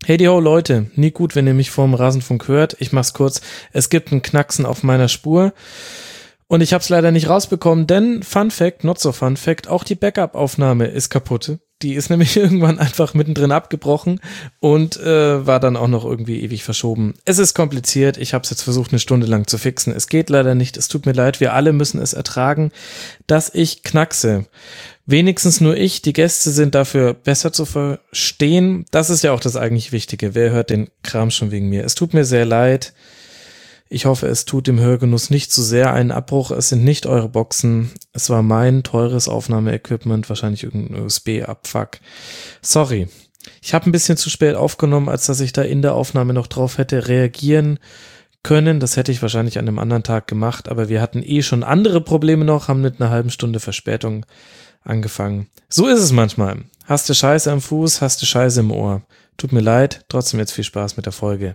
Hey die ho Leute, nie gut, wenn ihr mich vorm Rasenfunk hört. Ich mach's kurz. Es gibt ein Knacksen auf meiner Spur und ich hab's leider nicht rausbekommen, denn Fun Fact, not so Fun Fact, auch die Backup-Aufnahme ist kaputt. Die ist nämlich irgendwann einfach mittendrin abgebrochen und war dann auch noch irgendwie ewig verschoben. Es ist kompliziert, ich habe es jetzt versucht, eine Stunde lang zu fixen. Es geht leider nicht, es tut mir leid, wir alle müssen es ertragen, dass ich knackse. Wenigstens nur ich, die Gäste sind dafür besser zu verstehen. Das ist ja auch das eigentlich Wichtige. Wer hört den Kram schon wegen mir? Es tut mir sehr leid. Ich hoffe, es tut dem Hörgenuss nicht zu sehr einen Abbruch. Es sind nicht eure Boxen. Es war mein teures Aufnahmeequipment, wahrscheinlich irgendein USB-Abfuck. Sorry. Ich habe ein bisschen zu spät aufgenommen, als dass ich da in der Aufnahme noch drauf hätte reagieren können. Das hätte ich wahrscheinlich an einem anderen Tag gemacht, aber wir hatten schon andere Probleme noch, haben mit einer halben Stunde Verspätung angefangen. So ist es manchmal. Hast du Scheiße am Fuß, hast du Scheiße im Ohr. Tut mir leid, trotzdem jetzt viel Spaß mit der Folge.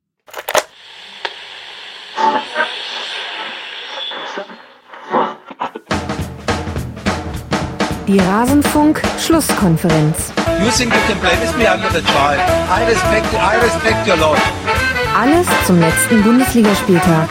Die Rasenfunk-Schlusskonferenz. You think you can play with me? I'm not a child. I respect your lot. Alles zum letzten Bundesligaspieltag.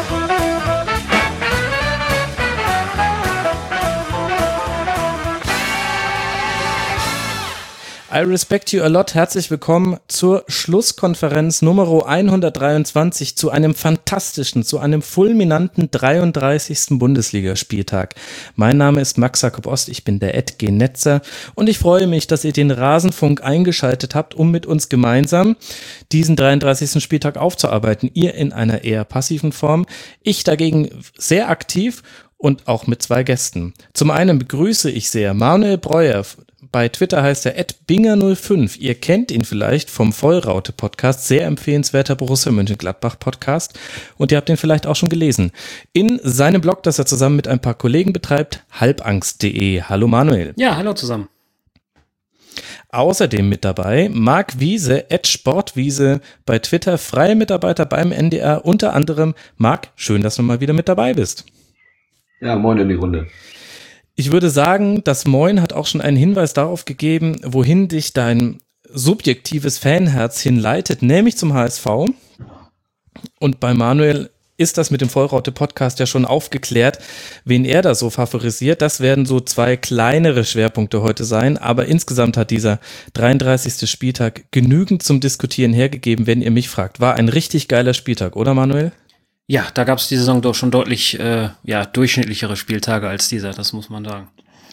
I respect you a lot. Herzlich willkommen zur Schlusskonferenz Nummer 123 zu einem fantastischen, zu einem fulminanten 33. Bundesligaspieltag. Mein Name ist Max Jakob Ost, ich bin der @gnetzer und ich freue mich, dass ihr den Rasenfunk eingeschaltet habt, um mit uns gemeinsam diesen 33. Spieltag aufzuarbeiten. Ihr in einer eher passiven Form, ich dagegen sehr aktiv und auch mit zwei Gästen. Zum einen begrüße ich sehr Manuel Breuer. Bei Twitter heißt er @binger05. Ihr kennt ihn vielleicht vom Vollraute-Podcast, sehr empfehlenswerter Borussia Mönchengladbach-Podcast. Und ihr habt ihn vielleicht auch schon gelesen. In seinem Blog, das er zusammen mit ein paar Kollegen betreibt, halbangst.de. Hallo Manuel. Ja, hallo zusammen. Außerdem mit dabei Marc Wiese, @Sportwiese bei Twitter, freie Mitarbeiter beim NDR. Unter anderem, Marc, schön, dass du mal wieder mit dabei bist. Ja, moin in die Runde. Ich würde sagen, das Moin hat auch schon einen Hinweis darauf gegeben, wohin dich dein subjektives Fanherz hinleitet, nämlich zum HSV. Und bei Manuel ist das mit dem Vollraute-Podcast ja schon aufgeklärt, wen er da so favorisiert. Das werden so zwei kleinere Schwerpunkte heute sein, aber insgesamt hat dieser 33. Spieltag genügend zum Diskutieren hergegeben, wenn ihr mich fragt. War ein richtig geiler Spieltag, oder Manuel? Ja, da gab es die Saison doch schon deutlich durchschnittlichere Spieltage als dieser, das muss man sagen.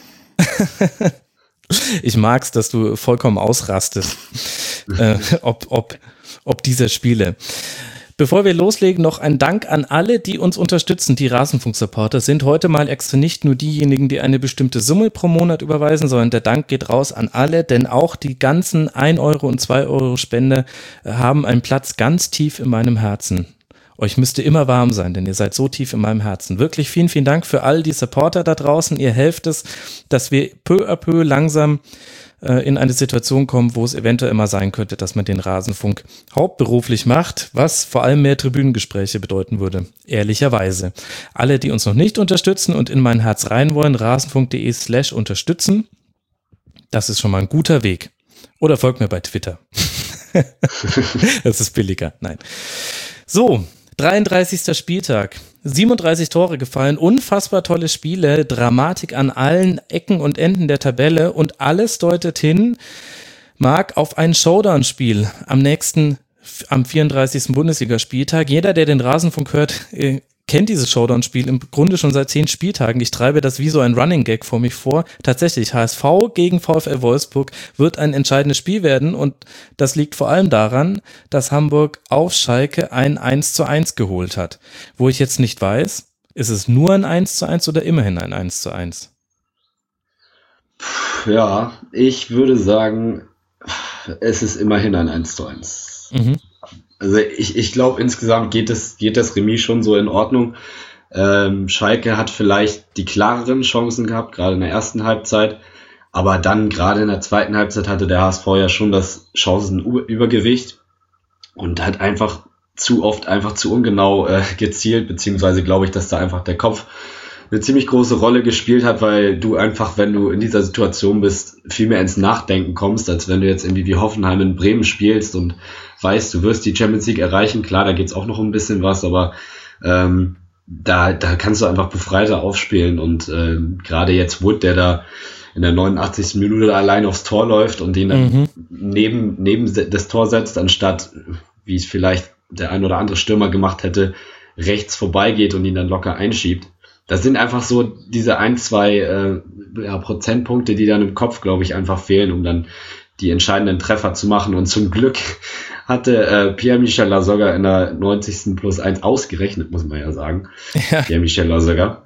Ich mag's, dass du vollkommen ausrastest, ob dieser Spiele. Bevor wir loslegen, noch ein Dank an alle, die uns unterstützen. Die Rasenfunk-Supporter sind heute mal extra nicht nur diejenigen, die eine bestimmte Summe pro Monat überweisen, sondern der Dank geht raus an alle, denn auch die ganzen 1 Euro und 2 Euro Spende haben einen Platz ganz tief in meinem Herzen. Euch müsste immer warm sein, denn ihr seid so tief in meinem Herzen. Wirklich vielen, vielen Dank für all die Supporter da draußen. Ihr helft es, dass wir peu à peu langsam in eine Situation kommen, wo es eventuell immer sein könnte, dass man den Rasenfunk hauptberuflich macht, was vor allem mehr Tribünengespräche bedeuten würde. Ehrlicherweise. Alle, die uns noch nicht unterstützen und in mein Herz rein wollen, rasenfunk.de/unterstützen. Das ist schon mal ein guter Weg. Oder folgt mir bei Twitter. Das ist billiger. Nein. So, 33. Spieltag, 37 Tore gefallen, unfassbar tolle Spiele, Dramatik an allen Ecken und Enden der Tabelle und alles deutet hin, Marc, auf ein Showdown-Spiel am 34. Bundesligaspieltag. Jeder, der den Rasenfunk hört, kennt dieses Showdown-Spiel im Grunde schon seit 10 Spieltagen. Ich treibe das wie so ein Running Gag vor mich vor. Tatsächlich, HSV gegen VfL Wolfsburg wird ein entscheidendes Spiel werden und das liegt vor allem daran, dass Hamburg auf Schalke ein 1:1 geholt hat. Wo ich jetzt nicht weiß, ist es nur ein 1:1 oder immerhin ein 1:1? Ja, ich würde sagen, es ist immerhin ein 1:1. Mhm. Also ich glaube, insgesamt geht das Remis schon so in Ordnung. Schalke hat vielleicht die klareren Chancen gehabt, gerade in der ersten Halbzeit. Aber dann gerade in der zweiten Halbzeit hatte der HSV ja schon das Chancenübergewicht und hat einfach zu oft zu ungenau gezielt, beziehungsweise glaube ich, dass da einfach der Kopf eine ziemlich große Rolle gespielt hat, weil du einfach, wenn du in dieser Situation bist, viel mehr ins Nachdenken kommst, als wenn du jetzt irgendwie wie Hoffenheim in Bremen spielst und weißt, du wirst die Champions League erreichen. Klar, da geht's auch noch ein bisschen was, aber da kannst du einfach befreiter aufspielen und gerade jetzt Wood, der da in der 89. Minute allein aufs Tor läuft und den dann neben das Tor setzt, anstatt, wie es vielleicht der ein oder andere Stürmer gemacht hätte, rechts vorbeigeht und ihn dann locker einschiebt. Das sind einfach so diese 1-2 Prozentpunkte, die dann im Kopf, glaube ich, einfach fehlen, um dann die entscheidenden Treffer zu machen. Und zum Glück hatte Pierre-Michel Lasogga in der 90. plus 1 ausgerechnet, muss man ja sagen. Ja. Pierre-Michel Lasogga.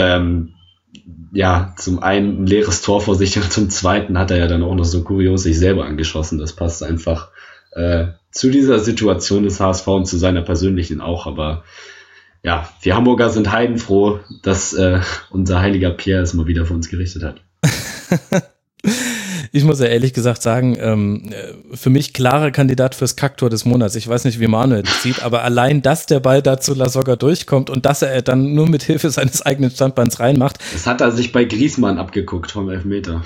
Zum einen ein leeres Tor vor sich und zum zweiten hat er ja dann auch noch so kurios sich selber angeschossen. Das passt einfach zu dieser Situation des HSV und zu seiner persönlichen auch. Aber ja, wir Hamburger sind heidenfroh, dass unser heiliger Pierre es mal wieder für uns gerichtet hat. Ich muss ja ehrlich gesagt sagen, für mich klarer Kandidat fürs Kacktor des Monats. Ich weiß nicht, wie Manuel das sieht, aber allein, dass der Ball da zu Lasogga durchkommt und dass er dann nur mit Hilfe seines eigenen Standbeins reinmacht. Das hat er sich bei Griezmann abgeguckt vom Elfmeter.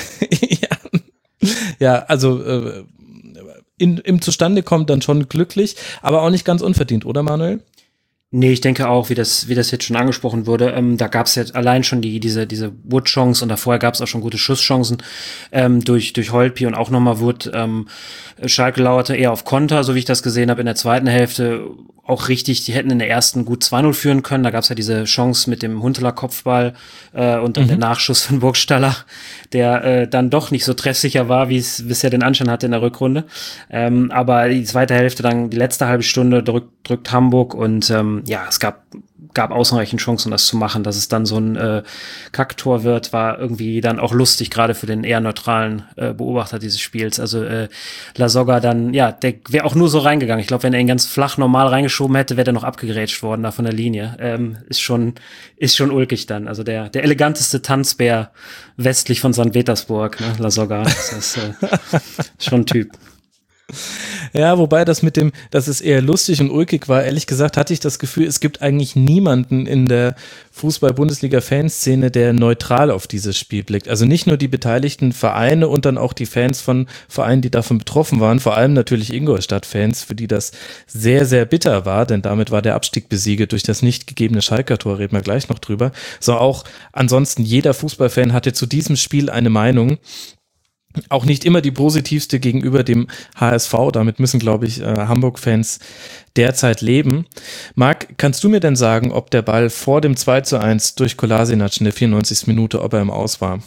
Ja, also im Zustande kommt dann schon glücklich, aber auch nicht ganz unverdient, oder Manuel? Nee, ich denke auch, wie das jetzt schon angesprochen wurde, da gab es jetzt allein schon diese Wood-Chance und davor gab es auch schon gute Schusschancen durch Holtby und auch nochmal Wood. Schalke lauerte eher auf Konter, so wie ich das gesehen habe in der zweiten Hälfte. Auch richtig, die hätten in der ersten gut 2-0 führen können. Da gab es ja diese Chance mit dem Huntelaar Kopfball und dann der Nachschuss von Burgstaller, der dann doch nicht so treffsicher war, wie es bisher den Anschein hatte in der Rückrunde. Aber die zweite Hälfte, dann die letzte halbe Stunde drückt Hamburg und es gab ausreichend Chancen, das zu machen. Dass es dann so ein Kacktor wird, war irgendwie dann auch lustig, gerade für den eher neutralen Beobachter dieses Spiels. Also Lasogga dann, der wäre auch nur so reingegangen. Ich glaube, wenn er ihn ganz flach normal reingeschoben hätte, wäre er noch abgegrätscht worden da von der Linie. Ist schon ulkig dann. Also der eleganteste Tanzbär westlich von St. Petersburg, ne? Lasogga. Das ist schon ein Typ. Ja, wobei dass es eher lustig und ulkig war, ehrlich gesagt hatte ich das Gefühl, es gibt eigentlich niemanden in der Fußball-Bundesliga-Fanszene, der neutral auf dieses Spiel blickt. Also nicht nur die beteiligten Vereine und dann auch die Fans von Vereinen, die davon betroffen waren, vor allem natürlich Ingolstadt-Fans, für die das sehr, sehr bitter war, denn damit war der Abstieg besiegelt durch das nicht gegebene Schalker-Tor, reden wir gleich noch drüber. So auch ansonsten jeder Fußballfan hatte zu diesem Spiel eine Meinung. Auch nicht immer die positivste gegenüber dem HSV. Damit müssen, glaube ich, Hamburg-Fans derzeit leben. Marc, kannst du mir denn sagen, ob der Ball vor dem 2:1 durch Kolasinac in der 94. Minute, ob er im Aus war?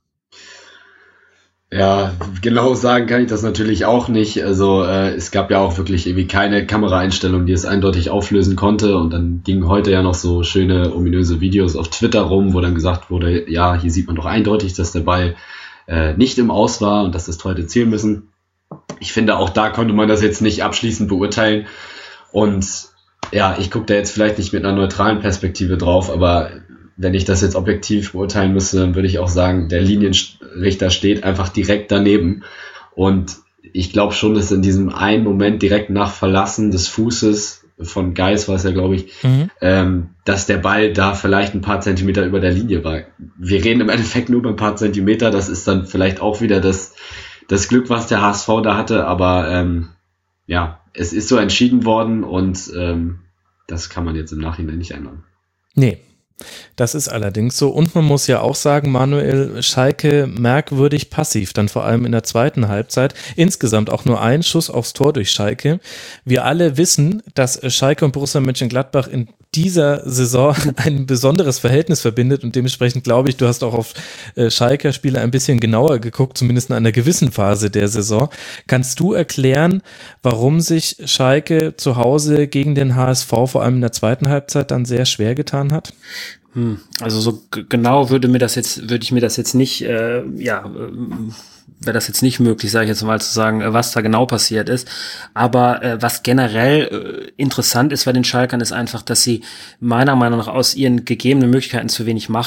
Ja, genau sagen kann ich das natürlich auch nicht. Also es gab ja auch wirklich irgendwie keine Kameraeinstellung, die es eindeutig auflösen konnte. Und dann gingen heute ja noch so schöne, ominöse Videos auf Twitter rum, wo dann gesagt wurde, ja, hier sieht man doch eindeutig, dass der Ball nicht im Aus war und dass das Tor hätte zählen müssen. Ich finde, auch da konnte man das jetzt nicht abschließend beurteilen. Und ja, ich gucke da jetzt vielleicht nicht mit einer neutralen Perspektive drauf, aber wenn ich das jetzt objektiv beurteilen müsste, dann würde ich auch sagen, der Linienrichter steht einfach direkt daneben. Und ich glaube schon, dass in diesem einen Moment direkt nach Verlassen des Fußes von Geis war es ja, glaube ich, dass der Ball da vielleicht ein paar Zentimeter über der Linie war. Wir reden im Endeffekt nur über ein paar Zentimeter, das ist dann vielleicht auch wieder das Glück, was der HSV da hatte, aber es ist so entschieden worden und das kann man jetzt im Nachhinein nicht ändern. Nee. Das ist allerdings so. Und man muss ja auch sagen, Manuel, Schalke merkwürdig passiv, dann vor allem in der zweiten Halbzeit. Insgesamt auch nur ein Schuss aufs Tor durch Schalke. Wir alle wissen, dass Schalke und Borussia Mönchengladbach in dieser Saison ein besonderes Verhältnis verbindet und dementsprechend glaube ich, du hast auch auf Schalker Spiele ein bisschen genauer geguckt, zumindest in einer gewissen Phase der Saison. Kannst du erklären, warum sich Schalke zu Hause gegen den HSV vor allem in der zweiten Halbzeit dann sehr schwer getan hat? Also so genau würde ich mir das jetzt nicht, wäre das jetzt nicht möglich, sage ich jetzt mal, zu sagen, was da genau passiert ist. Aber was generell interessant ist bei den Schalkern, ist einfach, dass sie meiner Meinung nach aus ihren gegebenen Möglichkeiten zu wenig machen.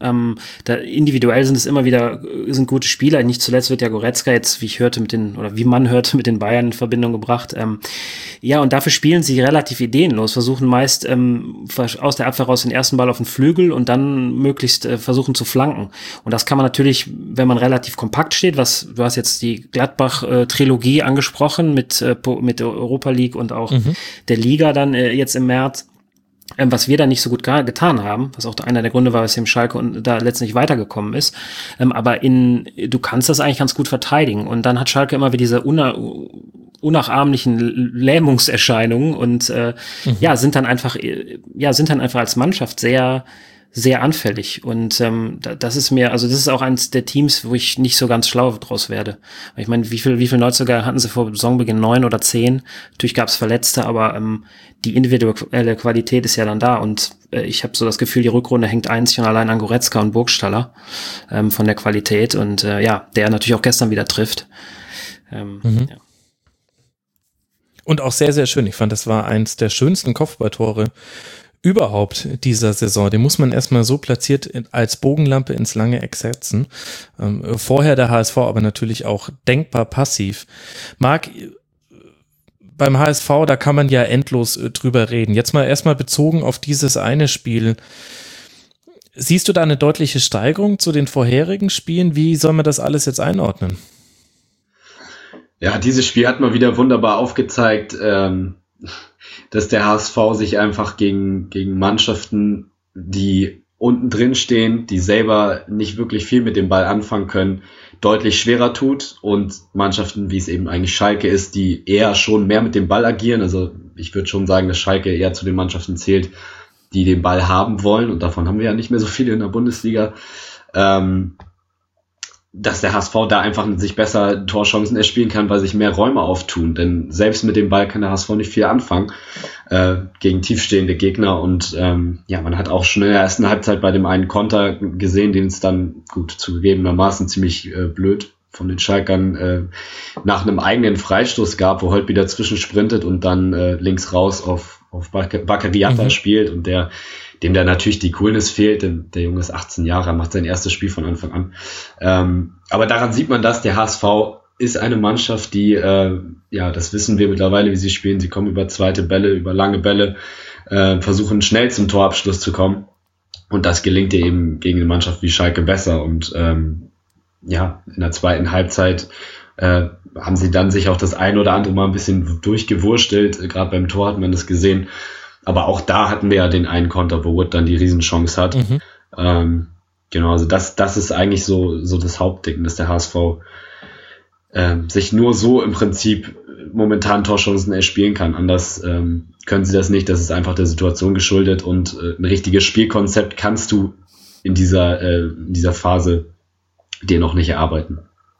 Da individuell sind gute Spieler. Nicht zuletzt wird ja Goretzka jetzt, wie man hört, mit den Bayern in Verbindung gebracht. Ja, und dafür spielen sie relativ ideenlos, versuchen meist aus der Abwehr raus den ersten Ball auf den Flügel und dann möglichst versuchen zu flanken. Und das kann man natürlich, wenn man relativ kompakt steht, du hast jetzt die Gladbach-Trilogie angesprochen mit der Europa League und auch der Liga dann jetzt im März. Was wir da nicht so gut getan haben, was auch einer der Gründe war, weswegen Schalke da letztlich weitergekommen ist. Aber du kannst das eigentlich ganz gut verteidigen. Und dann hat Schalke immer wieder diese unnachahmlichen Lähmungserscheinungen und sind dann einfach als Mannschaft sehr, sehr anfällig. Und das ist auch eines der Teams, wo ich nicht so ganz schlau draus werde. Ich meine, wie viel Neuzugänge hatten sie vor Saisonbeginn? 9 oder 10? Natürlich gab es Verletzte, aber die individuelle Qualität ist ja dann da. Und ich habe so das Gefühl, die Rückrunde hängt einzig und allein an Goretzka und Burgstaller von der Qualität. Und der natürlich auch gestern wieder trifft. Ja. Und auch sehr, sehr schön. Ich fand, das war eins der schönsten Kopfballtore überhaupt dieser Saison. Den muss man erstmal so platziert als Bogenlampe ins lange Eck setzen. Vorher der HSV, aber natürlich auch denkbar passiv. Marc, beim HSV, da kann man ja endlos drüber reden. Jetzt mal erstmal bezogen auf dieses eine Spiel. Siehst du da eine deutliche Steigerung zu den vorherigen Spielen? Wie soll man das alles jetzt einordnen? Ja, dieses Spiel hat mal wieder wunderbar aufgezeigt, dass der HSV sich einfach gegen Mannschaften, die unten drin stehen, die selber nicht wirklich viel mit dem Ball anfangen können, deutlich schwerer tut, und Mannschaften, wie es eben eigentlich Schalke ist, die eher schon mehr mit dem Ball agieren. Also ich würde schon sagen, dass Schalke eher zu den Mannschaften zählt, die den Ball haben wollen, und davon haben wir ja nicht mehr so viele in der Bundesliga, dass der HSV da einfach sich besser Torchancen erspielen kann, weil sich mehr Räume auftun. Denn selbst mit dem Ball kann der HSV nicht viel anfangen gegen tiefstehende Gegner. Und man hat auch schon in der ersten Halbzeit bei dem einen Konter gesehen, den es dann zugegebenermaßen ziemlich blöd von den Schalkern nach einem eigenen Freistoß gab, wo Holtby dazwischen sprintet und dann links raus auf Bakary spielt, und dem da natürlich die Coolness fehlt, denn der Junge ist 18 Jahre, macht sein erstes Spiel von Anfang an. Aber daran sieht man, dass der HSV ist eine Mannschaft, die, das wissen wir mittlerweile, wie sie spielen. Sie kommen über zweite Bälle, über lange Bälle, versuchen schnell zum Torabschluss zu kommen. Und das gelingt ihr eben gegen eine Mannschaft wie Schalke besser. Und in der zweiten Halbzeit haben sie dann sich auch das ein oder andere Mal ein bisschen durchgewurstelt. Gerade beim Tor hat man das gesehen. Aber auch da hatten wir ja den einen Konter, wo Wood dann die Riesenchance hat. Also das ist eigentlich so das Hauptding, dass der HSV sich nur so im Prinzip momentan Torchancen erspielen kann. Anders können sie das nicht. Das ist einfach der Situation geschuldet, und ein richtiges Spielkonzept kannst du in dieser Phase dir noch nicht erarbeiten.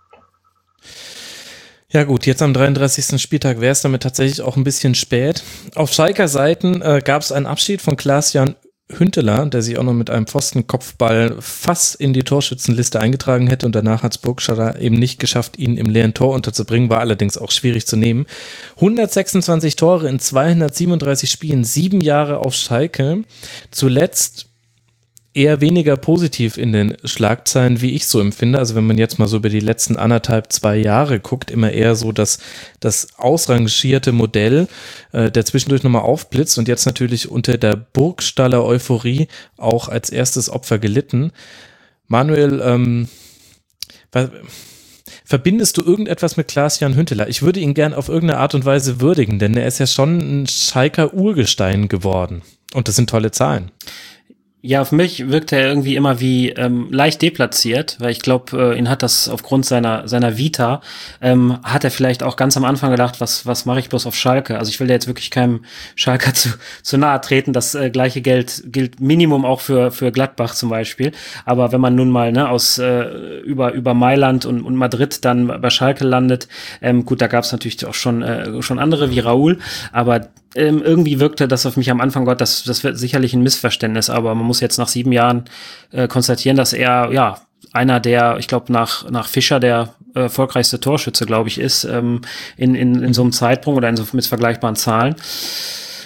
Ja gut, jetzt am 33. Spieltag wäre es damit tatsächlich auch ein bisschen spät. Auf Schalker Seiten gab es einen Abschied von Klaas-Jan Huntelaar, der sich auch noch mit einem Pfostenkopfball fast in die Torschützenliste eingetragen hätte, und danach hat es Burgstaller eben nicht geschafft, ihn im leeren Tor unterzubringen, war allerdings auch schwierig zu nehmen. 126 Tore in 237 Spielen, 7 Jahre auf Schalke, zuletzt eher weniger positiv in den Schlagzeilen, wie ich so empfinde. Also wenn man jetzt mal so über die letzten 2 Jahre guckt, immer eher so das ausrangierte Modell, der zwischendurch nochmal aufblitzt und jetzt natürlich unter der Burgstaller Euphorie auch als erstes Opfer gelitten. Manuel, verbindest du irgendetwas mit Klaas-Jan Huntelaar? Ich würde ihn gern auf irgendeine Art und Weise würdigen, denn er ist ja schon ein Schalker Urgestein geworden. Und das sind tolle Zahlen. Ja, auf mich wirkt er irgendwie immer wie leicht deplatziert, weil ich glaube, ihn hat das aufgrund seiner Vita, hat er vielleicht auch ganz am Anfang gedacht, was mache ich bloß auf Schalke? Also ich will da jetzt wirklich keinem Schalker zu nahe treten. Das gleiche gilt Minimum auch für Gladbach zum Beispiel. Aber wenn man nun mal aus über Mailand und Madrid dann bei Schalke landet, gut, da gab es natürlich auch schon andere wie Raúl, aber irgendwie wirkte das auf mich am Anfang, Gott, das wird sicherlich ein Missverständnis, aber man muss jetzt nach 7 Jahren konstatieren, dass er einer der, ich glaube nach Fischer der erfolgreichste Torschütze, glaube ich, ist in so einem Zeitpunkt oder mit vergleichbaren Zahlen.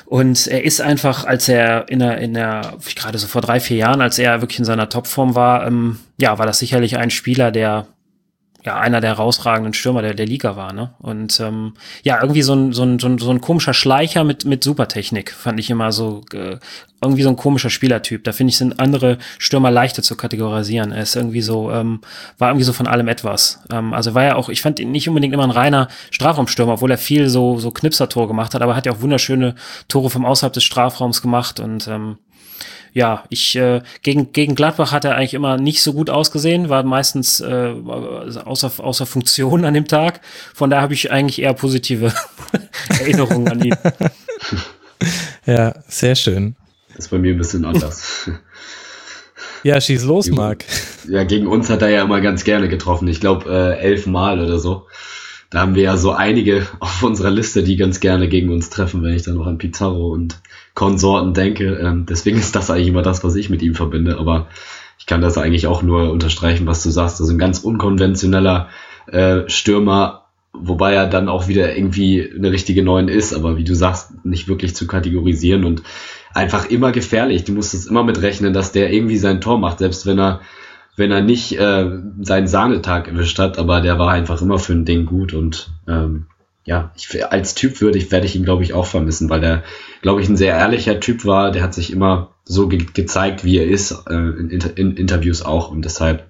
Und er ist einfach, als er gerade so vor 3-4 Jahren, als er wirklich in seiner Topform war, war das sicherlich ein Spieler, der einer der herausragenden Stürmer der Liga war, ne? Und irgendwie so ein komischer Schleicher mit Supertechnik, fand ich immer so, irgendwie so ein komischer Spielertyp. Da finde ich, sind andere Stürmer leichter zu kategorisieren. Er ist irgendwie so, war irgendwie so von allem etwas. Also war ja auch, ich fand ihn nicht unbedingt immer ein reiner Strafraumstürmer, obwohl er viel so Knipsertore gemacht hat, aber hat ja auch wunderschöne Tore vom außerhalb des Strafraums gemacht und gegen Gladbach hat er eigentlich immer nicht so gut ausgesehen, war meistens außer Funktion an dem Tag. Von daher habe ich eigentlich eher positive Erinnerungen an ihn. Ja, sehr schön. Das ist bei mir ein bisschen anders. Ja, schieß los, Marc. Ja, gegen uns hat er ja immer ganz gerne getroffen. Ich glaube 11 Mal oder so. Da haben wir ja so einige auf unserer Liste, die ganz gerne gegen uns treffen, wenn ich dann noch an Pizarro und Konsorten denke. Deswegen ist das eigentlich immer das, was ich mit ihm verbinde. Aber ich kann das eigentlich auch nur unterstreichen, was du sagst. Das ist ein ganz unkonventioneller Stürmer, wobei er dann auch wieder irgendwie eine richtige 9 ist. Aber wie du sagst, nicht wirklich zu kategorisieren und einfach immer gefährlich. Du musst es immer mit rechnen, dass der irgendwie sein Tor macht, selbst wenn er nicht seinen Sahnetag erwischt hat, aber der war einfach immer für ein Ding gut und als Typ werde ich ihn, glaube ich, auch vermissen, weil der, glaube ich, ein sehr ehrlicher Typ war, der hat sich immer so gezeigt, wie er ist, in Interviews auch und deshalb,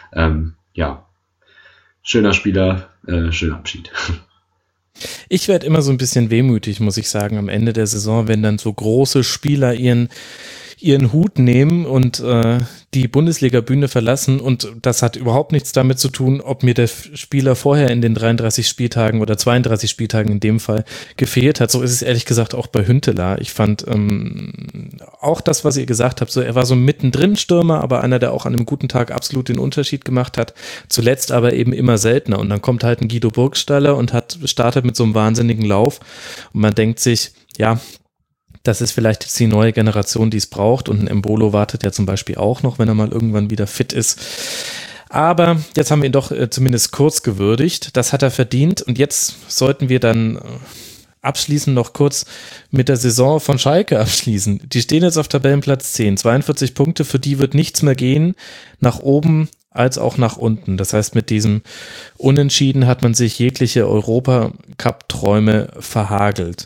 schöner Spieler, schöner Abschied. Ich werde immer so ein bisschen wehmütig, muss ich sagen, am Ende der Saison, wenn dann so große Spieler ihren Hut nehmen und die Bundesliga-Bühne verlassen und das hat überhaupt nichts damit zu tun, ob mir der Spieler vorher in den 33 Spieltagen oder 32 Spieltagen in dem Fall gefehlt hat. So ist es ehrlich gesagt auch bei Hünteler. Ich fand auch das, was ihr gesagt habt, so er war so mittendrin Stürmer, aber einer, der auch an einem guten Tag absolut den Unterschied gemacht hat, zuletzt aber eben immer seltener und dann kommt halt ein Guido Burgstaller und startet mit so einem wahnsinnigen Lauf und man denkt sich, ja, das ist vielleicht jetzt die neue Generation, die es braucht und ein Embolo wartet ja zum Beispiel auch noch, wenn er mal irgendwann wieder fit ist. Aber jetzt haben wir ihn doch zumindest kurz gewürdigt. Das hat er verdient und jetzt sollten wir dann abschließend noch kurz mit der Saison von Schalke abschließen. Die stehen jetzt auf Tabellenplatz 10, 42 Punkte, für die wird nichts mehr gehen, nach oben als auch nach unten. Das heißt, mit diesem Unentschieden hat man sich jegliche Europacup-Träume verhagelt.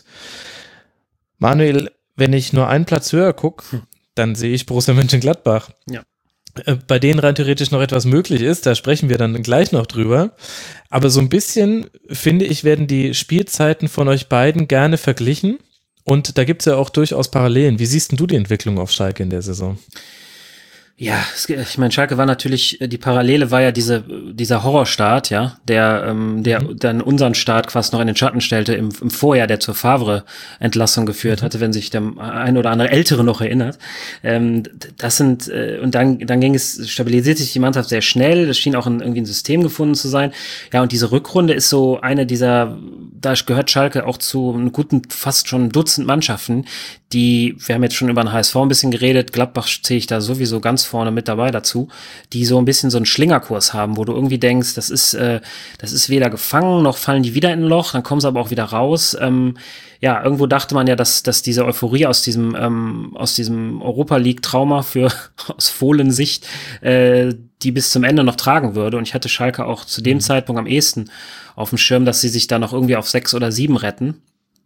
Manuel, wenn ich nur einen Platz höher gucke, dann sehe ich Borussia Mönchengladbach. Ja. Bei denen rein theoretisch noch etwas möglich ist, da sprechen wir dann gleich noch drüber. Aber so ein bisschen, finde ich, werden die Spielzeiten von euch beiden gerne verglichen. Und da gibt es ja auch durchaus Parallelen. Wie siehst denn du die Entwicklung auf Schalke in der Saison? Ja, ich meine, Schalke war natürlich, die Parallele war ja dieser Horrorstart, ja, der dann unseren Start quasi noch in den Schatten stellte im Vorjahr, der zur Favre-Entlassung geführt hatte, wenn sich der ein oder andere Ältere noch erinnert. Das sind, und dann stabilisiert sich die Mannschaft sehr schnell, es schien auch irgendwie ein System gefunden zu sein. Ja, und diese Rückrunde ist so eine dieser, da gehört Schalke auch zu einem guten, fast schon Dutzend Mannschaften, wir haben jetzt schon über den HSV ein bisschen geredet, Gladbach zähle ich da sowieso ganz vorne mit dabei dazu, die so ein bisschen so einen Schlingerkurs haben, wo du irgendwie denkst, das ist weder gefangen, noch fallen die wieder in ein Loch, dann kommen sie aber auch wieder raus. Irgendwo dachte man ja, dass diese Euphorie aus diesem Europa League Trauma aus Fohlensicht, die bis zum Ende noch tragen würde. Und ich hatte Schalke auch zu dem Zeitpunkt am ehesten auf dem Schirm, dass sie sich da noch irgendwie auf 6 oder 7 retten.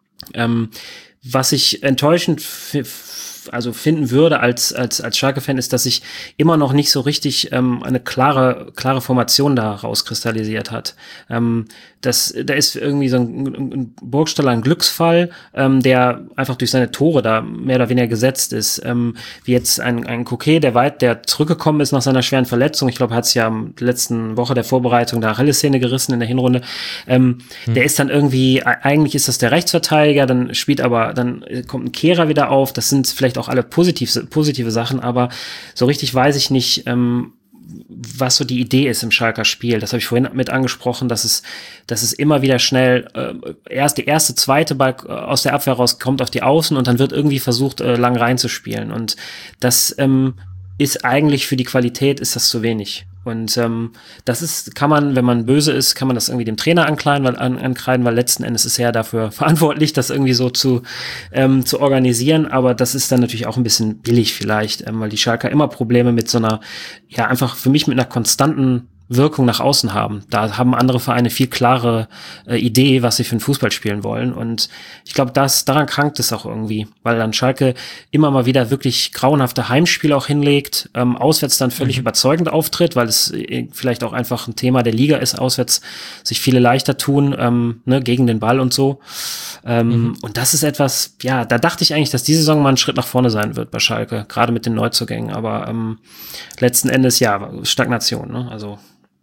Was ich enttäuschend finden würde als Schalke-Fan ist, dass sich immer noch nicht so richtig eine klare Formation da rauskristallisiert hat. Da ist irgendwie so ein Burgstaller ein Glücksfall, der einfach durch seine Tore da mehr oder weniger gesetzt ist. Wie jetzt ein Coquet, der zurückgekommen ist nach seiner schweren Verletzung. Ich glaube, er hat es ja in der letzten Woche der Vorbereitung der Achillessehne gerissen in der Hinrunde. Der ist dann irgendwie, eigentlich ist das der Rechtsverteidiger, dann kommt ein Kehrer wieder auf. Das sind vielleicht auch alle positive Sachen, aber so richtig weiß ich nicht, was so die Idee ist im Schalker Spiel. Das habe ich vorhin mit angesprochen, dass es immer wieder schnell der erste, zweite Ball aus der Abwehr rauskommt auf die Außen und dann wird irgendwie versucht, lang reinzuspielen. Und das ist eigentlich für die Qualität ist das zu wenig. Und das kann man, wenn man böse ist, kann man das irgendwie dem Trainer ankreiden, weil letzten Endes ist er dafür verantwortlich, das irgendwie so zu organisieren. Aber das ist dann natürlich auch ein bisschen billig vielleicht, weil die Schalker immer Probleme mit so einer, ja, einfach für mich mit einer konstanten Wirkung nach außen haben. Da haben andere Vereine viel klare Idee, was sie für einen Fußball spielen wollen. Und ich glaube, daran krankt es auch irgendwie, weil dann Schalke immer mal wieder wirklich grauenhafte Heimspiele auch hinlegt, auswärts dann völlig überzeugend auftritt, weil es vielleicht auch einfach ein Thema der Liga ist, auswärts sich viele leichter tun, gegen den Ball und so. Und das ist etwas, ja, da dachte ich eigentlich, dass diese Saison mal ein Schritt nach vorne sein wird bei Schalke, gerade mit den Neuzugängen. Aber letzten Endes, ja, Stagnation, ne? Also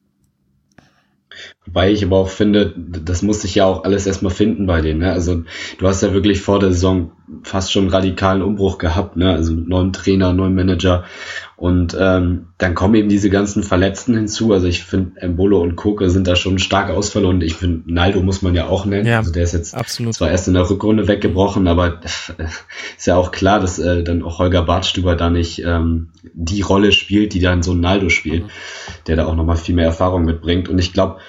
Wobei ich aber auch finde, das muss sich ja auch alles erstmal finden bei denen. Ne? Also du hast ja wirklich vor der Saison fast schon einen radikalen Umbruch gehabt, ne? Also mit neuem Trainer, neuem Manager. Und dann kommen eben diese ganzen Verletzten hinzu. Also ich finde, Embolo und Koke sind da schon stark Ausfälle und ich finde, Naldo muss man ja auch nennen. Ja, also der ist jetzt zwar erst in der Rückrunde weggebrochen, aber ist ja auch klar, dass dann auch Holger Badstüber da nicht die Rolle spielt, die dann so ein Naldo spielt, der da auch nochmal viel mehr Erfahrung mitbringt. Und ich glaube,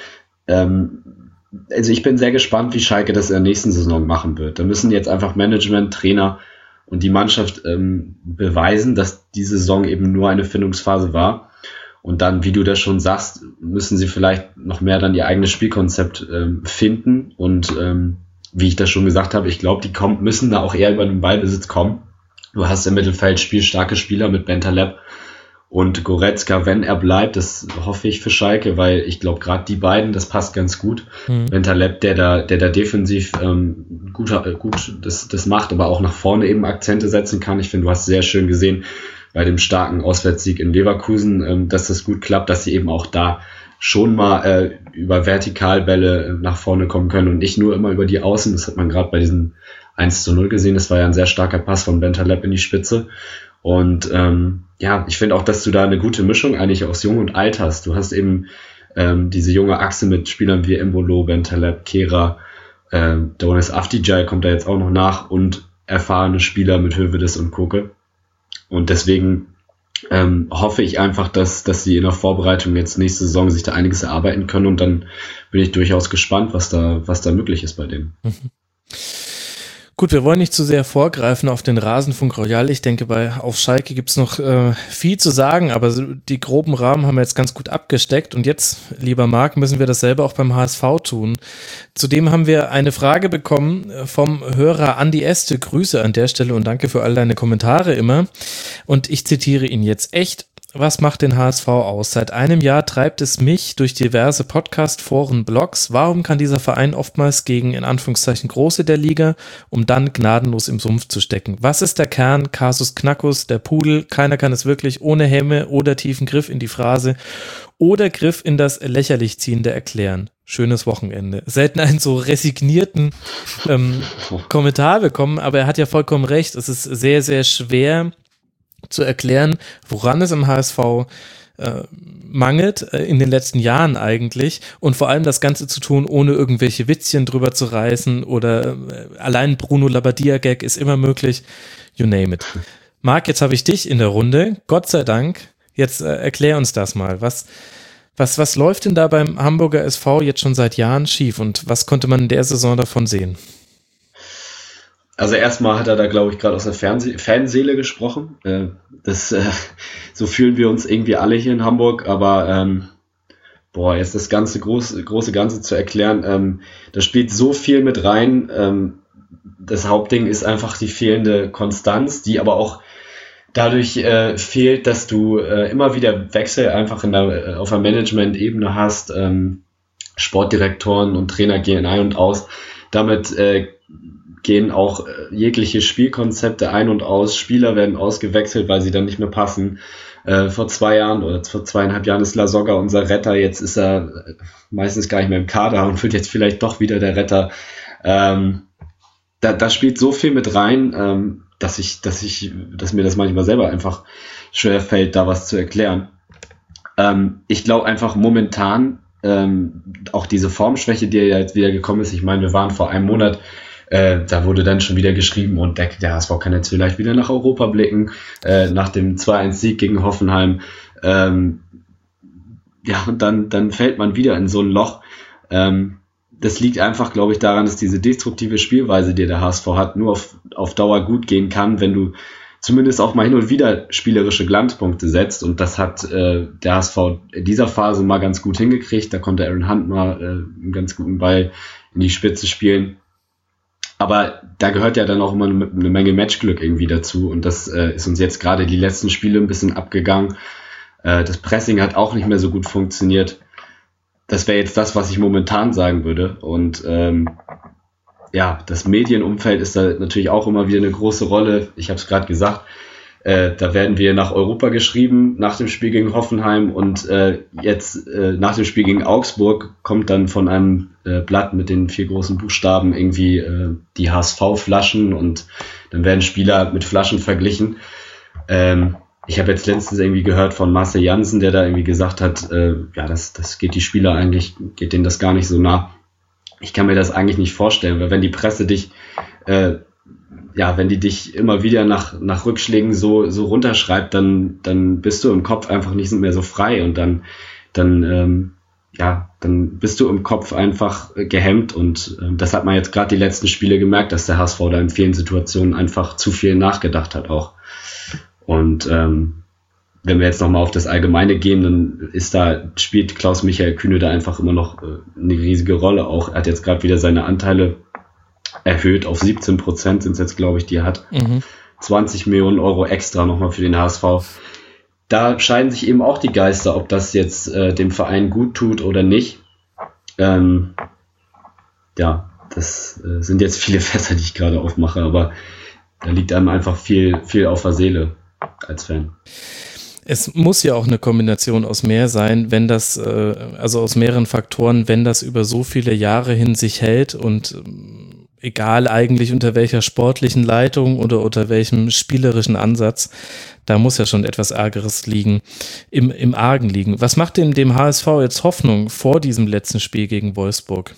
also ich bin sehr gespannt, wie Schalke das in der nächsten Saison machen wird. Da müssen jetzt einfach Management, Trainer und die Mannschaft beweisen, dass diese Saison eben nur eine Findungsphase war. Und dann, wie du das schon sagst, müssen sie vielleicht noch mehr dann ihr eigenes Spielkonzept finden. Und wie ich das schon gesagt habe, ich glaube, die müssen da auch eher über den Ballbesitz kommen. Du hast im Mittelfeld spielstarke Spieler mit Bentaleb und Goretzka, wenn er bleibt, das hoffe ich für Schalke, weil ich glaube, gerade die beiden, das passt ganz gut. Bentaleb, der da defensiv gut das macht, aber auch nach vorne eben Akzente setzen kann. Ich finde, du hast sehr schön gesehen bei dem starken Auswärtssieg in Leverkusen, dass das gut klappt, dass sie eben auch da schon mal über Vertikalbälle nach vorne kommen können und nicht nur immer über die Außen. Das hat man gerade bei diesem 1:0 gesehen. Das war ja ein sehr starker Pass von Bentaleb in die Spitze. Und ja, ich finde auch, dass du da eine gute Mischung eigentlich aus Jung und Alt hast. Du hast eben diese junge Achse mit Spielern wie Embolo, Bentaleb, Kehrer, Donis Afdijay kommt da jetzt auch noch nach und erfahrene Spieler mit Hövedes und Koke. Und deswegen hoffe ich einfach, dass sie in der Vorbereitung jetzt nächste Saison sich da einiges erarbeiten können und dann bin ich durchaus gespannt, was da möglich ist bei denen. Gut, wir wollen nicht zu sehr vorgreifen auf den Rasenfunk Royal. Ich denke, auf Schalke gibt's noch viel zu sagen, aber die groben Rahmen haben wir jetzt ganz gut abgesteckt. Und jetzt, lieber Marc, müssen wir dasselbe auch beim HSV tun. Zudem haben wir eine Frage bekommen vom Hörer Andi Este. Grüße an der Stelle und danke für all deine Kommentare immer. Und ich zitiere ihn jetzt: Echt, was macht den HSV aus? Seit einem Jahr treibt es mich durch diverse Podcast-Foren, Blogs. Warum kann dieser Verein oftmals gegen, in Anführungszeichen, Große der Liga, um dann gnadenlos im Sumpf zu stecken? Was ist der Kern? Kasus Knackus, der Pudel, keiner kann es wirklich, ohne Hemme oder tiefen Griff in die Phrase oder Griff in das lächerlich Ziehende erklären. Schönes Wochenende. Selten einen so resignierten Kommentar bekommen, aber er hat ja vollkommen recht. Es ist sehr, sehr schwer zu erklären, woran es im HSV mangelt, in den letzten Jahren eigentlich, und vor allem das Ganze zu tun, ohne irgendwelche Witzchen drüber zu reißen oder allein Bruno Labbadia-Gag ist immer möglich, you name it. Marc, jetzt habe ich dich in der Runde, Gott sei Dank, jetzt erklär uns das mal, was läuft denn da beim Hamburger SV jetzt schon seit Jahren schief und was konnte man in der Saison davon sehen? Also erstmal hat er da, glaube ich, gerade aus der Fanseele gesprochen. So fühlen wir uns irgendwie alle hier in Hamburg, aber jetzt das große Ganze zu erklären, da spielt so viel mit rein. Das Hauptding ist einfach die fehlende Konstanz, die aber auch dadurch fehlt, dass du immer wieder Wechsel einfach auf der Management-Ebene hast. Sportdirektoren und Trainer gehen ein und aus. Damit gehen auch jegliche Spielkonzepte ein und aus. Spieler werden ausgewechselt, weil sie dann nicht mehr passen. Vor 2 Jahren oder vor 2,5 Jahren ist Lasogga unser Retter. Jetzt ist er meistens gar nicht mehr im Kader und wird jetzt vielleicht doch wieder der Retter. Da spielt so viel mit rein, dass mir das manchmal selber einfach schwer fällt, da was zu erklären. Ich glaube einfach momentan auch diese Formschwäche, die ja jetzt wieder gekommen ist. Ich meine, wir waren vor einem Monat, da wurde dann schon wieder geschrieben und der HSV kann jetzt vielleicht wieder nach Europa blicken, nach dem 2-1-Sieg gegen Hoffenheim. und dann fällt man wieder in so ein Loch. Das liegt einfach, glaube ich, daran, dass diese destruktive Spielweise, die der HSV hat, nur auf Dauer gut gehen kann, wenn du zumindest auch mal hin und wieder spielerische Glanzpunkte setzt. Und das hat der HSV in dieser Phase mal ganz gut hingekriegt. Da konnte Aaron Hunt mal einen ganz guten Ball in die Spitze spielen. Aber da gehört ja dann auch immer eine Menge Matchglück irgendwie dazu. Und das ist uns jetzt gerade die letzten Spiele ein bisschen abgegangen. Das Pressing hat auch nicht mehr so gut funktioniert. Das wäre jetzt das, was ich momentan sagen würde. Und das Medienumfeld ist da natürlich auch immer wieder eine große Rolle. Ich habe es gerade gesagt, da werden wir nach Europa geschrieben, nach dem Spiel gegen Hoffenheim. Und jetzt nach dem Spiel gegen Augsburg kommt dann von einem Blatt mit den 4 großen Buchstaben irgendwie die HSV-Flaschen. Und dann werden Spieler mit Flaschen verglichen. Ich habe jetzt letztens irgendwie gehört von Marcel Janssen, der da irgendwie gesagt hat, das geht die Spieler eigentlich, geht denen das gar nicht so nah. Ich kann mir das eigentlich nicht vorstellen, weil wenn die Presse dich, wenn die dich immer wieder nach Rückschlägen so runterschreibt, dann bist du im Kopf einfach nicht mehr so frei und dann bist du im Kopf einfach gehemmt und das hat man jetzt gerade die letzten Spiele gemerkt, dass der HSV da in vielen Situationen einfach zu viel nachgedacht hat auch. Und wenn wir jetzt nochmal auf das Allgemeine gehen, dann spielt Klaus-Michael Kühne da einfach immer noch eine riesige Rolle auch. Er hat jetzt gerade wieder seine Anteile erhöht auf 17% sind es jetzt, glaube ich, die er hat. 20 Millionen Euro extra nochmal für den HSV. Da scheiden sich eben auch die Geister, ob das jetzt dem Verein gut tut oder nicht. Das sind jetzt viele Fässer, die ich gerade aufmache, aber da liegt einem einfach viel auf der Seele als Fan. Es muss ja auch eine Kombination aus mehr sein, wenn das, also aus mehreren Faktoren, wenn das über so viele Jahre hin sich hält und egal eigentlich unter welcher sportlichen Leitung oder unter welchem spielerischen Ansatz, da muss ja schon etwas Ärgeres liegen, im Argen liegen. Was macht denn dem HSV jetzt Hoffnung vor diesem letzten Spiel gegen Wolfsburg?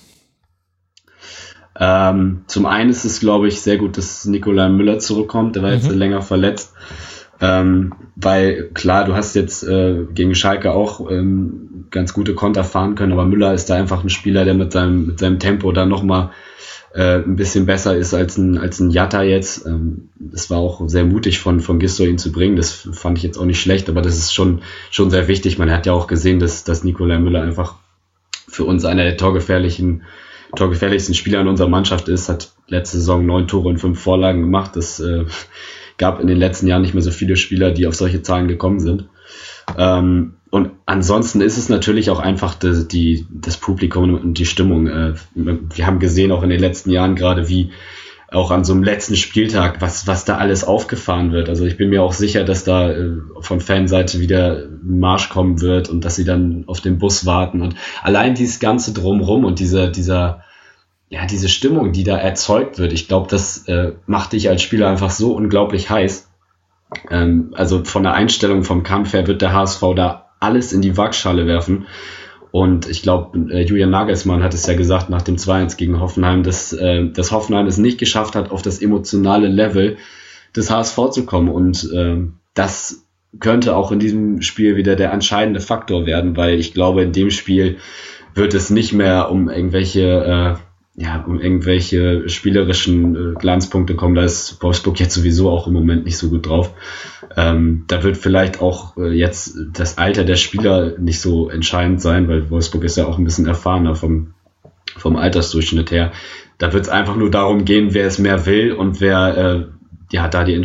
Zum einen ist es, glaube ich, sehr gut, dass Nikolai Müller zurückkommt, der war jetzt länger verletzt. Weil klar, du hast jetzt gegen Schalke auch ganz gute Konter fahren können, aber Müller ist da einfach ein Spieler, der mit seinem Tempo da nochmal ein bisschen besser ist als ein Jatta jetzt. Das war auch sehr mutig von Gisdol ihn zu bringen, das fand ich jetzt auch nicht schlecht, aber das ist schon sehr wichtig. Man hat ja auch gesehen, dass Nikolai Müller einfach für uns einer der torgefährlichsten Spieler in unserer Mannschaft ist, hat letzte Saison 9 Tore und 5 Vorlagen gemacht, das gab in den letzten Jahren nicht mehr so viele Spieler, die auf solche Zahlen gekommen sind. Und ansonsten ist es natürlich auch einfach das Publikum und die Stimmung. Wir haben gesehen auch in den letzten Jahren gerade, wie auch an so einem letzten Spieltag, was da alles aufgefahren wird. Also ich bin mir auch sicher, dass da von Fanseite wieder ein Marsch kommen wird und dass sie dann auf den Bus warten. Und allein dieses ganze Drumrum und diese Stimmung, die da erzeugt wird, ich glaube, das macht dich als Spieler einfach so unglaublich heiß. Also von der Einstellung vom Kampf her wird der HSV da alles in die Waagschale werfen. Und ich glaube, Julian Nagelsmann hat es ja gesagt nach dem 2-1 gegen Hoffenheim, dass Hoffenheim es nicht geschafft hat, auf das emotionale Level des HSV zu kommen. Und das könnte auch in diesem Spiel wieder der entscheidende Faktor werden, weil ich glaube, in dem Spiel wird es nicht mehr um irgendwelche spielerischen Glanzpunkte kommen. Da ist Wolfsburg jetzt sowieso auch im Moment nicht so gut drauf. Da wird vielleicht auch jetzt das Alter der Spieler nicht so entscheidend sein, weil Wolfsburg ist ja auch ein bisschen erfahrener vom Altersdurchschnitt her. Da wird es einfach nur darum gehen, wer es mehr will und wer da den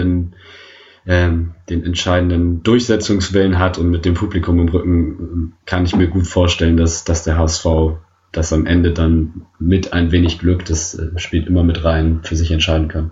entscheidenden Durchsetzungswillen hat, und mit dem Publikum im Rücken kann ich mir gut vorstellen, dass der HSV das am Ende dann mit ein wenig Glück, das spielt immer mit rein, für sich entscheiden kann.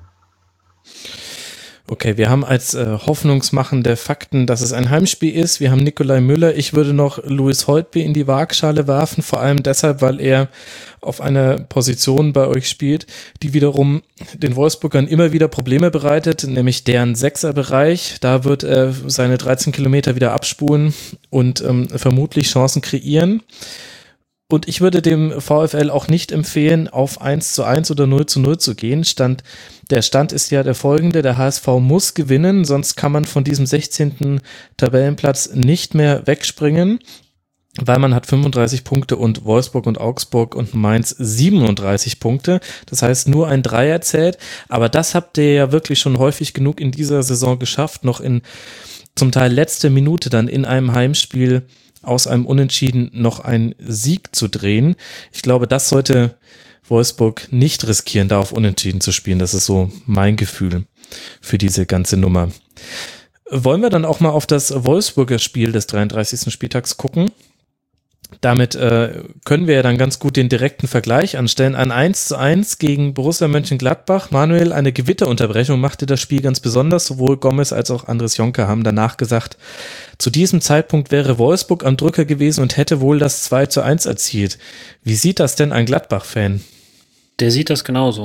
Okay, wir haben als hoffnungsmachende Fakten, dass es ein Heimspiel ist. Wir haben Nikolai Müller. Ich würde noch Louis Holtby in die Waagschale werfen, vor allem deshalb, weil er auf einer Position bei euch spielt, die wiederum den Wolfsburgern immer wieder Probleme bereitet, nämlich deren Sechserbereich. Da wird er seine 13 Kilometer wieder abspulen und vermutlich Chancen kreieren. Und ich würde dem VfL auch nicht empfehlen, auf 1:1 oder 0:0 zu gehen. Der Stand ist ja der folgende: Der HSV muss gewinnen, sonst kann man von diesem 16. Tabellenplatz nicht mehr wegspringen. Weilmann hat 35 Punkte und Wolfsburg und Augsburg und Mainz 37 Punkte. Das heißt, nur ein Dreier zählt. Aber das habt ihr ja wirklich schon häufig genug in dieser Saison geschafft, noch in zum Teil letzte Minute dann in einem Heimspiel aus einem Unentschieden noch einen Sieg zu drehen. Ich glaube, das sollte Wolfsburg nicht riskieren, da auf Unentschieden zu spielen. Das ist so mein Gefühl für diese ganze Nummer. Wollen wir dann auch mal auf das Wolfsburger Spiel des 33. Spieltags gucken? Damit können wir ja dann ganz gut den direkten Vergleich anstellen. Ein 1:1 gegen Borussia Mönchengladbach. Manuel, eine Gewitterunterbrechung machte das Spiel ganz besonders. Sowohl Gomez als auch Andres Jonker haben danach gesagt, zu diesem Zeitpunkt wäre Wolfsburg am Drücker gewesen und hätte wohl das 2:1 erzielt. Wie sieht das denn ein Gladbach-Fan? Der sieht das genauso.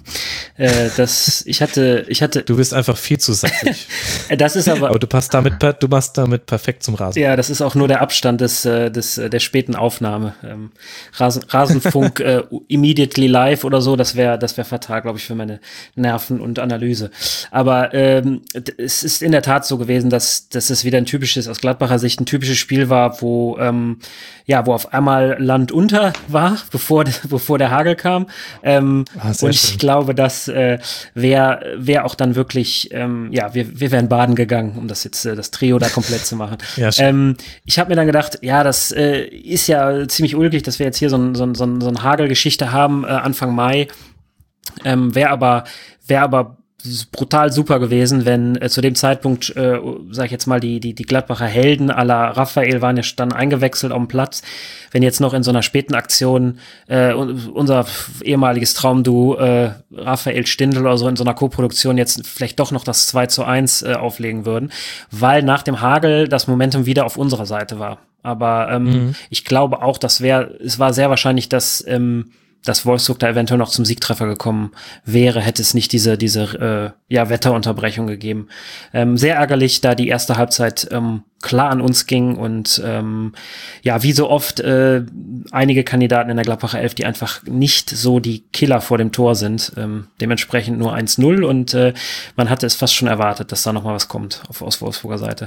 Ich hatte. Du bist einfach viel zu sachlich. Das ist aber du passt damit perfekt zum Rasen. Ja, das ist auch nur der Abstand der späten Aufnahme. Rasenfunk immediately live oder so, das wäre fatal, glaube ich, für meine Nerven und Analyse. Aber es ist in der Tat so gewesen, dass es wieder aus Gladbacher Sicht ein typisches Spiel war, wo auf einmal Land unter war, bevor der Hagel kam. Und ich glaube, das wäre auch dann wirklich, wir wären baden gegangen, um das jetzt das Trio da komplett zu machen. Ja, ich habe mir dann gedacht, ja, das ist ja ziemlich ulkig, dass wir jetzt hier so ein Hagelgeschichte haben, Anfang Mai. Wäre aber brutal super gewesen, wenn zu dem Zeitpunkt, sag ich jetzt mal, die Gladbacher Helden à la Raphael waren ja dann eingewechselt auf dem Platz, wenn jetzt noch in so einer späten Aktion unser ehemaliges Traumduo Raphael Stindl oder so in so einer Co-Produktion jetzt vielleicht doch noch das 2:1 auflegen würden, weil nach dem Hagel das Momentum wieder auf unserer Seite war. Aber ich glaube auch, es war sehr wahrscheinlich, dass Wolfsburg da eventuell noch zum Siegtreffer gekommen wäre, hätte es nicht diese Wetterunterbrechung gegeben. Sehr ärgerlich, da die erste Halbzeit klar an uns ging und wie so oft einige Kandidaten in der Gladbacher Elf, die einfach nicht so die Killer vor dem Tor sind. Dementsprechend nur 1:0 und man hatte es fast schon erwartet, dass da noch mal was kommt aus Wolfsburger Seite.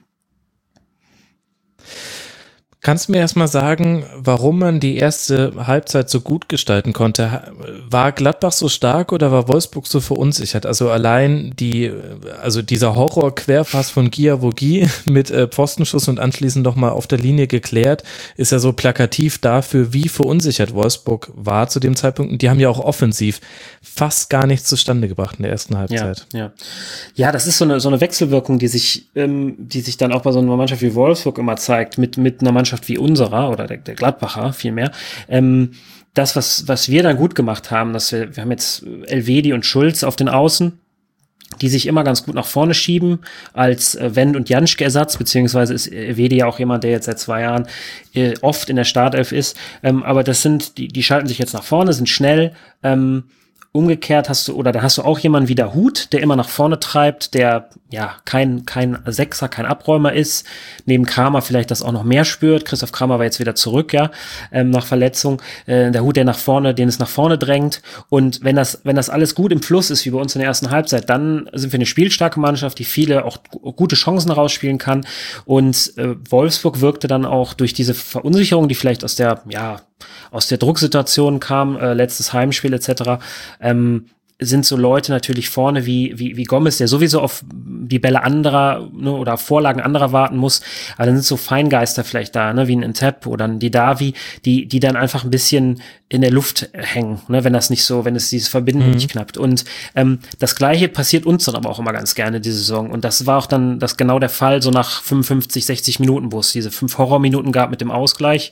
Kannst du mir erstmal sagen, warum man die erste Halbzeit so gut gestalten konnte? War Gladbach so stark oder war Wolfsburg so verunsichert? Also allein dieser Horror-Querpass von Guiavogi mit Pfostenschuss und anschließend nochmal auf der Linie geklärt, ist ja so plakativ dafür, wie verunsichert Wolfsburg war zu dem Zeitpunkt. Und die haben ja auch offensiv fast gar nichts zustande gebracht in der ersten Halbzeit. Ja, das ist so eine Wechselwirkung, die sich dann auch bei so einer Mannschaft wie Wolfsburg immer zeigt, mit einer Mannschaft wie unserer oder der Gladbacher vielmehr. Das, was wir dann gut gemacht haben, wir haben jetzt Elvedi und Schulz auf den Außen, die sich immer ganz gut nach vorne schieben als Wendt- und Janschke-Ersatz, beziehungsweise ist Elvedi ja auch jemand, der jetzt seit 2 Jahren oft in der Startelf ist. Aber das sind, die schalten sich jetzt nach vorne, sind schnell. Umgekehrt hast du auch jemanden wie der Hut, der immer nach vorne treibt, der kein Sechser, kein Abräumer ist, neben Kramer vielleicht das auch noch mehr spürt. Christoph Kramer war jetzt wieder zurück, nach Verletzung. Der Hut, den es nach vorne drängt. Und wenn das alles gut im Fluss ist, wie bei uns in der ersten Halbzeit, dann sind wir eine spielstarke Mannschaft, die viele auch gute Chancen rausspielen kann. Und Wolfsburg wirkte dann auch durch diese Verunsicherung, die vielleicht aus der Drucksituation kam, letztes Heimspiel etc., sind so Leute natürlich vorne wie Gomez, der sowieso auf die Bälle anderer oder Vorlagen anderer warten muss, aber dann sind so Feingeister vielleicht da, wie ein Entep oder ein Didavi, die dann einfach ein bisschen in der Luft hängen, wenn es dieses Verbinden nicht knappt. Und das Gleiche passiert uns dann aber auch immer ganz gerne diese Saison. Und das war auch dann genau der Fall, so nach 55, 60 Minuten, wo es diese 5 Horrorminuten gab mit dem Ausgleich.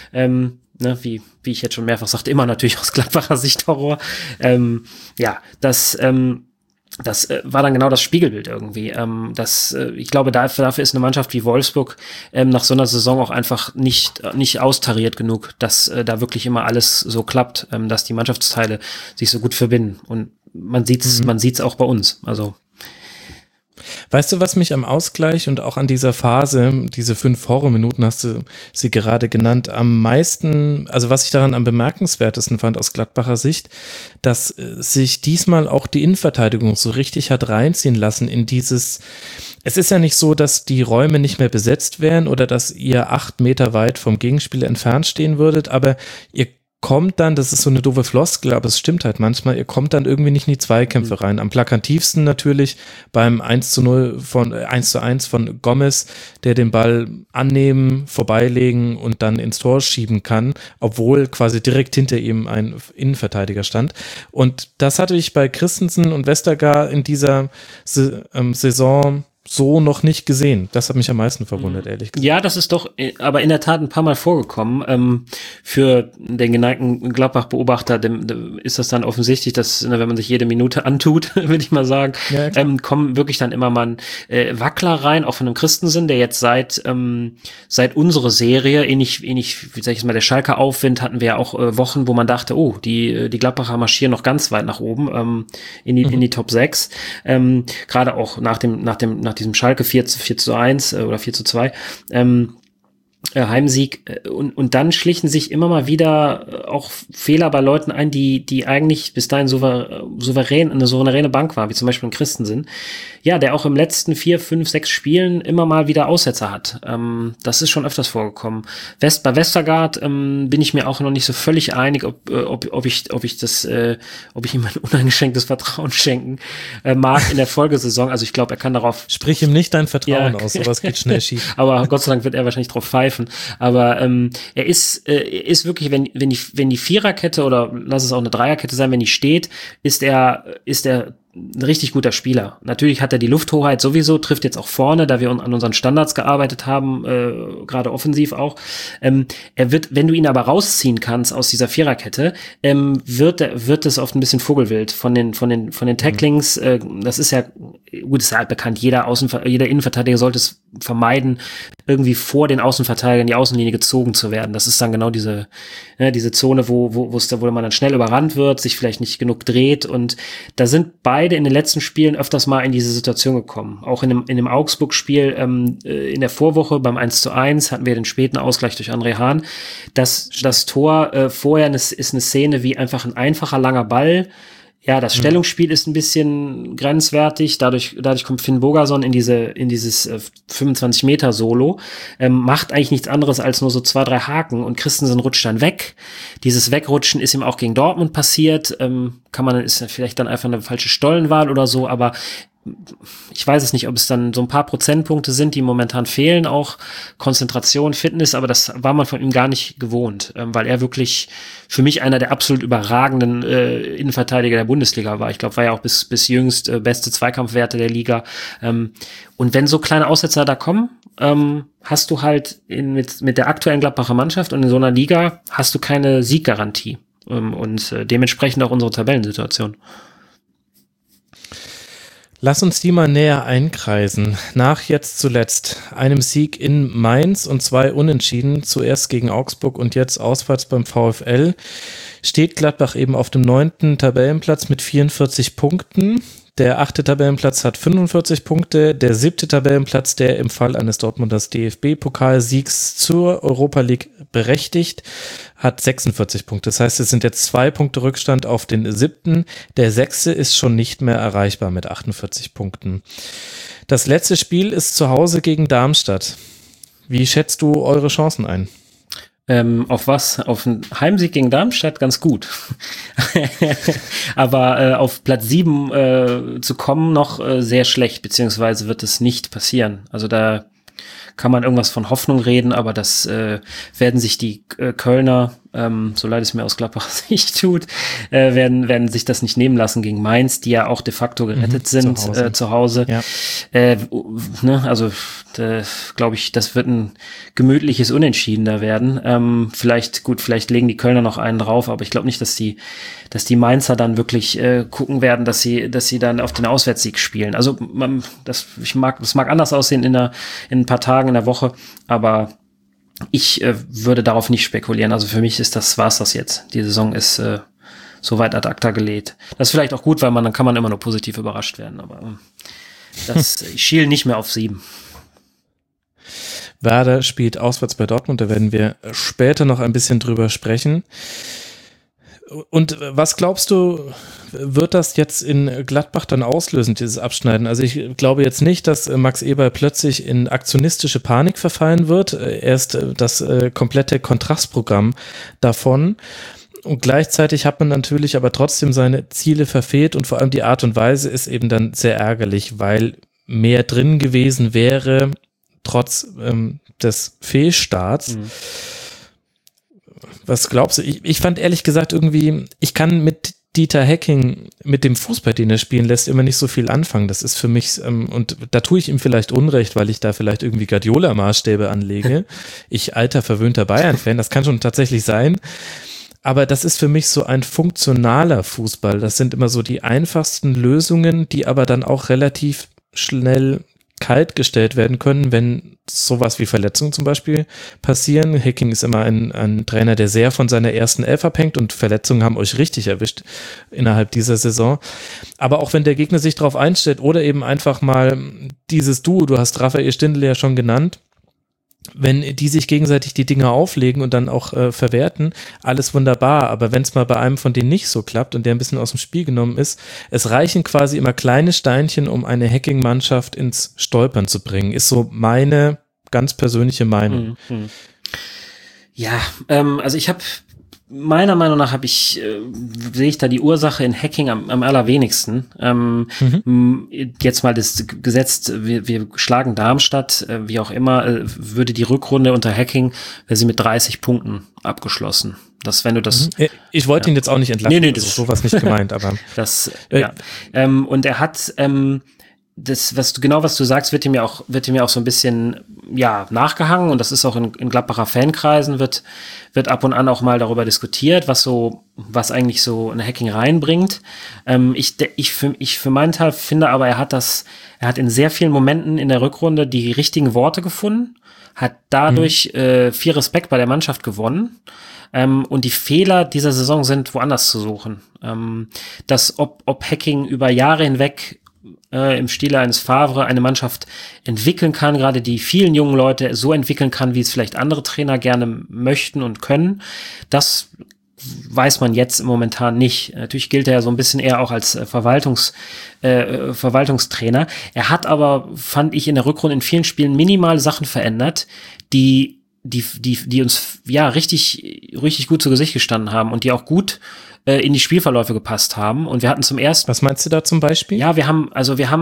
Wie ich jetzt schon mehrfach sagte, immer natürlich aus Gladbacher Sicht Horror. Das war dann genau das Spiegelbild irgendwie. Ich glaube, dafür ist eine Mannschaft wie Wolfsburg nach so einer Saison auch einfach nicht austariert genug, dass da wirklich immer alles so klappt, dass die Mannschaftsteile sich so gut verbinden. Und man sieht's auch bei uns. Also Weißt du, was mich am Ausgleich und auch an dieser Phase, diese 5 Horrorminuten hast du sie gerade genannt, am meisten, also was ich daran am bemerkenswertesten fand aus Gladbacher Sicht, dass sich diesmal auch die Innenverteidigung so richtig hat reinziehen lassen in dieses, es ist ja nicht so, dass die Räume nicht mehr besetzt wären oder dass ihr 8 Meter weit vom Gegenspieler entfernt stehen würdet, aber ihr kommt dann, das ist so eine doofe Floskel, aber es stimmt halt manchmal, ihr kommt dann irgendwie nicht in die Zweikämpfe rein. Am plakativsten natürlich beim 1:1 von Gomez, der den Ball annehmen, vorbeilegen und dann ins Tor schieben kann, obwohl quasi direkt hinter ihm ein Innenverteidiger stand. Und das hatte ich bei Christensen und Westergaard in dieser Saison so noch nicht gesehen. Das hat mich am meisten verwundert, ehrlich gesagt. Ja, das ist doch aber in der Tat ein paar Mal vorgekommen. Für den geneigten Gladbach-Beobachter ist das dann offensichtlich, dass, wenn man sich jede Minute antut, würde ich mal sagen, ja, kommen wirklich dann immer mal Wackler rein, auch von einem Christensen, der jetzt seit unserer Serie, ähnlich, wie sag ich mal, der Schalker Aufwind, hatten wir ja auch Wochen, wo man dachte, oh, die Gladbacher marschieren noch ganz weit nach oben, in die Top 6. Gerade auch nach diesem Schalke 4:1 oder 4:2 Heimsieg und dann schlichen sich immer mal wieder auch Fehler bei Leuten ein, die eigentlich bis dahin eine souveräne Bank war, wie zum Beispiel ein Christensen, ja, der auch im letzten 4, 5, 6 Spielen immer mal wieder Aussetzer hat. Das ist schon öfters vorgekommen. Bei Westergaard bin ich mir auch noch nicht so völlig einig, ob ich ihm ein uneingeschränktes Vertrauen schenken mag in der Folgesaison. Also ich glaube, er kann darauf... Sprich ihm nicht dein Vertrauen aus, sowas geht schnell schief. Aber Gott sei Dank wird er wahrscheinlich drauf pfeifen. Aber er ist wirklich, wenn die Viererkette oder lass es auch eine Dreierkette sein, wenn die steht, ist er ein richtig guter Spieler. Natürlich hat er die Lufthoheit sowieso, trifft jetzt auch vorne, da wir an unseren Standards gearbeitet haben, gerade offensiv auch. Er wird, wenn du ihn aber rausziehen kannst aus dieser Viererkette, wird es oft ein bisschen vogelwild von den Tacklings. Das ist ja, gut, ist ja halt bekannt, jeder Innenverteidiger sollte es vermeiden, irgendwie vor den Außenverteidigern in die Außenlinie gezogen zu werden. Das ist dann genau diese Zone, wo man dann schnell überrannt wird, sich vielleicht nicht genug dreht, und da sind beide in den letzten Spielen öfters mal in diese Situation gekommen. Auch in dem Augsburg-Spiel in der Vorwoche beim 1:1 hatten wir den späten Ausgleich durch André Hahn. Das Tor vorher ist eine Szene wie einfach ein einfacher langer Ball. Ja, das Stellungsspiel ist ein bisschen grenzwertig. Dadurch kommt Finn Bogason in dieses 25 Meter Solo, macht eigentlich nichts anderes als nur so 2, 3 Haken, und Christensen rutscht dann weg. Dieses Wegrutschen ist ihm auch gegen Dortmund passiert. Ist vielleicht dann einfach eine falsche Stollenwahl oder so, aber ich weiß es nicht, ob es dann so ein paar Prozentpunkte sind, die momentan fehlen, auch Konzentration, Fitness, aber das war man von ihm gar nicht gewohnt, weil er wirklich für mich einer der absolut überragenden Innenverteidiger der Bundesliga war. Ich glaube, war ja auch bis jüngst beste Zweikampfwerte der Liga. Und wenn so kleine Aussetzer da kommen, hast du halt mit der aktuellen Gladbacher Mannschaft und in so einer Liga hast du keine Sieggarantie, und dementsprechend auch unsere Tabellensituation. Lass uns die mal näher einkreisen. Nach jetzt zuletzt einem Sieg in Mainz und 2 Unentschieden, zuerst gegen Augsburg und jetzt auswärts beim VfL, steht Gladbach eben auf dem 9. Tabellenplatz mit 44 Punkten. Der 8. Tabellenplatz hat 45 Punkte. Der 7. Tabellenplatz, der im Fall eines Dortmunders DFB-Pokalsiegs zur Europa League berechtigt, hat 46 Punkte. Das heißt, es sind jetzt 2 Punkte Rückstand auf den 7. Der 6. ist schon nicht mehr erreichbar mit 48 Punkten. Das letzte Spiel ist zu Hause gegen Darmstadt. Wie schätzt du eure Chancen ein? Auf was? Auf einen Heimsieg gegen Darmstadt ganz gut. Aber auf Platz 7 zu kommen noch sehr schlecht, beziehungsweise wird es nicht passieren. Also da kann man irgendwas von Hoffnung reden, aber das werden sich die Kölner, so leid es mir aus Gladbacher Sicht tut, werden sich das nicht nehmen lassen gegen Mainz, die ja auch de facto gerettet sind zu Hause. Ja. Also glaube ich, das wird ein gemütliches Unentschieden da werden. Vielleicht legen die Kölner noch einen drauf, aber ich glaube nicht, dass die Mainzer dann wirklich gucken werden, dass sie dann auf den Auswärtssieg spielen. Also das mag anders aussehen in ein paar Tagen in der Woche, aber ich würde darauf nicht spekulieren. Also für mich war's das jetzt. Die Saison ist soweit ad acta gelegt. Das ist vielleicht auch gut, weil dann kann man immer nur positiv überrascht werden, aber ich schiele nicht mehr auf 7. Werder spielt auswärts bei Dortmund, da werden wir später noch ein bisschen drüber sprechen. Und was glaubst du, wird das jetzt in Gladbach dann auslösen, dieses Abschneiden? Also ich glaube jetzt nicht, dass Max Eberl plötzlich in aktionistische Panik verfallen wird. Er ist das komplette Kontrastprogramm davon. Und gleichzeitig hat man natürlich aber trotzdem seine Ziele verfehlt und vor allem die Art und Weise ist eben dann sehr ärgerlich, weil mehr drin gewesen wäre, trotz des Fehlstarts. Was glaubst du? Ich fand ehrlich gesagt irgendwie, ich kann mit Dieter Hecking, mit dem Fußball, den er spielen lässt, immer nicht so viel anfangen. Das ist für mich, und da tue ich ihm vielleicht Unrecht, weil ich da vielleicht irgendwie Guardiola-Maßstäbe anlege. Ich alter, verwöhnter Bayern-Fan, das kann schon tatsächlich sein. Aber das ist für mich so ein funktionaler Fußball. Das sind immer so die einfachsten Lösungen, die aber dann auch relativ schnell kalt gestellt werden können, wenn sowas wie Verletzungen zum Beispiel passieren. Hecking ist immer ein Trainer, der sehr von seiner ersten Elf abhängt und Verletzungen haben euch richtig erwischt innerhalb dieser Saison. Aber auch wenn der Gegner sich darauf einstellt oder eben einfach mal dieses Duo, du hast Raphael Stindl ja schon genannt, wenn die sich gegenseitig die Dinge auflegen und dann auch verwerten, alles wunderbar. Aber wenn es mal bei einem von denen nicht so klappt und der ein bisschen aus dem Spiel genommen ist, es reichen quasi immer kleine Steinchen, um eine Hacking-Mannschaft ins Stolpern zu bringen. Ist so meine ganz persönliche Meinung. Ja, also ich habe meiner Meinung nach sehe ich da die Ursache in Hacking am allerwenigsten. Jetzt mal das gesetzt, wir schlagen Darmstadt, wie auch immer, würde die Rückrunde unter Hacking, wäre sie mit 30 Punkten abgeschlossen. Wenn du das. Ich wollte ihn jetzt auch nicht entlassen. Nee, das ist sowas nicht gemeint, aber. Und er hat, was du sagst, wird ihm ja auch so ein bisschen, nachgehangen, und das ist auch in Gladbacher Fankreisen wird ab und an auch mal darüber diskutiert, was eigentlich so ein Hacking reinbringt. Ich für meinen Teil finde aber, er hat in sehr vielen Momenten in der Rückrunde die richtigen Worte gefunden, hat dadurch viel Respekt bei der Mannschaft gewonnen. Und die Fehler dieser Saison sind woanders zu suchen. Ob Hacking über Jahre hinweg im Stile eines Favre eine Mannschaft entwickeln kann, gerade die vielen jungen Leute so entwickeln kann, wie es vielleicht andere Trainer gerne möchten und können, das weiß man jetzt momentan nicht. Natürlich gilt er ja so ein bisschen eher auch als Verwaltungstrainer. Er hat aber, fand ich, in der Rückrunde in vielen Spielen minimal Sachen verändert, die uns richtig gut zu Gesicht gestanden haben und die auch gut in die Spielverläufe gepasst haben. Und wir hatten zum ersten. Was meinst du da zum Beispiel? Ja, wir haben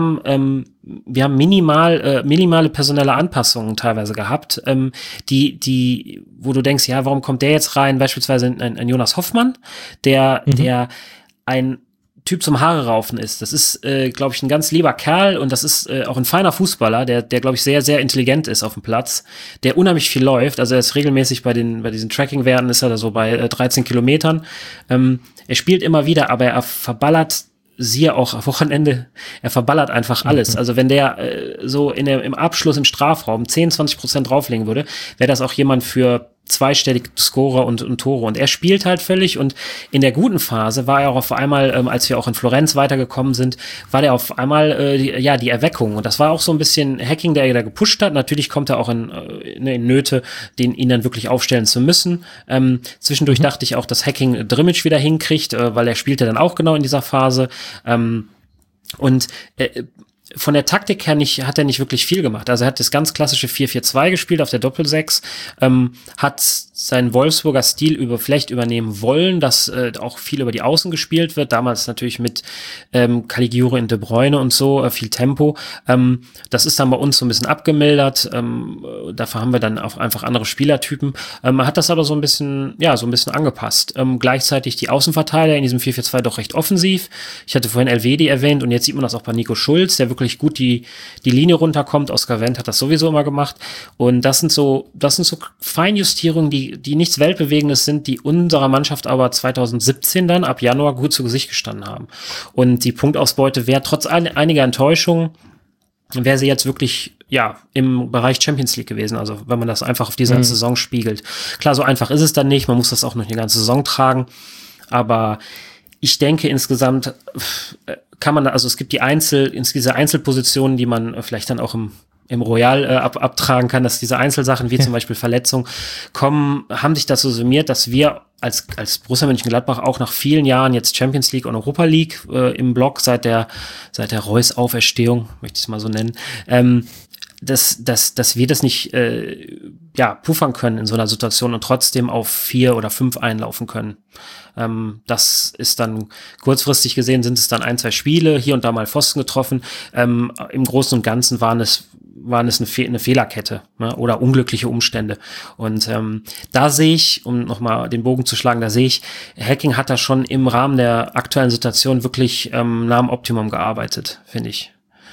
minimale personelle Anpassungen teilweise gehabt, wo du denkst, ja, warum kommt der jetzt rein? Beispielsweise ein Jonas Hoffmann, der ein Typ zum Haare raufen ist. Das ist, glaube ich, ein ganz lieber Kerl, und das ist auch ein feiner Fußballer, der glaube ich, sehr, sehr intelligent ist auf dem Platz, der unheimlich viel läuft. Also er ist regelmäßig bei diesen Tracking-Werten, ist er da so bei 13 Kilometern. Er spielt immer wieder, aber er verballert, siehe auch am Wochenende, er verballert einfach alles. Also wenn der so im Abschluss im Strafraum 10-20% drauflegen würde, wäre das auch jemand für zweistellig Scorer und Tore. Und er spielt halt völlig, und in der guten Phase war er auch auf einmal, als wir auch in Florenz weitergekommen sind, war der auf einmal die Erweckung. Und das war auch so ein bisschen Hacking, der da gepusht hat. Natürlich kommt er auch in Nöte, ihn dann wirklich aufstellen zu müssen. Zwischendurch dachte ich auch, dass Hacking Drimmitsch wieder hinkriegt, weil er spielte dann auch genau in dieser Phase. Von der Taktik her hat er nicht wirklich viel gemacht. Also er hat das ganz klassische 4-4-2 gespielt auf der Doppel-6, hat seinen Wolfsburger Stil vielleicht übernehmen wollen, dass auch viel über die Außen gespielt wird, damals natürlich mit Caligiuri und De Bruyne und so, viel Tempo. Das ist dann bei uns so ein bisschen abgemildert, dafür haben wir dann auch einfach andere Spielertypen. Man hat das aber so ein bisschen angepasst. Gleichzeitig die Außenverteidiger in diesem 4-4-2 doch recht offensiv. Ich hatte vorhin Elvedi erwähnt, und jetzt sieht man das auch bei Nico Schulz, der wirklich gut die Linie runterkommt. Oskar Wendt hat das sowieso immer gemacht. Und das sind so Feinjustierungen, die nichts Weltbewegendes sind, die unserer Mannschaft aber 2017 dann ab Januar gut zu Gesicht gestanden haben. Und die Punktausbeute wäre trotz einiger Enttäuschungen, wäre sie jetzt wirklich im Bereich Champions League gewesen. Also wenn man das einfach auf diese ganze Saison spiegelt. Klar, so einfach ist es dann nicht. Man muss das auch noch eine ganze Saison tragen. Aber ich denke insgesamt kann man, also es gibt diese Einzelpositionen, die man vielleicht dann auch im Royal abtragen kann, dass diese Einzelsachen wie zum Beispiel Verletzung haben sich dazu summiert, dass wir als Borussia Mönchengladbach auch nach vielen Jahren jetzt Champions League und Europa League im Block seit der Reus-Auferstehung, möchte ich es mal so nennen, dass wir das nicht puffern können in so einer Situation und trotzdem auf 4 oder 5 einlaufen können. Das ist dann kurzfristig gesehen, sind es dann 1, 2 Spiele, hier und da mal Pfosten getroffen. Im Großen und Ganzen waren es eine Fehlerkette, ne, oder unglückliche Umstände. Und da sehe ich, um nochmal den Bogen zu schlagen, Hacking hat da schon im Rahmen der aktuellen Situation wirklich nah am Optimum gearbeitet, finde ich.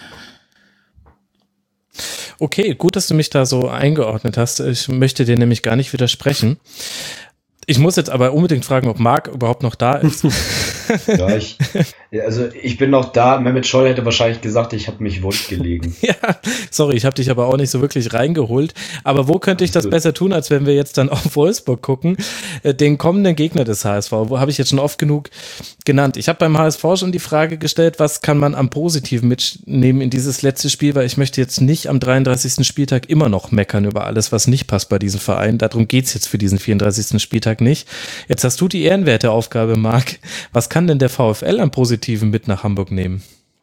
Okay, gut, dass du mich da so eingeordnet hast. Ich möchte dir nämlich gar nicht widersprechen. Ich muss jetzt aber unbedingt fragen, ob Marc überhaupt noch da ist. Ja, ich bin noch da. Mehmet Scholl hätte wahrscheinlich gesagt, ich habe mich wund gelegen. Ja, sorry, ich habe dich aber auch nicht so wirklich reingeholt. Aber wo könnte ich das besser tun, als wenn wir jetzt dann auf Wolfsburg gucken? Den kommenden Gegner des HSV, wo habe ich jetzt schon oft genug genannt. Ich habe beim HSV schon die Frage gestellt, was kann man am Positiven mitnehmen in dieses letzte Spiel, weil ich möchte jetzt nicht am 33. Spieltag immer noch meckern über alles, was nicht passt bei diesem Verein. Darum geht's jetzt für diesen 34. Spieltag nicht. Jetzt hast du die ehrenwerte Aufgabe, Marc. Was kann denn der VfL am Positiven mit nach Hamburg nehmen?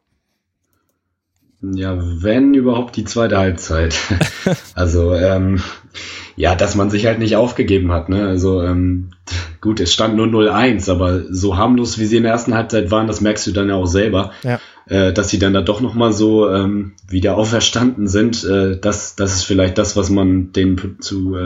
Ja, wenn überhaupt die zweite Halbzeit. Also, dass man sich halt nicht aufgegeben hat, ne? Also, gut, es stand nur 0-1, aber so harmlos, wie sie in der ersten Halbzeit waren, das merkst du dann ja auch selber, dass sie dann da doch nochmal so wieder auferstanden sind. Das ist vielleicht das, was man denen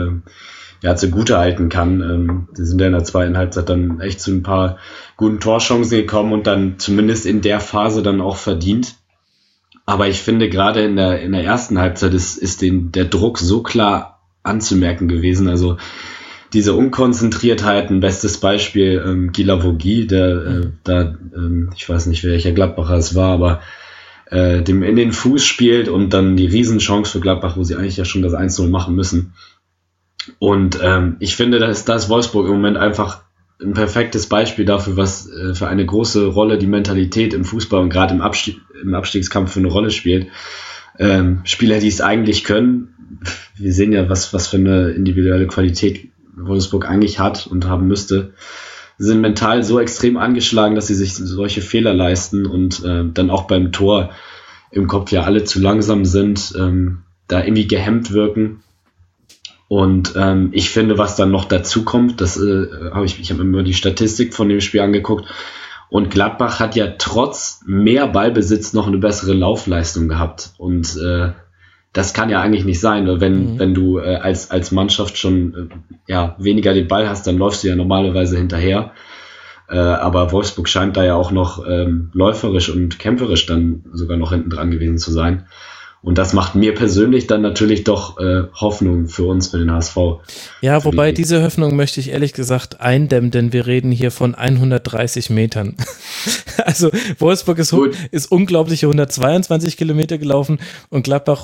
zugute halten kann. Die sind ja in der zweiten Halbzeit dann echt zu ein paar guten Torchancen gekommen und dann zumindest in der Phase dann auch verdient. Aber ich finde, gerade in der ersten Halbzeit ist der Druck so klar anzumerken gewesen. Also diese Unkonzentriertheit, ein bestes Beispiel, Gila Vogie, der ich weiß nicht, welcher Gladbacher es war, aber dem in den Fuß spielt und dann die Riesenchance für Gladbach, wo sie eigentlich ja schon das 1-0 machen müssen. Und ich finde, da ist Wolfsburg im Moment einfach ein perfektes Beispiel dafür, was für eine große Rolle die Mentalität im Fußball und gerade im Abstiegskampf für eine Rolle spielt. Spieler, die es eigentlich können, wir sehen ja, was für eine individuelle Qualität Wolfsburg eigentlich hat und haben müsste, sind mental so extrem angeschlagen, dass sie sich solche Fehler leisten und dann auch beim Tor im Kopf ja alle zu langsam sind, da irgendwie gehemmt wirken. Und ich finde, was dann noch dazu kommt, ich habe mir die Statistik von dem Spiel angeguckt und Gladbach hat ja trotz mehr Ballbesitz noch eine bessere Laufleistung gehabt und das kann ja eigentlich nicht sein, wenn du als Mannschaft schon weniger den Ball hast, dann läufst du ja normalerweise hinterher, aber Wolfsburg scheint da ja auch noch läuferisch und kämpferisch dann sogar noch hinten dran gewesen zu sein. Und das macht mir persönlich dann natürlich doch Hoffnung für uns, für den HSV. Ja, wobei diese Hoffnung möchte ich ehrlich gesagt eindämmen, denn wir reden hier von 130 Metern. Also Wolfsburg ist unglaubliche 122 Kilometer gelaufen und Gladbach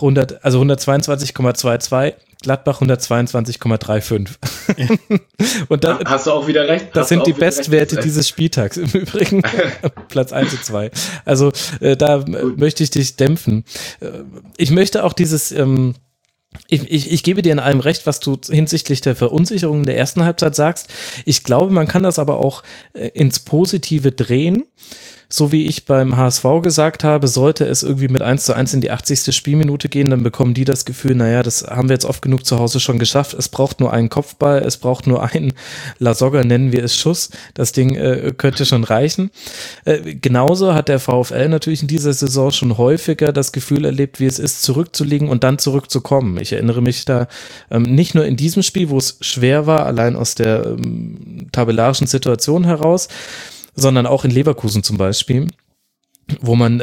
122,22, Gladbach 122,35. Und dann, hast du auch wieder recht? Das sind die Bestwerte dieses Spieltags im Übrigen. Platz 1 und 2. Also da möchte ich dich dämpfen. Ich möchte auch dieses, ich gebe dir in allem recht, was du hinsichtlich der Verunsicherung in der ersten Halbzeit sagst. Ich glaube, man kann das aber auch ins Positive drehen. So wie ich beim HSV gesagt habe, sollte es irgendwie mit 1:1 in die 80. Spielminute gehen, dann bekommen die das Gefühl, naja, das haben wir jetzt oft genug zu Hause schon geschafft. Es braucht nur einen Kopfball, es braucht nur einen Lasogga, nennen wir es Schuss. Das Ding könnte schon reichen. Genauso hat der VfL natürlich in dieser Saison schon häufiger das Gefühl erlebt, wie es ist, zurückzulegen und dann zurückzukommen. Ich erinnere mich da nicht nur in diesem Spiel, wo es schwer war, allein aus der tabellarischen Situation heraus, sondern auch in Leverkusen zum Beispiel, wo man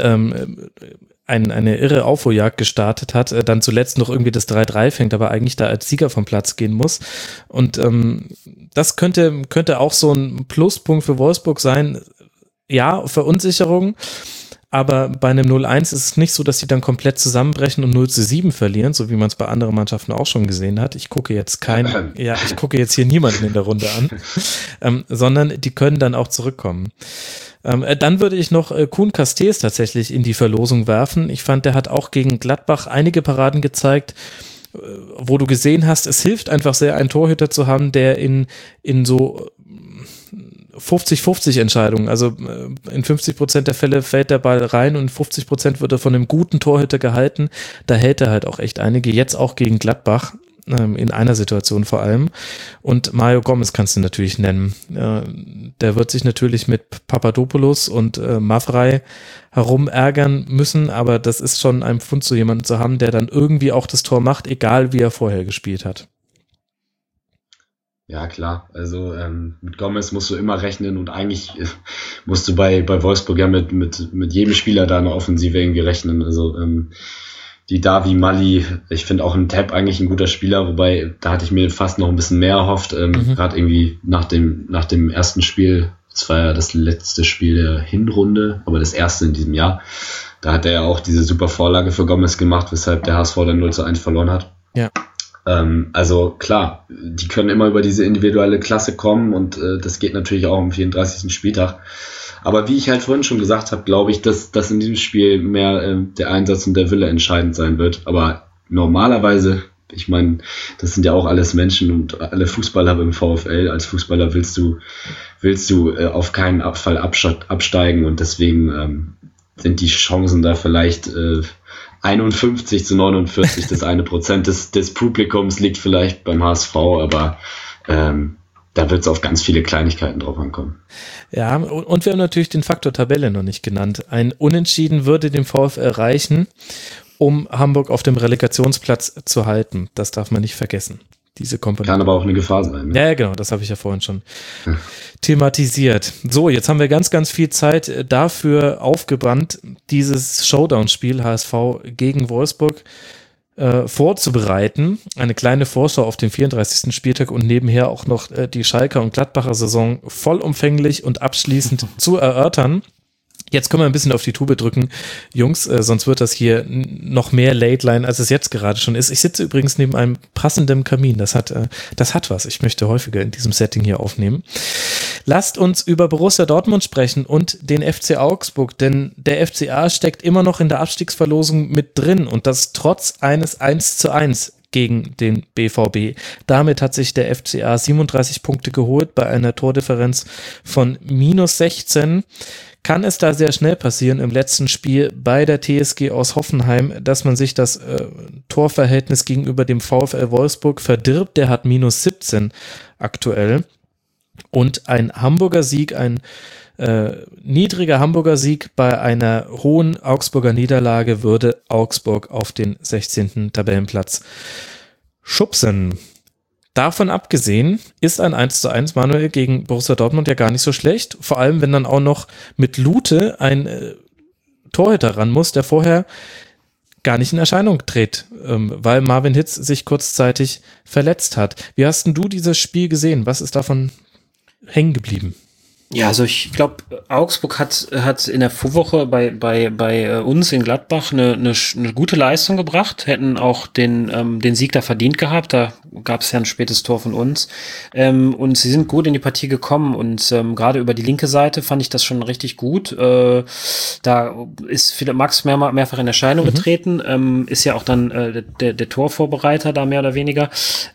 eine irre Aufholjagd gestartet hat, dann zuletzt noch irgendwie das 3-3 fängt, aber eigentlich da als Sieger vom Platz gehen muss. Und das könnte auch so ein Pluspunkt für Wolfsburg sein. Ja, Verunsicherung, Aber bei einem 0-1 ist es nicht so, dass sie dann komplett zusammenbrechen und 0-7 verlieren, so wie man es bei anderen Mannschaften auch schon gesehen hat. Ich gucke jetzt hier niemanden in der Runde an, sondern die können dann auch zurückkommen. Dann würde ich noch Kuhn Castells tatsächlich in die Verlosung werfen. Ich fand, der hat auch gegen Gladbach einige Paraden gezeigt, wo du gesehen hast, es hilft einfach sehr, einen Torhüter zu haben, der in so 50-50 Entscheidungen, also in 50% der Fälle fällt der Ball rein und 50% wird er von einem guten Torhüter gehalten. Da hält er halt auch echt einige, jetzt auch gegen Gladbach, in einer Situation vor allem. Und Mario Gomez kannst du natürlich nennen. Der wird sich natürlich mit Papadopoulos und Mavrei herumärgern müssen, aber das ist schon ein Pfund, so jemanden zu haben, der dann irgendwie auch das Tor macht, egal wie er vorher gespielt hat. Ja, klar. Also mit Gomez musst du immer rechnen und eigentlich musst du bei Wolfsburg ja mit jedem Spieler da in der Offensive irgendwie rechnen. Also die Davi Mali, ich finde auch ein Tab eigentlich ein guter Spieler, wobei da hatte ich mir fast noch ein bisschen mehr erhofft. Gerade irgendwie nach dem ersten Spiel, das war ja das letzte Spiel der Hinrunde, aber das erste in diesem Jahr, da hat er ja auch diese super Vorlage für Gomez gemacht, weshalb der HSV dann 0-1 verloren hat. Ja. Also klar, die können immer über diese individuelle Klasse kommen und das geht natürlich auch am 34. Spieltag. Aber wie ich halt vorhin schon gesagt habe, glaube ich, dass in diesem Spiel mehr der Einsatz und der Wille entscheidend sein wird. Aber normalerweise, ich meine, das sind ja auch alles Menschen und alle Fußballer beim VfL. Als Fußballer willst du auf keinen Fall absteigen und deswegen sind die Chancen da vielleicht 51-49, das 1% des Publikums liegt vielleicht beim HSV, aber da wird es auf ganz viele Kleinigkeiten drauf ankommen. Ja, und wir haben natürlich den Faktor Tabelle noch nicht genannt. Ein Unentschieden würde dem VfL reichen, um Hamburg auf dem Relegationsplatz zu halten. Das darf man nicht vergessen. Diese Komponente. Kann aber auch eine Gefahr sein. Ne? Ja, genau, das habe ich ja vorhin schon thematisiert. So, jetzt haben wir ganz, ganz viel Zeit dafür aufgewandt, dieses Showdown-Spiel HSV gegen Wolfsburg vorzubereiten. Eine kleine Vorschau auf den 34. Spieltag und nebenher auch noch die Schalker und Gladbacher Saison vollumfänglich und abschließend zu erörtern. Jetzt können wir ein bisschen auf die Tube drücken, Jungs, sonst wird das hier noch mehr Late-Line, als es jetzt gerade schon ist. Ich sitze übrigens neben einem passenden Kamin, das hat was. Ich möchte häufiger in diesem Setting hier aufnehmen. Lasst uns über Borussia Dortmund sprechen und den FC Augsburg, denn der FCA steckt immer noch in der Abstiegsverlosung mit drin und das trotz eines 1:1 gegen den BVB. Damit hat sich der FCA 37 Punkte geholt bei einer Tordifferenz von -16. Kann es da sehr schnell passieren im letzten Spiel bei der TSG aus Hoffenheim, dass man sich das Torverhältnis gegenüber dem VfL Wolfsburg verdirbt. Der hat -17 aktuell. Und ein Hamburger Sieg, ein niedriger Hamburger Sieg bei einer hohen Augsburger Niederlage würde Augsburg auf den 16. Tabellenplatz schubsen. Davon abgesehen ist ein 1:1 Manuel gegen Borussia Dortmund ja gar nicht so schlecht, vor allem wenn dann auch noch mit Lute ein Torhüter ran muss, der vorher gar nicht in Erscheinung tritt, weil Marvin Hitz sich kurzzeitig verletzt hat. Wie hast denn du dieses Spiel gesehen? Was ist davon hängen geblieben? Ja, also ich glaube, Augsburg hat in der Vorwoche bei uns in Gladbach eine gute Leistung gebracht, hätten auch den Sieg da verdient gehabt, da gab es ja ein spätes Tor von uns und sie sind gut in die Partie gekommen und gerade über die linke Seite fand ich das schon richtig gut, da ist Max mehrfach in Erscheinung getreten, ist ja auch dann der Torvorbereiter da mehr oder weniger,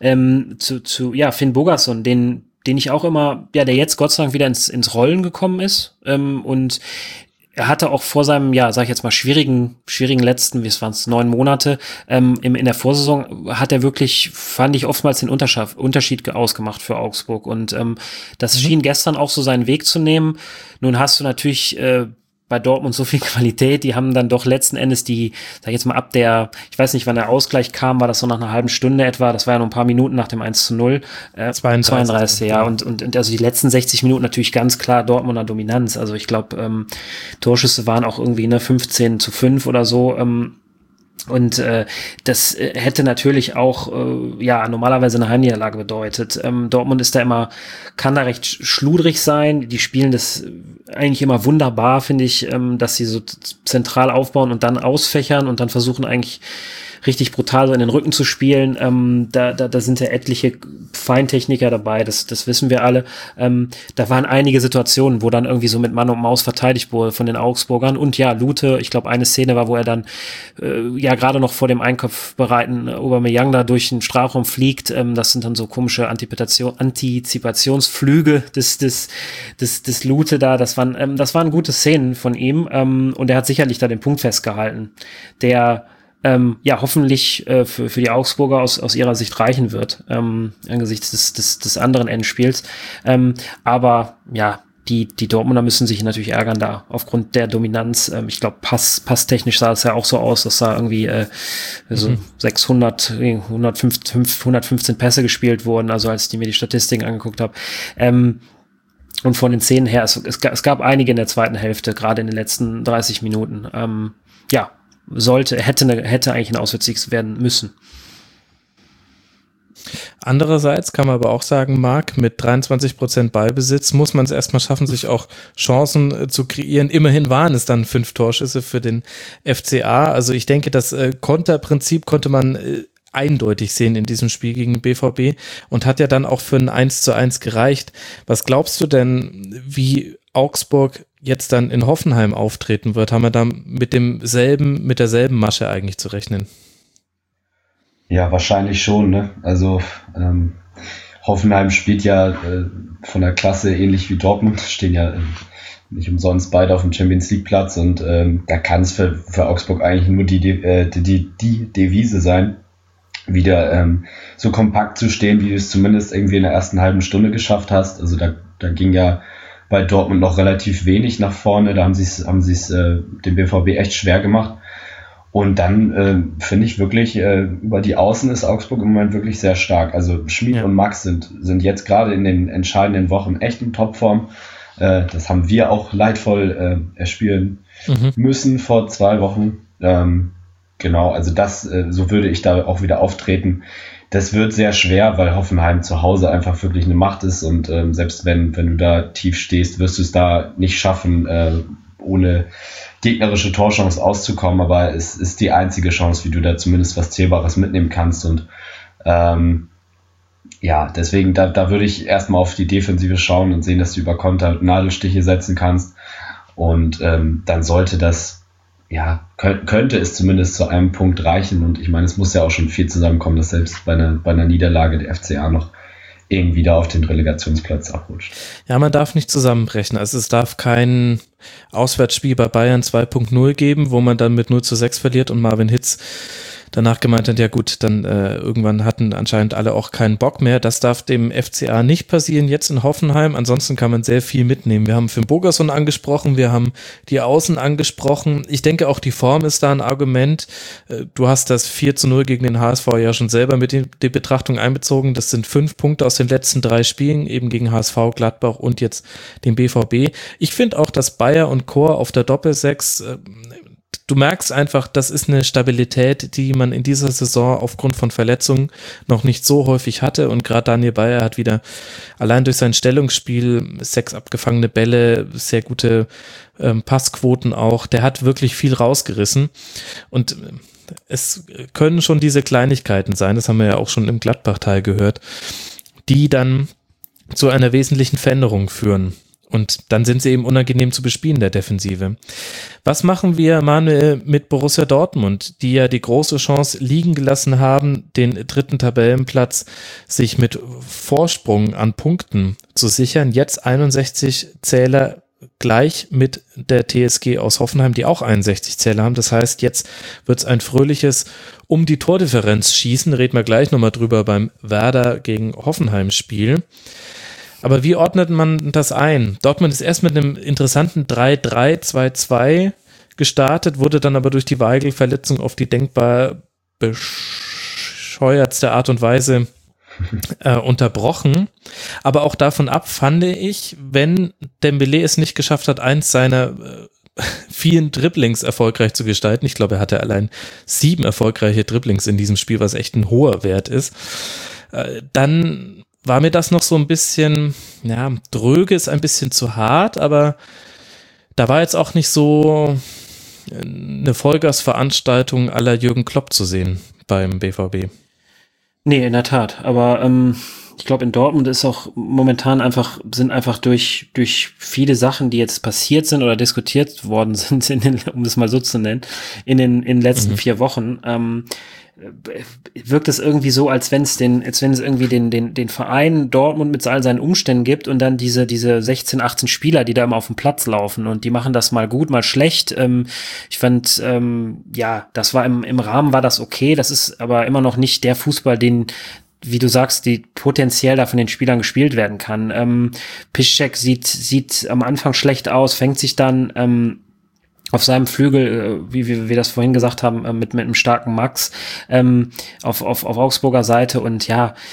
Finn Bogason, den ich auch immer, ja, der jetzt Gott sei Dank wieder ins Rollen gekommen ist, und er hatte auch vor seinem, ja, sag ich jetzt mal, schwierigen letzten, wie es waren 9 Monate, in der Vorsaison hat er wirklich, fand ich, oftmals den Unterschied ausgemacht für Augsburg und das schien gestern auch so seinen Weg zu nehmen. Nun hast du natürlich bei Dortmund so viel Qualität, die haben dann doch letzten Endes die, sag ich jetzt mal, ich weiß nicht, wann der Ausgleich kam, war das so nach einer halben Stunde etwa, das war ja noch ein paar Minuten nach dem 1:0. 32, ja, und also die letzten 60 Minuten natürlich ganz klar Dortmunder Dominanz, also ich glaube, Torschüsse waren auch irgendwie 15:5 oder so, Und das hätte natürlich auch normalerweise eine Heimniederlage bedeutet. Dortmund ist kann da recht schludrig sein. Die spielen das eigentlich immer wunderbar, finde ich, dass sie so zentral aufbauen und dann ausfächern und dann versuchen eigentlich richtig brutal so in den Rücken zu spielen. Da sind ja etliche Feintechniker dabei, das wissen wir alle. Da waren einige Situationen, wo dann irgendwie so mit Mann und Maus verteidigt wurde von den Augsburgern. Und ja, Lute, ich glaube, eine Szene war, wo er dann gerade noch vor dem Einkaufsbereiten Aubameyang da durch den Strafraum fliegt. Das sind dann so komische Antizipationsflüge des Lute da. Das waren gute Szenen von ihm. Und er hat sicherlich da den Punkt festgehalten, der hoffentlich für die Augsburger aus ihrer Sicht reichen wird, angesichts des anderen Endspiels. Aber ja, die Dortmunder müssen sich natürlich ärgern da, aufgrund der Dominanz. Ich glaube, passtechnisch sah es ja auch so aus, dass da irgendwie 115 Pässe gespielt wurden, also als ich mir die Statistiken angeguckt habe. Und von den Szenen her, es gab einige in der zweiten Hälfte, gerade in den letzten 30 Minuten. Hätte eigentlich ein Auswärtssieg werden müssen. Andererseits kann man aber auch sagen, Marc, mit 23% Ballbesitz muss man es erstmal schaffen, sich auch Chancen zu kreieren. Immerhin waren es dann 5 Torschüsse für den FCA. Also ich denke, das Konterprinzip konnte man eindeutig sehen in diesem Spiel gegen den BVB und hat ja dann auch für ein 1:1 gereicht. Was glaubst du denn, wie Augsburg jetzt dann in Hoffenheim auftreten wird? Haben wir da mit derselben Masche eigentlich zu rechnen? Ja, wahrscheinlich schon, ne? Also Hoffenheim spielt ja von der Klasse ähnlich wie Dortmund, stehen ja nicht umsonst beide auf dem Champions League Platz und da kann es für Augsburg eigentlich nur die Devise sein, wieder so kompakt zu stehen, wie du es zumindest irgendwie in der ersten halben Stunde geschafft hast. Also da ging ja bei Dortmund noch relativ wenig nach vorne, da haben sie es dem BVB echt schwer gemacht. Und dann finde ich wirklich, über die Außen ist Augsburg im Moment wirklich sehr stark. Also Schmid und Max sind jetzt gerade in den entscheidenden Wochen echt in Topform. Das haben wir auch leidvoll erspielen müssen vor 2 Wochen. Genau, also so würde ich da auch wieder auftreten. Das wird sehr schwer, weil Hoffenheim zu Hause einfach wirklich eine Macht ist und selbst wenn du da tief stehst, wirst du es da nicht schaffen, ohne gegnerische Torchance auszukommen, aber es ist die einzige Chance, wie du da zumindest was Zählbares mitnehmen kannst und deswegen, da würde ich erstmal auf die Defensive schauen und sehen, dass du über Konter Nadelstiche setzen kannst und dann sollte das könnte es zumindest zu einem Punkt reichen und ich meine, es muss ja auch schon viel zusammenkommen, dass selbst bei einer Niederlage der FCA noch irgendwie da auf den Relegationsplatz abrutscht. Ja, man darf nicht zusammenbrechen. Also es darf kein Auswärtsspiel bei Bayern 2.0 geben, wo man dann mit 0:6 verliert und Marvin Hitz danach gemeint hat, ja gut, dann irgendwann hatten anscheinend alle auch keinen Bock mehr. Das darf dem FCA nicht passieren, jetzt in Hoffenheim. Ansonsten kann man sehr viel mitnehmen. Wir haben Finn Bogerson angesprochen, wir haben die Außen angesprochen. Ich denke, auch die Form ist da ein Argument. Du hast das 4:0 gegen den HSV ja schon selber mit in die Betrachtung einbezogen. Das sind 5 Punkte aus den letzten 3 Spielen, eben gegen HSV, Gladbach und jetzt den BVB. Ich finde auch, dass Bayer und Chor auf der Doppel-6 du merkst einfach, das ist eine Stabilität, die man in dieser Saison aufgrund von Verletzungen noch nicht so häufig hatte und gerade Daniel Bayer hat wieder allein durch sein Stellungsspiel 6 abgefangene Bälle, sehr gute Passquoten auch, der hat wirklich viel rausgerissen und es können schon diese Kleinigkeiten sein, das haben wir ja auch schon im Gladbach-Teil gehört, die dann zu einer wesentlichen Veränderung führen. Und dann sind sie eben unangenehm zu bespielen, der Defensive. Was machen wir, Manuel, mit Borussia Dortmund, die ja die große Chance liegen gelassen haben, den 3. Tabellenplatz sich mit Vorsprung an Punkten zu sichern? Jetzt 61 Zähler gleich mit der TSG aus Hoffenheim, die auch 61 Zähler haben. Das heißt, jetzt wird es ein fröhliches um die Tordifferenz schießen. Reden wir gleich nochmal drüber beim Werder gegen Hoffenheim-Spiel. Aber wie ordnet man das ein? Dortmund ist erst mit einem interessanten 3-3-2-2 gestartet, wurde dann aber durch die Weigl-Verletzung auf die denkbar bescheuertste Art und Weise unterbrochen. Aber auch davon ab fand ich, wenn Dembélé es nicht geschafft hat, eins seiner vielen Dribblings erfolgreich zu gestalten. Ich glaube, er hatte allein 7 erfolgreiche Dribblings in diesem Spiel, was echt ein hoher Wert ist. Dann war mir das noch so ein bisschen, ja, dröge ist ein bisschen zu hart, aber da war jetzt auch nicht so eine Vollgasveranstaltung à la Jürgen Klopp zu sehen beim BVB. Nee, in der Tat. Aber ich glaube, in Dortmund ist auch momentan sind einfach durch viele Sachen, die jetzt passiert sind oder diskutiert worden sind, um es mal so zu nennen, in den letzten 4 Wochen, wirkt es irgendwie so, als wenn es irgendwie den Verein Dortmund mit all seinen Umständen gibt und dann diese 16, 18 Spieler, die da immer auf dem Platz laufen und die machen das mal gut, mal schlecht. Ich fand, das war im Rahmen war das okay, das ist aber immer noch nicht der Fußball, den, wie du sagst, die potenziell da von den Spielern gespielt werden kann. Piszczek sieht am Anfang schlecht aus, fängt sich dann auf seinem Flügel, wie wir das vorhin gesagt haben, mit einem starken Max auf Augsburger Seite und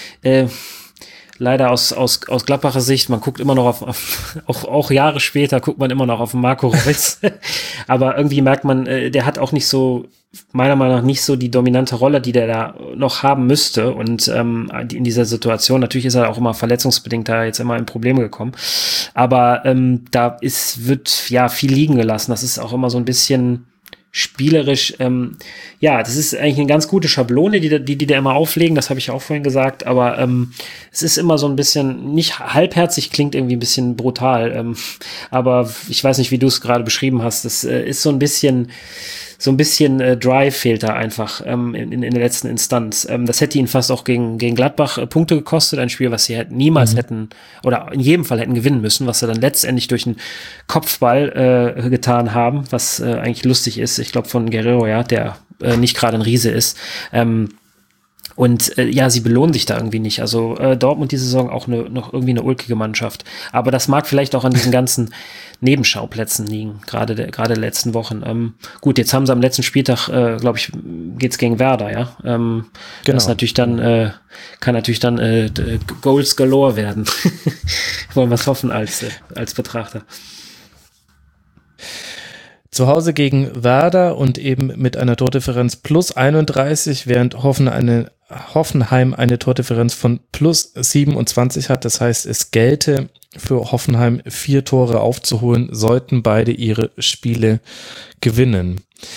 leider aus Gladbacher Sicht, man guckt immer noch auch Jahre später guckt man immer noch auf Marco Reus, aber irgendwie merkt man, der hat auch nicht so, meiner Meinung nach nicht so die dominante Rolle, die der da noch haben müsste und in dieser Situation, natürlich ist er auch immer verletzungsbedingt da jetzt immer in Probleme gekommen, aber wird viel liegen gelassen, das ist auch immer so ein bisschen spielerisch, das ist eigentlich eine ganz gute Schablone, die da immer auflegen, das habe ich auch vorhin gesagt, aber es ist immer so ein bisschen, nicht halbherzig, klingt irgendwie ein bisschen brutal, aber ich weiß nicht, wie du es gerade beschrieben hast, das ist so ein bisschen Drive fehlt da einfach in der letzten Instanz. Das hätte ihn fast auch gegen Gladbach Punkte gekostet, ein Spiel, was sie niemals hätten, oder in jedem Fall hätten gewinnen müssen, was sie dann letztendlich durch einen Kopfball getan haben, was eigentlich lustig ist, ich glaube von Guerrero, der nicht gerade ein Riese ist. Sie belohnen sich da irgendwie nicht. Also Dortmund diese Saison auch noch irgendwie eine ulkige Mannschaft. Aber das mag vielleicht auch an diesen ganzen Nebenschauplätzen liegen, gerade der letzten Wochen. Gut, jetzt haben sie am letzten Spieltag, glaube ich, geht's gegen Werder, ja. Genau. Das natürlich dann kann natürlich dann Goals galore werden. Wollen wir es hoffen als Betrachter. Zu Hause gegen Werder und eben mit einer Tordifferenz plus 31, während Hoffenheim eine Tordifferenz von plus 27 hat. Das heißt, es gelte für Hoffenheim 4 Tore aufzuholen, sollten beide ihre Spiele gewinnen.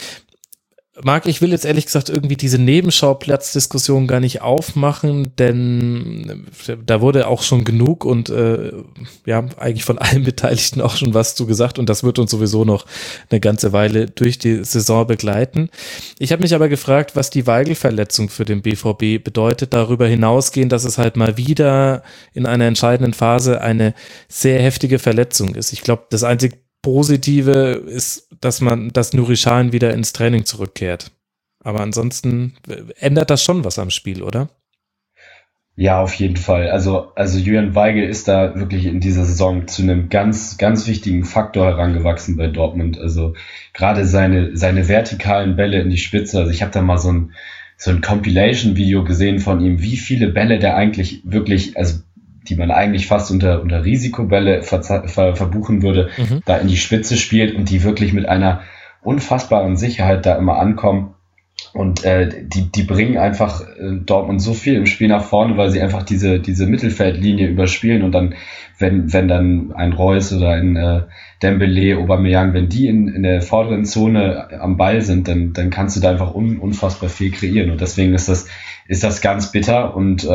Marc, ich will jetzt ehrlich gesagt irgendwie diese Nebenschauplatzdiskussion gar nicht aufmachen, denn da wurde auch schon genug und eigentlich von allen Beteiligten auch schon was zu gesagt und das wird uns sowieso noch eine ganze Weile durch die Saison begleiten. Ich habe mich aber gefragt, was die Weigl-Verletzung für den BVB bedeutet, darüber hinausgehend, dass es halt mal wieder in einer entscheidenden Phase eine sehr heftige Verletzung ist. Ich glaube, das einzige Positive ist, dass Nuri Sahin wieder ins Training zurückkehrt. Aber ansonsten ändert das schon was am Spiel, oder? Ja, auf jeden Fall. Also Julian Weigl ist da wirklich in dieser Saison zu einem ganz, ganz wichtigen Faktor herangewachsen bei Dortmund. Also gerade seine vertikalen Bälle in die Spitze. Also ich habe da mal so ein Compilation-Video gesehen von ihm, wie viele Bälle der eigentlich wirklich, also die man eigentlich fast unter Risikobälle verbuchen würde, da in die Spitze spielt und die wirklich mit einer unfassbaren Sicherheit da immer ankommen. Und die bringen einfach Dortmund so viel im Spiel nach vorne, weil sie einfach diese Mittelfeldlinie überspielen und dann, wenn dann ein Reus oder ein Dembélé, Aubameyang, wenn die in der vorderen Zone am Ball sind, dann kannst du da einfach unfassbar viel kreieren. Und deswegen ist das ganz bitter und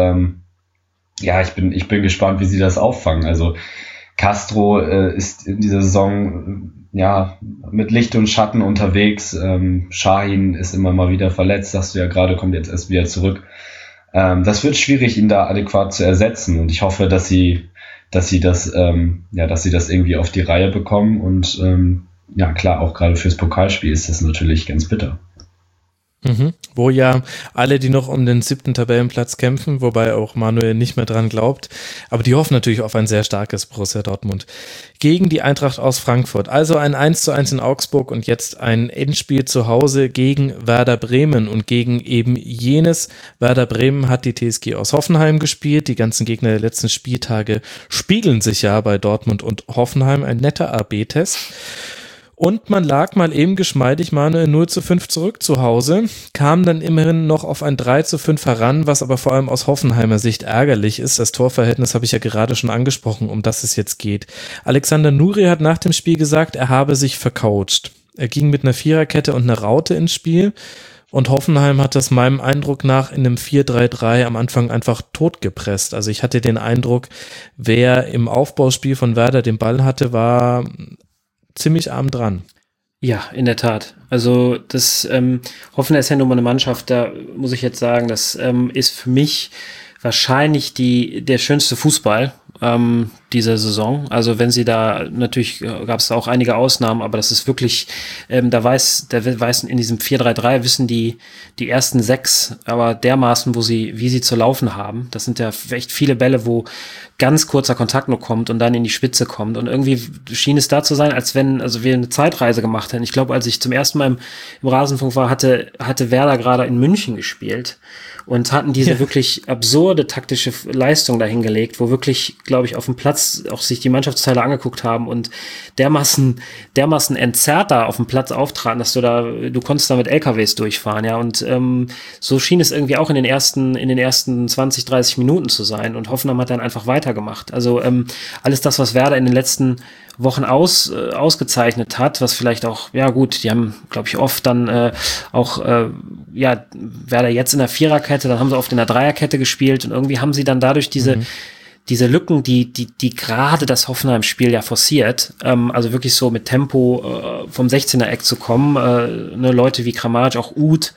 ich bin gespannt, wie sie das auffangen. Also Castro ist in dieser Saison mit Licht und Schatten unterwegs. Sahin ist immer mal wieder verletzt, sagst du ja gerade, kommt jetzt erst wieder zurück. Das wird schwierig, ihn da adäquat zu ersetzen und ich hoffe, dass sie das irgendwie auf die Reihe bekommen und klar, auch gerade fürs Pokalspiel ist das natürlich ganz bitter. Wo ja alle, die noch um den 7. Tabellenplatz kämpfen, wobei auch Manuel nicht mehr dran glaubt, aber die hoffen natürlich auf ein sehr starkes Borussia Dortmund gegen die Eintracht aus Frankfurt. Also ein 1:1 in Augsburg und jetzt ein Endspiel zu Hause gegen Werder Bremen und gegen eben jenes Werder Bremen hat die TSG aus Hoffenheim gespielt. Die ganzen Gegner der letzten Spieltage spiegeln sich ja bei Dortmund und Hoffenheim. Ein netter AB-Test. Und man lag mal eben geschmeidig mal 0:5 zurück zu Hause, kam dann immerhin noch auf ein 3:5 heran, was aber vor allem aus Hoffenheimer Sicht ärgerlich ist. Das Torverhältnis habe ich ja gerade schon angesprochen, um das es jetzt geht. Alexander Nuri hat nach dem Spiel gesagt, er habe sich vercoacht. Er ging mit einer Viererkette und einer Raute ins Spiel. Und Hoffenheim hat das meinem Eindruck nach in einem 4-3-3 am Anfang einfach totgepresst. Also ich hatte den Eindruck, wer im Aufbauspiel von Werder den Ball hatte, war ziemlich arm dran. Ja, in der Tat. Also das Hoffenheim ist ja nun mal eine Mannschaft, da muss ich jetzt sagen, das ist für mich wahrscheinlich der schönste Fußball dieser Saison. Also wenn sie da, natürlich gab es da auch einige Ausnahmen, aber das ist wirklich, da weiß in diesem 4-3-3 wissen die ersten 6, aber dermaßen, wie sie zu laufen haben. Das sind ja echt viele Bälle, wo ganz kurzer Kontakt nur kommt und dann in die Spitze kommt. Und irgendwie schien es da zu sein, als wenn wir eine Zeitreise gemacht hätten. Ich glaube, als ich zum ersten Mal im Rasenfunk war, hatte Werder gerade in München gespielt und hatten diese wirklich absurde taktische Leistung dahingelegt, wo wirklich, glaube ich, auf dem Platz auch sich die Mannschaftsteile angeguckt haben und dermaßen entzerrt da auf dem Platz auftraten, dass du konntest da mit LKWs durchfahren, ja, und so schien es irgendwie auch in den ersten 20, 30 Minuten zu sein, und Hoffenheim hat dann einfach weitergemacht. Also alles das, was Werder in den letzten Wochen ausgezeichnet hat, was vielleicht auch, ja gut, die haben, glaube ich, oft dann Werder jetzt in der Viererkette, dann haben sie oft in der Dreierkette gespielt, und irgendwie haben sie dann dadurch diese Lücken, die gerade das Hoffenheim-Spiel ja forciert, also wirklich so mit Tempo vom 16er-Eck zu kommen, Leute wie Kramaric, auch Uth,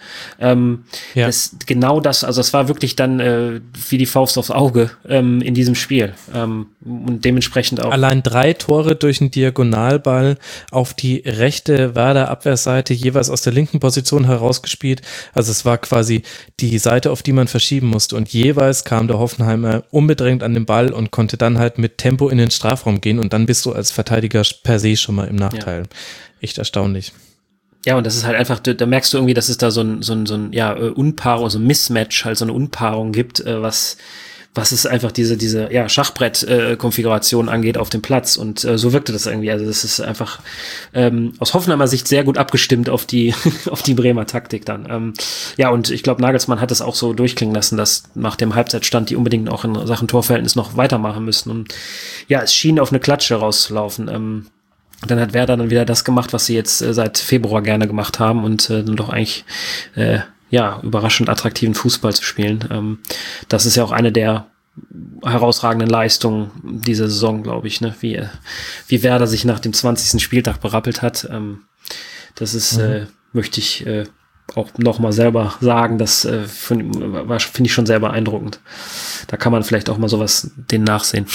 das war wirklich dann wie die Faust aufs Auge in diesem Spiel, und dementsprechend auch. Allein 3 Tore durch einen Diagonalball auf die rechte Werder-Abwehrseite, jeweils aus der linken Position herausgespielt, also es war quasi die Seite, auf die man verschieben musste, und jeweils kam der Hoffenheimer unbedrängt an den Ball und konnte dann halt mit Tempo in den Strafraum gehen, und dann bist du als Verteidiger per se schon mal im Nachteil. Ja. Echt erstaunlich. Ja, und das ist halt einfach, da merkst du irgendwie, dass es da so ein Unpaarung, so ein Mismatch, halt so eine Unpaarung gibt, was es einfach diese Schachbrett-Konfiguration angeht auf dem Platz, und so wirkte das irgendwie. Also das ist einfach aus Hoffenheimer Sicht sehr gut abgestimmt auf die Bremer Taktik dann. Und ich glaube, Nagelsmann hat das auch so durchklingen lassen, dass nach dem Halbzeitstand die unbedingt auch in Sachen Torverhältnis noch weitermachen müssen, und ja, es schien auf eine Klatsche rauszulaufen. Dann hat Werder dann wieder das gemacht, was sie jetzt seit Februar gerne gemacht haben, und dann doch eigentlich überraschend attraktiven Fußball zu spielen. Das ist ja auch eine der herausragenden Leistungen dieser Saison, glaube ich, ne? Wie Werder sich nach dem 20. Spieltag berappelt hat. Das ist, möchte ich auch nochmal selber sagen, das finde ich schon sehr beeindruckend. Da kann man vielleicht auch mal sowas denen nachsehen.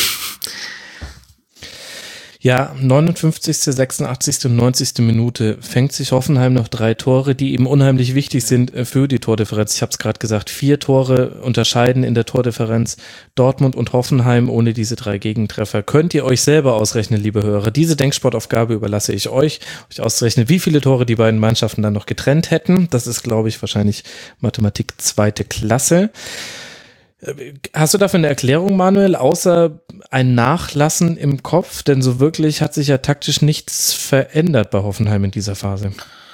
Ja, 59., 86. und 90. Minute fängt sich Hoffenheim noch 3 Tore, die eben unheimlich wichtig sind für die Tordifferenz. Ich habe es gerade gesagt, 4 Tore unterscheiden in der Tordifferenz Dortmund und Hoffenheim ohne diese 3 Gegentreffer. Könnt ihr euch selber ausrechnen, liebe Hörer. Diese Denksportaufgabe überlasse ich euch auszurechnen, wie viele Tore die beiden Mannschaften dann noch getrennt hätten. Das ist, glaube ich, wahrscheinlich Mathematik 2. Klasse. Hast du dafür eine Erklärung, Manuel, außer ein Nachlassen im Kopf? Denn so wirklich hat sich ja taktisch nichts verändert bei Hoffenheim in dieser Phase.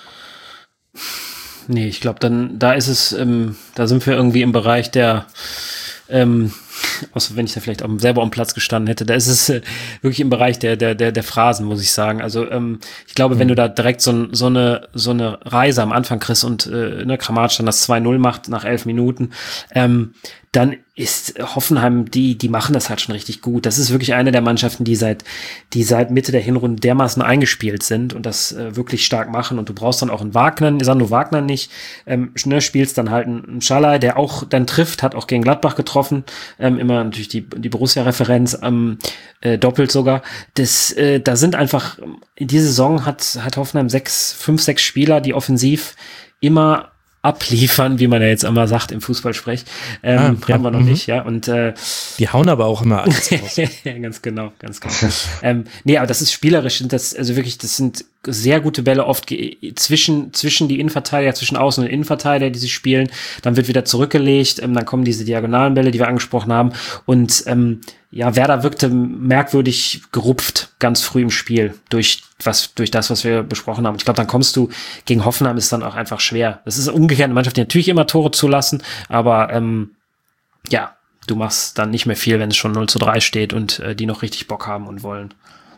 Nee, ich glaube, da ist es, da sind wir irgendwie im Bereich der, außer wenn ich da vielleicht auch selber am Platz gestanden hätte, da ist es wirklich im Bereich der Phrasen, muss ich sagen. Also ich glaube, wenn du da direkt so eine Reise am Anfang kriegst und Kramaric dann das 2-0 macht nach 11 Minuten, dann ist Hoffenheim, die machen das halt schon richtig gut. Das ist wirklich eine der Mannschaften, die seit Mitte der Hinrunde dermaßen eingespielt sind und das wirklich stark machen. Und du brauchst dann auch einen Sandro Wagner nicht. Spielst dann halt einen Schalay, der auch dann trifft, hat auch gegen Gladbach getroffen. Immer natürlich die Borussia-Referenz, doppelt sogar. Da sind einfach, in dieser Saison hat Hoffenheim 5, 6 Spieler, die offensiv immer abliefern, wie man ja jetzt immer sagt im Fußballsprech. Haben wir noch nicht, ja. Und die hauen aber auch immer alles raus. Ja, ganz genau. Aber das ist spielerisch, das sind sehr gute Bälle oft zwischen die Innenverteidiger, zwischen Außen- und Innenverteidiger, die sie spielen. Dann wird wieder zurückgelegt, dann kommen diese diagonalen Bälle, die wir angesprochen haben. Und Werder wirkte merkwürdig gerupft ganz früh im Spiel durch das, was wir besprochen haben. Ich glaube, dann kommst du gegen Hoffenheim, ist dann auch einfach schwer. Das ist umgekehrt eine Mannschaft, die natürlich immer Tore zulassen, aber du machst dann nicht mehr viel, wenn es schon 0-3 steht und die noch richtig Bock haben und wollen.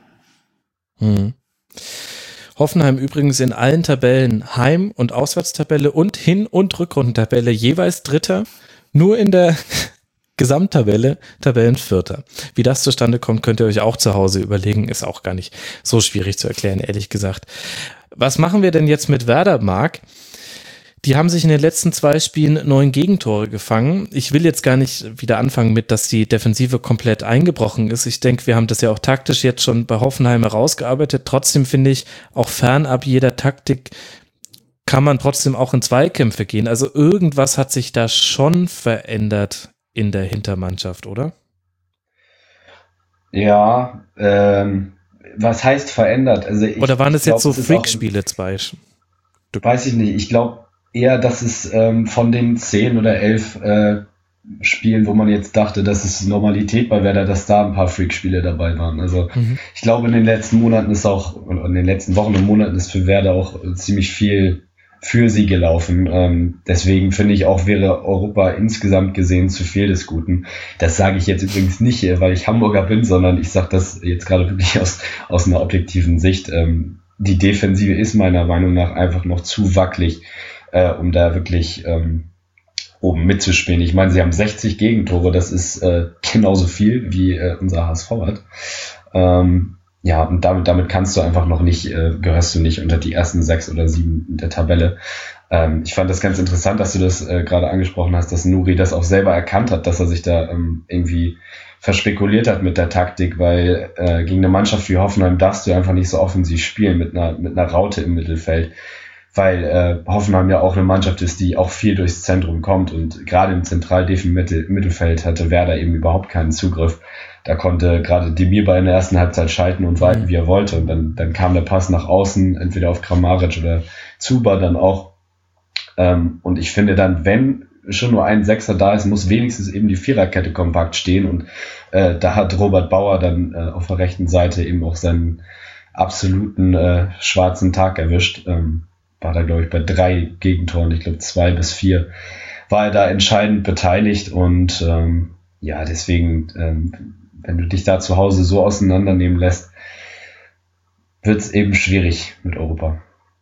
Hoffenheim übrigens in allen Tabellen, Heim- und Auswärtstabelle und Hin- und Rückrundentabelle jeweils Dritter, nur in der Gesamttabelle Tabellenvierter. Wie das zustande kommt, könnt ihr euch auch zu Hause überlegen, ist auch gar nicht so schwierig zu erklären, ehrlich gesagt. Was machen wir denn jetzt mit Werder, Marc? Die haben sich in den letzten 2 Spielen 9 Gegentore gefangen. Ich will jetzt gar nicht wieder anfangen mit, dass die Defensive komplett eingebrochen ist. Ich denke, wir haben das ja auch taktisch jetzt schon bei Hoffenheim herausgearbeitet. Trotzdem finde ich, auch fernab jeder Taktik kann man trotzdem auch in Zweikämpfe gehen. Also irgendwas hat sich da schon verändert in der Hintermannschaft, oder? Ja, was heißt verändert? Also oder waren das jetzt so Freakspiele 2? Weiß ich nicht. Ich glaube eher, dass es von den 10 oder 11 Spielen, wo man jetzt dachte, das ist Normalität bei Werder, dass da ein paar Freakspiele dabei waren. Also ich glaube, in den letzten Monaten ist auch, in den letzten Wochen und Monaten ist für Werder auch ziemlich viel für sie gelaufen. Deswegen finde ich auch, wäre Europa insgesamt gesehen zu viel des Guten. Das sage ich jetzt übrigens nicht, weil ich Hamburger bin, sondern ich sage das jetzt gerade wirklich aus einer objektiven Sicht. Die Defensive ist meiner Meinung nach einfach noch zu wackelig, um da wirklich oben mitzuspielen. Ich meine, sie haben 60 Gegentore, das ist genauso viel wie unser HSV hat. Und damit kannst du einfach noch nicht, gehörst du nicht unter die ersten 6 oder 7 der Tabelle. Ich fand das ganz interessant, dass du das gerade angesprochen hast, dass Nuri das auch selber erkannt hat, dass er sich da irgendwie verspekuliert hat mit der Taktik, weil gegen eine Mannschaft wie Hoffenheim darfst du einfach nicht so offensiv spielen mit einer Raute im Mittelfeld, weil Hoffenheim ja auch eine Mannschaft ist, die auch viel durchs Zentrum kommt und gerade im Mittelfeld hatte Werder eben überhaupt keinen Zugriff. Da konnte gerade Demirbay in der ersten Halbzeit schalten und walten, wie er wollte. Und dann kam der Pass nach außen, entweder auf Kramaric oder Zuba dann auch. Und ich finde dann, wenn schon nur ein Sechser da ist, muss wenigstens eben die Viererkette kompakt stehen. Und da hat Robert Bauer dann auf der rechten Seite eben auch seinen absoluten schwarzen Tag erwischt. War da, glaube ich, bei 3 Gegentoren, ich glaube 2 bis 4, war er da entscheidend beteiligt. Und deswegen, wenn du dich da zu Hause so auseinandernehmen lässt, wird es eben schwierig mit Europa.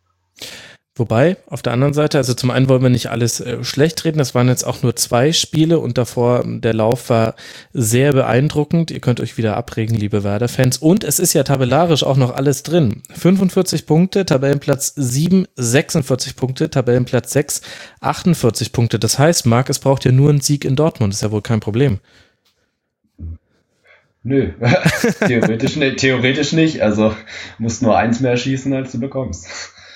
Wobei, auf der anderen Seite, also zum einen wollen wir nicht alles schlecht reden, das waren jetzt auch nur 2 Spiele und davor, der Lauf war sehr beeindruckend. Ihr könnt euch wieder abregen, liebe Werder-Fans. Und es ist ja tabellarisch auch noch alles drin. 45 Punkte, Tabellenplatz 7, 46 Punkte, Tabellenplatz 6, 48 Punkte. Das heißt, Marc, es braucht ja nur einen Sieg in Dortmund, ist ja wohl kein Problem. Nö, theoretisch nicht. Also musst nur 1 mehr schießen, als du bekommst.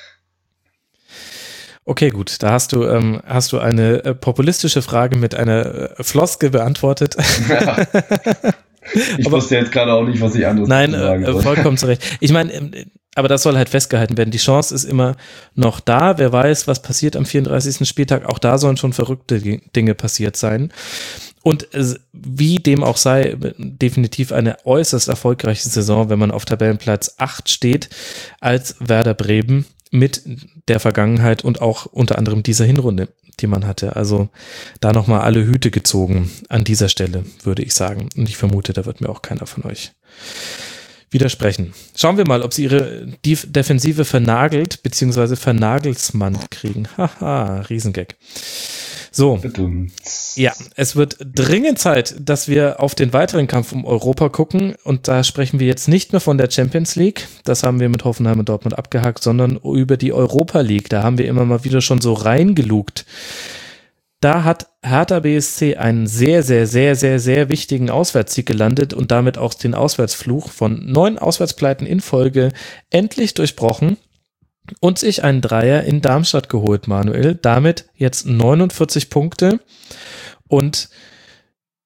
Okay, gut, da hast du eine populistische Frage mit einer Floskel beantwortet. Ja. Ich wusste jetzt gerade auch nicht, was ich anderes sagen soll. Nein, vollkommen zurecht. Ich meine, aber das soll halt festgehalten werden. Die Chance ist immer noch da. Wer weiß, was passiert am 34. Spieltag. Auch da sollen schon verrückte Dinge passiert sein. Und wie dem auch sei, definitiv eine äußerst erfolgreiche Saison, wenn man auf Tabellenplatz 8 steht, als Werder Bremen mit der Vergangenheit und auch unter anderem dieser Hinrunde, die man hatte. Also da nochmal alle Hüte gezogen an dieser Stelle, würde ich sagen. Und ich vermute, da wird mir auch keiner von euch widersprechen. Schauen wir mal, ob sie ihre Defensive vernagelt bzw. vernagelsmannt kriegen. Haha, Riesengag. So, ja, es wird dringend Zeit, dass wir auf den weiteren Kampf um Europa gucken und da sprechen wir jetzt nicht mehr von der Champions League, das haben wir mit Hoffenheim und Dortmund abgehakt, sondern über die Europa League, da haben wir immer mal wieder schon so reingelugt. Da hat Hertha BSC einen sehr, sehr, sehr, sehr, sehr wichtigen Auswärtssieg gelandet und damit auch den Auswärtsfluch von 9 Auswärtspleiten in Folge endlich durchbrochen. Und sich einen Dreier in Darmstadt geholt, Manuel. Damit jetzt 49 Punkte und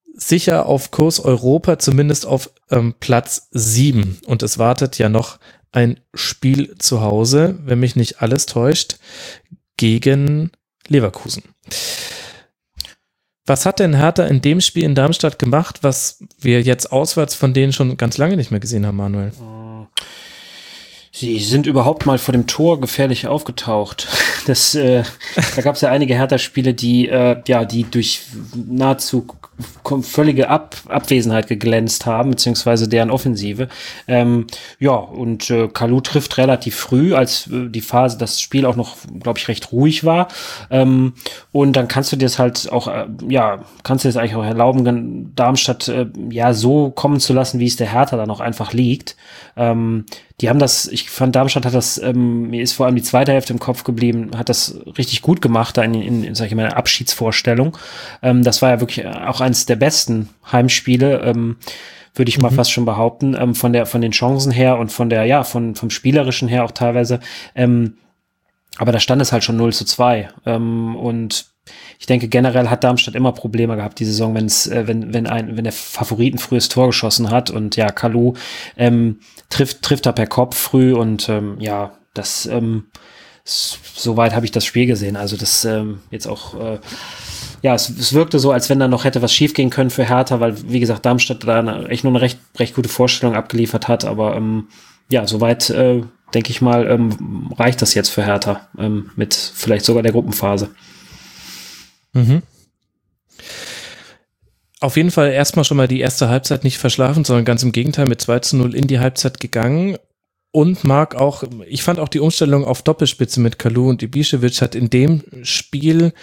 sicher auf Kurs Europa, zumindest auf Platz 7. Und es wartet ja noch ein Spiel zu Hause, wenn mich nicht alles täuscht, gegen Leverkusen. Was hat denn Hertha in dem Spiel in Darmstadt gemacht, was wir jetzt auswärts von denen schon ganz lange nicht mehr gesehen haben, Manuel? Sie sind überhaupt mal vor dem Tor gefährlich aufgetaucht. Da gab es ja einige Hertha-Spiele, die durch nahezu völlige Abwesenheit geglänzt haben, beziehungsweise deren Offensive. Kalou trifft relativ früh, als das Spiel auch noch, glaube ich, recht ruhig war. Und dann kannst du dir das halt auch, kannst du das eigentlich auch erlauben, Darmstadt so kommen zu lassen, wie es der Hertha dann auch einfach liegt. Die haben ich fand, Darmstadt hat das, mir ist vor allem die zweite Hälfte im Kopf geblieben, hat das richtig gut gemacht, da in sag ich mal, Abschiedsvorstellung. Das war ja wirklich auch eines der besten Heimspiele, würde ich mal fast schon behaupten, von den Chancen her und vom Spielerischen her auch teilweise. Aber da stand es halt schon 0-2. Und ich denke, generell hat Darmstadt immer Probleme gehabt, die Saison, wenn der Favorit ein frühes Tor geschossen hat und Kalou trifft da per Kopf früh und soweit habe ich das Spiel gesehen. Also das jetzt auch es wirkte so, als wenn da noch hätte was schief gehen können für Hertha, weil, wie gesagt, Darmstadt da echt nur eine recht gute Vorstellung abgeliefert hat, aber soweit denke ich mal, reicht das jetzt für Hertha mit vielleicht sogar der Gruppenphase. Auf jeden Fall erstmal schon mal die erste Halbzeit nicht verschlafen, sondern ganz im Gegenteil mit 2-0 in die Halbzeit gegangen. Und ich fand auch die Umstellung auf Doppelspitze mit Kalou und Ibišević hat in dem Spiel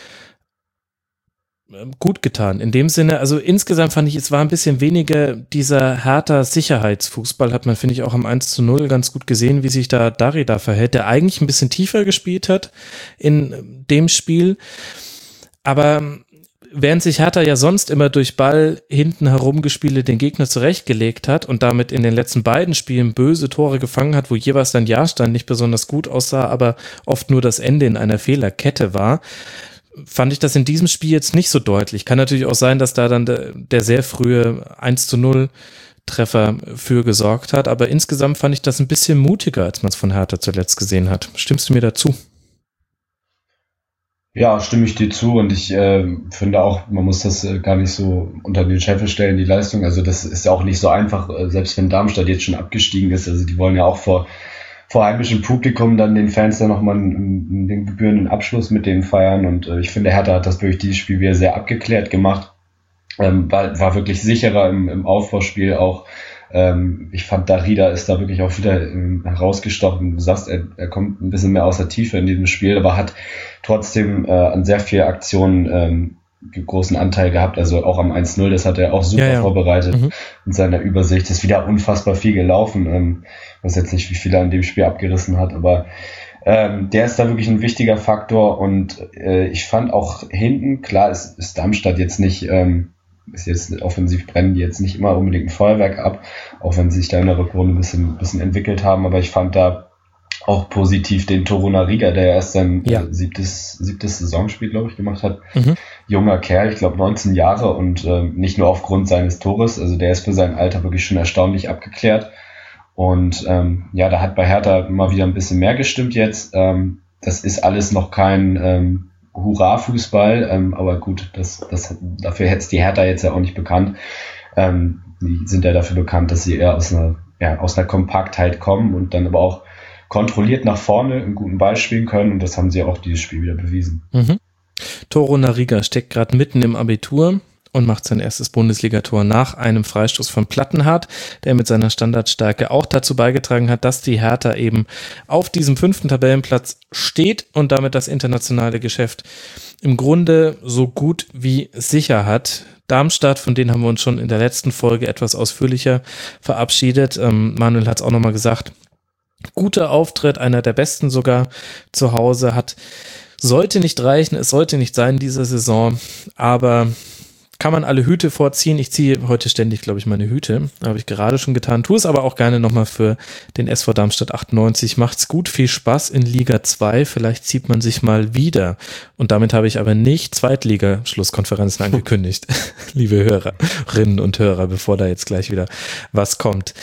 gut getan. In dem Sinne, also insgesamt fand ich, es war ein bisschen weniger dieser Hertha Sicherheitsfußball, hat man, finde ich, auch am 1-0 ganz gut gesehen, wie sich da Darida verhält, der eigentlich ein bisschen tiefer gespielt hat in dem Spiel. Aber während sich Hertha ja sonst immer durch Ball hinten herumgespiele den Gegner zurechtgelegt hat und damit in den letzten beiden Spielen böse Tore gefangen hat, wo jeweils dann Jahrstein nicht besonders gut aussah, aber oft nur das Ende in einer Fehlerkette war, fand ich das in diesem Spiel jetzt nicht so deutlich. Kann natürlich auch sein, dass da dann der sehr frühe 1-0 Treffer für gesorgt hat, aber insgesamt fand ich das ein bisschen mutiger, als man es von Hertha zuletzt gesehen hat. Stimmst du mir dazu? Ja, stimme ich dir zu und ich finde auch, man muss das gar nicht so unter den Scheffel stellen, die Leistung. Also das ist ja auch nicht so einfach, selbst wenn Darmstadt jetzt schon abgestiegen ist. Also die wollen ja auch vor heimischem Publikum dann den Fans dann nochmal den gebührenden Abschluss mit denen feiern. Und ich finde, Hertha hat das durch dieses Spiel wieder sehr abgeklärt gemacht. War wirklich sicherer im Aufbauspiel auch. Ich fand, Darida ist da wirklich auch wieder herausgestochen. Du sagst, er kommt ein bisschen mehr aus der Tiefe in diesem Spiel, aber hat trotzdem an sehr vielen Aktionen großen Anteil gehabt. Also auch am 1-0, das hat er auch super vorbereitet in seiner Übersicht. Ist wieder unfassbar viel gelaufen. Ich weiß jetzt nicht, wie viel er in dem Spiel abgerissen hat, aber der ist da wirklich ein wichtiger Faktor. Und ich fand auch hinten, klar, ist Darmstadt jetzt nicht... ist jetzt offensiv brennen die jetzt nicht immer unbedingt ein Feuerwerk ab, auch wenn sie sich da in der Rückrunde ein bisschen entwickelt haben, aber ich fand da auch positiv den Torunariga, der erst sein siebtes Saisonspiel, glaube ich, gemacht hat. Junger Kerl, ich glaube 19 Jahre und nicht nur aufgrund seines Tores, also der ist für sein Alter wirklich schon erstaunlich abgeklärt und da hat bei Hertha mal wieder ein bisschen mehr gestimmt jetzt. Das ist alles noch kein Hurra-Fußball, aber gut, dafür ist die Hertha jetzt ja auch nicht bekannt. Die sind ja dafür bekannt, dass sie eher aus einer Kompaktheit kommen und dann aber auch kontrolliert nach vorne einen guten Ball spielen können und das haben sie auch dieses Spiel wieder bewiesen. Torunariga steckt gerade mitten im Abitur und macht sein erstes Bundesligator nach einem Freistoß von Plattenhardt, der mit seiner Standardstärke auch dazu beigetragen hat, dass die Hertha eben auf diesem 5. Tabellenplatz steht und damit das internationale Geschäft im Grunde so gut wie sicher hat. Darmstadt, von denen haben wir uns schon in der letzten Folge etwas ausführlicher verabschiedet. Manuel hat es auch nochmal gesagt. Guter Auftritt, einer der besten sogar zu Hause, sollte nicht reichen, es sollte nicht sein diese Saison, aber kann man alle Hüte vorziehen. Ich ziehe heute ständig, glaube ich, meine Hüte. Habe ich gerade schon getan. Tue es aber auch gerne nochmal für den SV Darmstadt 98. Macht's gut, viel Spaß in Liga 2. Vielleicht zieht man sich mal wieder. Und damit habe ich aber nicht Zweitliga-Schlusskonferenzen angekündigt. Liebe Hörerinnen und Hörer, bevor da jetzt gleich wieder was kommt.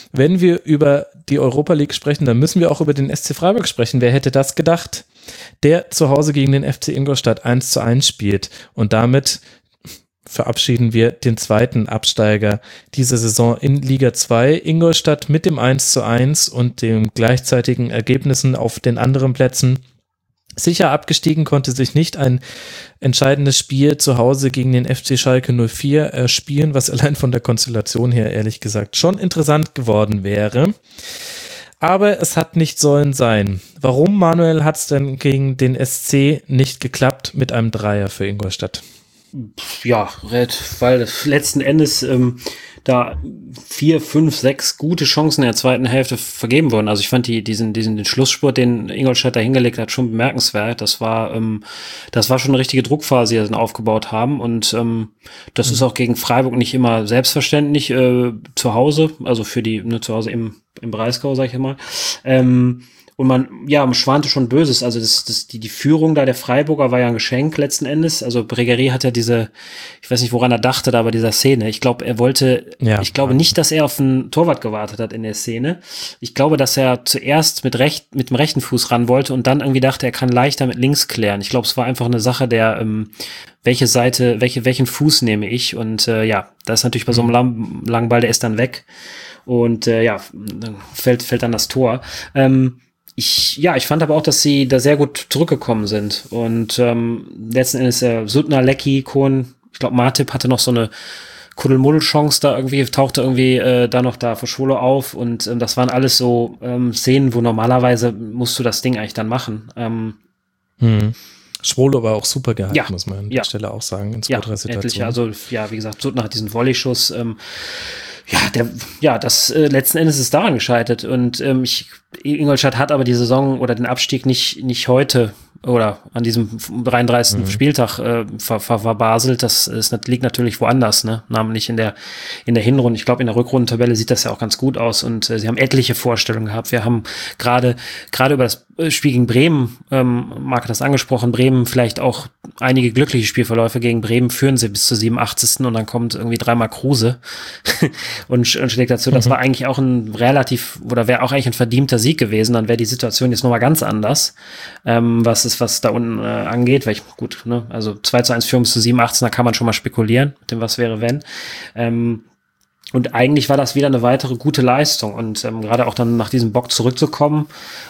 wenn wir über die Europa League sprechen, dann müssen wir auch über den SC Freiburg sprechen. Wer hätte das gedacht? Der zu Hause gegen den FC Ingolstadt 1:1 spielt und damit verabschieden wir den zweiten Absteiger dieser Saison in Liga 2. Ingolstadt mit dem 1:1 und den gleichzeitigen Ergebnissen auf den anderen Plätzen sicher abgestiegen, konnte sich nicht ein entscheidendes Spiel zu Hause gegen den FC Schalke 04 spielen, was allein von der Konstellation her ehrlich gesagt schon interessant geworden wäre. Aber es hat nicht sollen sein. Warum, Manuel, hat es denn gegen den SC nicht geklappt mit einem Dreier für Ingolstadt? Ja, weil letzten Endes da 4, 5, 6 gute Chancen in der zweiten Hälfte vergeben wurden. Also ich fand den Schlussspurt, den Ingolstadt da hingelegt hat, schon bemerkenswert. Das war schon eine richtige Druckphase, die sie dann aufgebaut haben. Und das ist auch gegen Freiburg nicht immer selbstverständlich zu Hause, also für die zu Hause im Breisgau, sag ich mal. Und man schwante schon Böses. Also die Führung da der Freiburger war ja ein Geschenk letzten Endes. Also Bregerie hat ja ich weiß nicht, woran er dachte da bei dieser Szene. Ich glaube, ich glaube nicht, dass er auf einen Torwart gewartet hat in der Szene. Ich glaube, dass er zuerst mit dem rechten Fuß ran wollte und dann irgendwie dachte, er kann leichter mit links klären. Ich glaube, es war einfach eine Sache der, welchen Fuß nehme ich? Und das ist natürlich bei so einem langen Ball, der ist dann weg. Und dann fällt dann das Tor. Ich fand aber auch, dass sie da sehr gut zurückgekommen sind. Und letzten Endes Suttner, Lecky, Kohn, ich glaube Martip hatte noch so eine Kuddelmuddel-Chance da irgendwie, tauchte irgendwie da noch da vor Schwolo auf. Und das waren alles so Szenen, wo normalerweise musst du das Ding eigentlich dann machen. Schwolo war auch super gehalten, muss man an der Stelle auch sagen, in 2-3 Situationen. Also, wie gesagt, Suttner hat diesen Volley-Schuss, das letzten Endes ist daran gescheitert und Ingolstadt hat aber die Saison oder den Abstieg nicht heute oder an diesem 33. Spieltag verbaselt. Das liegt natürlich woanders, ne? Namentlich in der Hinrunde. Ich glaube, in der Rückrundentabelle sieht das ja auch ganz gut aus und sie haben etliche Vorstellungen gehabt. Wir haben gerade über das Spiel gegen Bremen, Marc hat das angesprochen, Bremen vielleicht auch einige glückliche Spielverläufe. Gegen Bremen führen sie bis zur 87. und dann kommt irgendwie dreimal Kruse und schlägt dazu. Das war eigentlich auch wäre auch eigentlich ein verdienter Sieg gewesen. Dann wäre die Situation jetzt nochmal ganz anders, was da unten angeht. Weil also 2:1 Führung bis zur 87. Da kann man schon mal spekulieren mit dem was wäre wenn. Und eigentlich war das wieder eine weitere gute Leistung und gerade auch dann nach diesem Bock zurückzukommen,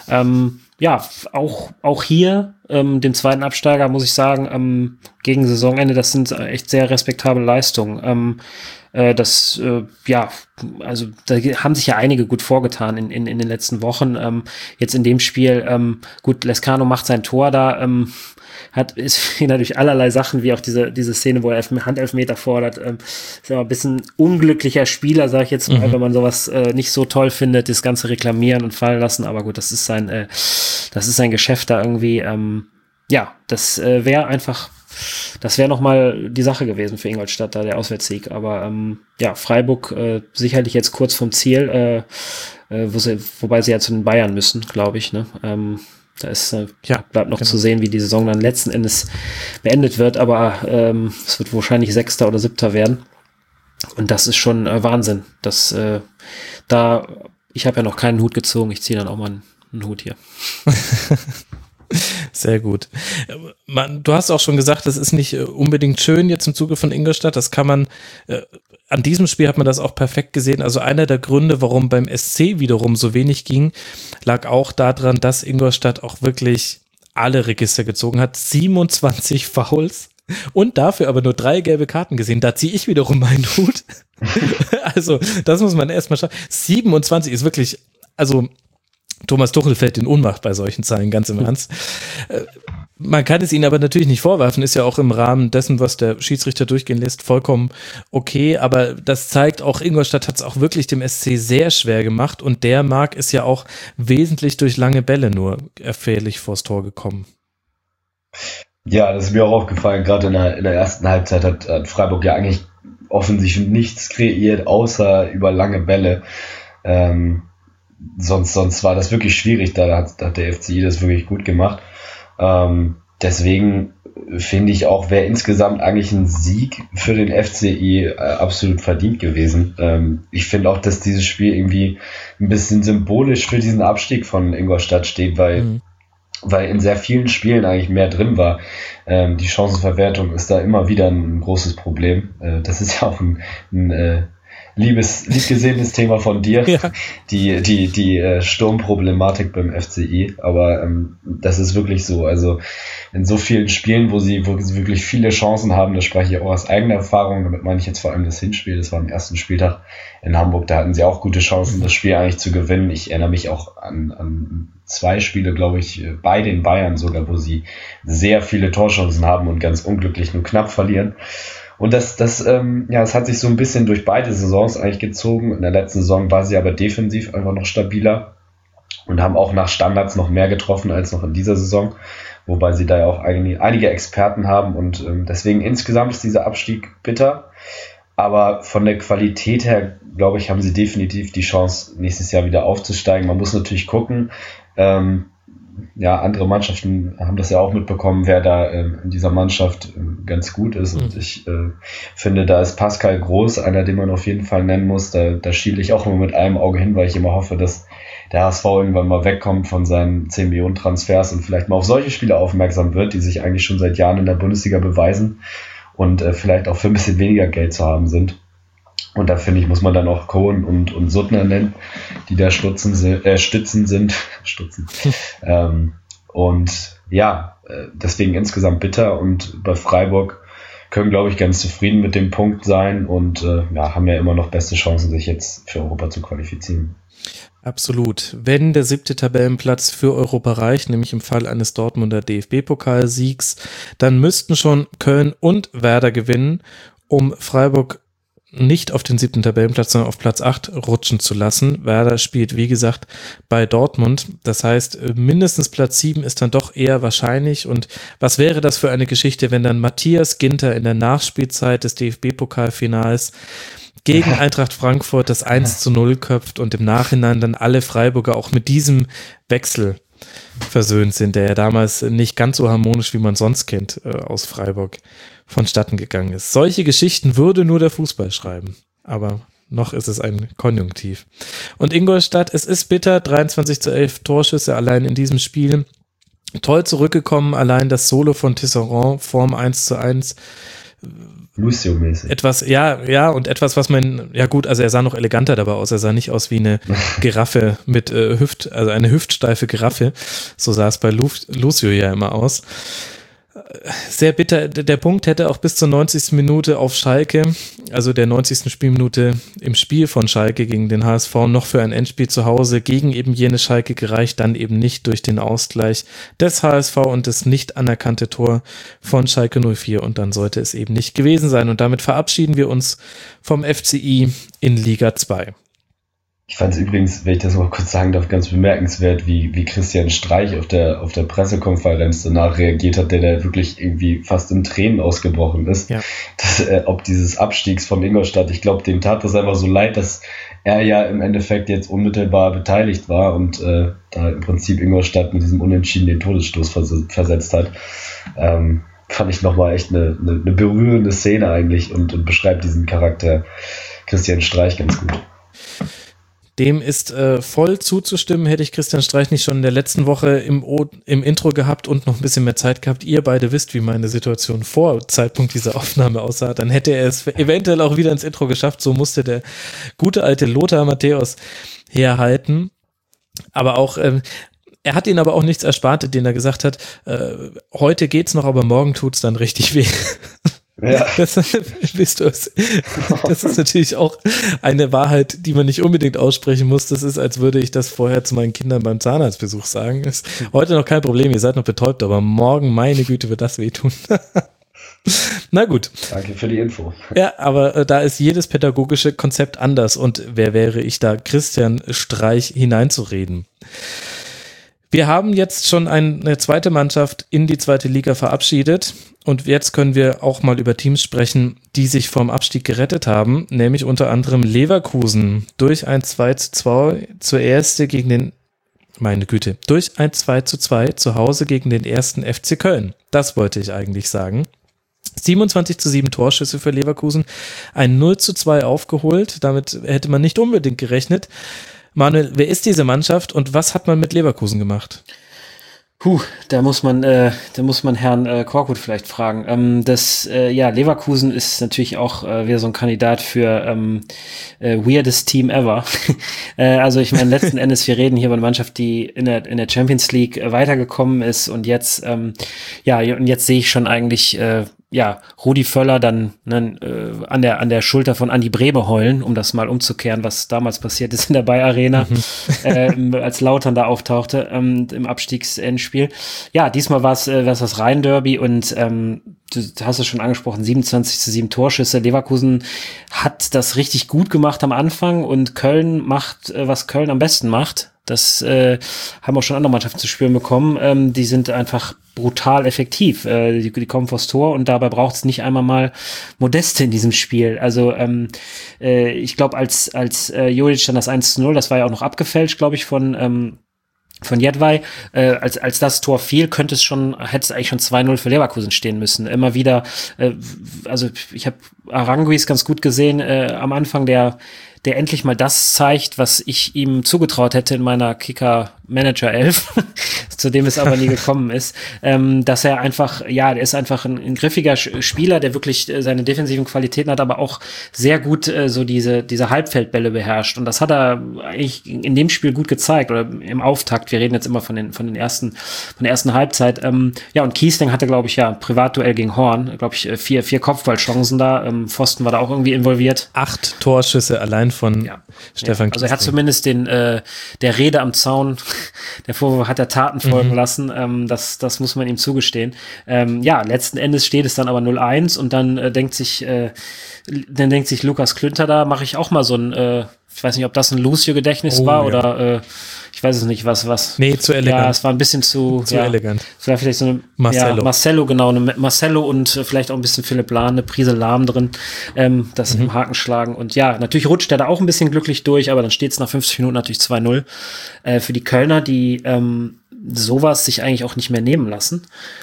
auch hier dem zweiten Absteiger muss ich sagen, gegen Saisonende, das sind echt sehr respektable Leistungen. Also da haben sich ja einige gut vorgetan in den letzten Wochen. Jetzt in dem Spiel, Lescano macht sein Tor da, ist durch allerlei Sachen, wie auch diese Szene, wo er Handelfmeter fordert, ist ja ein bisschen unglücklicher Spieler, sage ich jetzt mal, wenn man sowas nicht so toll findet, das Ganze reklamieren und fallen lassen, aber gut, das ist sein Geschäft da irgendwie, das wäre nochmal die Sache gewesen für Ingolstadt, da der Auswärtssieg, aber Freiburg sicherlich jetzt kurz vom Ziel, wobei sie ja zu den Bayern müssen, glaube ich, ne? Da bleibt noch zu sehen, wie die Saison dann letzten Endes beendet wird, aber es wird wahrscheinlich 6. oder 7. werden. Und das ist schon Wahnsinn. Ich habe ja noch keinen Hut gezogen, ich ziehe dann auch mal einen Hut hier. Sehr gut. Du hast auch schon gesagt, das ist nicht unbedingt schön jetzt im Zuge von Ingolstadt. Das kann man, an diesem Spiel hat man das auch perfekt gesehen. Also einer der Gründe, warum beim SC wiederum so wenig ging, lag auch daran, dass Ingolstadt auch wirklich alle Register gezogen hat. 27 Fouls und dafür aber nur 3 gelbe Karten gesehen. Da ziehe ich wiederum meinen Hut. Also das muss man erstmal schaffen. 27 ist wirklich, also Thomas Tuchel fällt in Ohnmacht bei solchen Zahlen, ganz im Ernst. Man kann es ihnen aber natürlich nicht vorwerfen, ist ja auch im Rahmen dessen, was der Schiedsrichter durchgehen lässt, vollkommen okay, aber das zeigt auch, Ingolstadt hat es auch wirklich dem SC sehr schwer gemacht und der Marc ist ja auch wesentlich durch lange Bälle nur erfährlich vors Tor gekommen. Ja, das ist mir auch aufgefallen, gerade in der ersten Halbzeit hat Freiburg ja eigentlich offensiv nichts kreiert, außer über lange Bälle. Sonst war das wirklich schwierig, da hat der FCI das wirklich gut gemacht. Deswegen finde ich auch, wäre insgesamt eigentlich ein Sieg für den FCI absolut verdient gewesen. Ich finde auch, dass dieses Spiel irgendwie ein bisschen symbolisch für diesen Abstieg von Ingolstadt steht, weil in sehr vielen Spielen eigentlich mehr drin war. Die Chancenverwertung ist da immer wieder ein großes Problem. Das ist ja auch ein liebgesehenes Thema von dir, ja. Die Sturmproblematik beim FCI, aber das ist wirklich so, also in so vielen Spielen, wo sie wirklich viele Chancen haben, das spreche ich auch aus eigener Erfahrung, damit meine ich jetzt vor allem das Hinspiel, das war am ersten Spieltag in Hamburg, da hatten sie auch gute Chancen, das Spiel eigentlich zu gewinnen. Ich erinnere mich auch an 2 Spiele, glaube ich, bei den Bayern sogar, wo sie sehr viele Torchancen haben und ganz unglücklich nur knapp verlieren. Und das hat sich so ein bisschen durch beide Saisons eigentlich gezogen. In der letzten Saison war sie aber defensiv einfach noch stabiler und haben auch nach Standards noch mehr getroffen als noch in dieser Saison, wobei sie da ja auch einige Experten haben und deswegen insgesamt ist dieser Abstieg bitter. Aber von der Qualität her, glaube ich, haben sie definitiv die Chance, nächstes Jahr wieder aufzusteigen. Man muss natürlich gucken, andere Mannschaften haben das ja auch mitbekommen, wer da in dieser Mannschaft ganz gut ist. Und ich finde, da ist Pascal Groß einer, den man auf jeden Fall nennen muss. Da schiele ich auch immer mit einem Auge hin, weil ich immer hoffe, dass der HSV irgendwann mal wegkommt von seinen 10 Millionen Transfers und vielleicht mal auf solche Spieler aufmerksam wird, die sich eigentlich schon seit Jahren in der Bundesliga beweisen und vielleicht auch für ein bisschen weniger Geld zu haben sind. Und da finde ich, muss man dann auch Cohen und Suttner nennen, die da Stützen sind. Deswegen insgesamt bitter. Und bei Freiburg können, glaube ich, ganz zufrieden mit dem Punkt sein und haben ja immer noch beste Chancen, sich jetzt für Europa zu qualifizieren. Absolut. Wenn der 7. Tabellenplatz für Europa reicht, nämlich im Fall eines Dortmunder DFB-Pokalsiegs, dann müssten schon Köln und Werder gewinnen, um Freiburg nicht auf den 7. Tabellenplatz, sondern auf Platz 8 rutschen zu lassen. Werder spielt, wie gesagt, bei Dortmund. Das heißt, mindestens Platz 7 ist dann doch eher wahrscheinlich. Und was wäre das für eine Geschichte, wenn dann Matthias Ginter in der Nachspielzeit des DFB-Pokalfinals gegen Eintracht Frankfurt das 1:0 köpft und im Nachhinein dann alle Freiburger auch mit diesem Wechsel versöhnt sind, der ja damals nicht ganz so harmonisch, wie man sonst kennt, aus Freiburg vonstatten gegangen ist. Solche Geschichten würde nur der Fußball schreiben, aber noch ist es ein Konjunktiv. Und Ingolstadt, es ist bitter, 23:11 Torschüsse allein in diesem Spiel. Toll zurückgekommen, allein das Solo von Tisserand, Form 1:1. Lucio-mäßig. Etwas, was man, also er sah noch eleganter dabei aus, er sah nicht aus wie eine Giraffe mit also eine hüftsteife Giraffe, so sah es bei Lucio ja immer aus. Sehr bitter, der Punkt hätte auch bis zur 90. Minute auf Schalke, also der 90. Spielminute im Spiel von Schalke gegen den HSV, noch für ein Endspiel zu Hause gegen eben jene Schalke gereicht, dann eben nicht durch den Ausgleich des HSV und das nicht anerkannte Tor von Schalke 04 und dann sollte es eben nicht gewesen sein und damit verabschieden wir uns vom FCI in Liga 2. Ich fand es übrigens, wenn ich das mal kurz sagen darf, ganz bemerkenswert, wie Christian Streich auf der Pressekonferenz danach reagiert hat, der da wirklich irgendwie fast in Tränen ausgebrochen ist. Ja. Ob dieses Abstiegs von Ingolstadt, ich glaube, dem tat das einfach so leid, dass er ja im Endeffekt jetzt unmittelbar beteiligt war und da im Prinzip Ingolstadt mit diesem Unentschieden den Todesstoß versetzt hat. Fand ich nochmal echt eine berührende Szene eigentlich und beschreibt diesen Charakter Christian Streich ganz gut. Dem ist voll zuzustimmen, hätte ich Christian Streich nicht schon in der letzten Woche im Intro gehabt und noch ein bisschen mehr Zeit gehabt. Ihr beide wisst, wie meine Situation vor Zeitpunkt dieser Aufnahme aussah. Dann hätte er es eventuell auch wieder ins Intro geschafft. So musste der gute alte Lothar Matthäus herhalten. Aber auch, er hat ihn aber auch nichts erspart, den er gesagt hat, heute geht's noch, aber morgen tut's dann richtig weh. Ja. Das ist natürlich auch eine Wahrheit, die man nicht unbedingt aussprechen muss. Das ist, als würde ich das vorher zu meinen Kindern beim Zahnarztbesuch sagen. Ist heute noch kein Problem, ihr seid noch betäubt, aber morgen, meine Güte, wird das wehtun. Na gut. Danke für die Info. Ja, aber da ist jedes pädagogische Konzept anders und wer wäre ich da, Christian Streich hineinzureden? Wir haben jetzt schon eine zweite Mannschaft in die zweite Liga verabschiedet und jetzt können wir auch mal über Teams sprechen, die sich vom Abstieg gerettet haben, nämlich unter anderem Leverkusen durch ein 2:2 zuerst gegen den Meine Güte. Durch ein 2:2 zu Hause gegen den ersten FC Köln. Das wollte ich eigentlich sagen. 27:7 Torschüsse für Leverkusen, ein 0:2 aufgeholt. Damit hätte man nicht unbedingt gerechnet. Manuel, wer ist diese Mannschaft und was hat man mit Leverkusen gemacht? Da muss man Herrn Korkut vielleicht fragen. Leverkusen ist natürlich auch wieder so ein Kandidat für weirdest Team ever. Also ich meine, letzten Endes, wir reden hier über eine Mannschaft, die in der Champions League weitergekommen ist und jetzt sehe ich schon eigentlich Rudi Völler dann an der Schulter von Andi Brehme heulen, um das mal umzukehren, was damals passiert ist in der Bayer Arena, als Lautern da auftauchte im Abstiegsendspiel. Ja, diesmal war es das Rhein-Derby und du hast es schon angesprochen, 27:7 Torschüsse. Leverkusen hat das richtig gut gemacht am Anfang und Köln macht, was Köln am besten macht. Das haben auch schon andere Mannschaften zu spüren bekommen. Die sind einfach brutal effektiv. Die kommen vors Tor und dabei braucht es nicht einmal mal Modeste in diesem Spiel. Also ich glaube, als Juric dann das 1:0, das war ja auch noch abgefälscht, glaube ich, von Jedwai, als das Tor fiel, hätte es eigentlich schon 2:0 für Leverkusen stehen müssen. Immer wieder, also ich habe Aranguiz ganz gut gesehen am Anfang, der endlich mal das zeigt, was ich ihm zugetraut hätte in meiner Kicker-Manager 11, zu dem es aber nie gekommen ist, dass er einfach, der ist einfach ein griffiger Spieler, der wirklich seine defensiven Qualitäten hat, aber auch sehr gut so diese Halbfeldbälle beherrscht. Und das hat er eigentlich in dem Spiel gut gezeigt, oder im Auftakt. Wir reden jetzt immer von der ersten Halbzeit. Und Kiesling hatte, glaube ich, Privatduell gegen Horn, glaube ich, vier Kopfballchancen da. Pfosten war da auch irgendwie involviert. 8 Torschüsse allein von Stefan Kiesling. Also er hat zumindest der Rede am Zaun, der Vorwurf hat der Taten folgen lassen. Das muss man ihm zugestehen. Letzten Endes steht es dann aber 0:1 und dann denkt sich Lukas Klünter, da mache ich auch mal so ein, ich weiß nicht, ob das ein Lucio-Gedächtnis war oder ich weiß es nicht, was. Nee, zu elegant. Ja, es war ein bisschen zu elegant. Es war vielleicht so eine Marcelo, genau, Marcelo und vielleicht auch ein bisschen Philipp Lahm, eine Prise Lahm drin, das im Haken schlagen. Und natürlich rutscht er da auch ein bisschen glücklich durch, aber dann steht es nach 50 Minuten natürlich 2:0 für die Kölner, die sowas sich eigentlich auch nicht mehr nehmen lassen.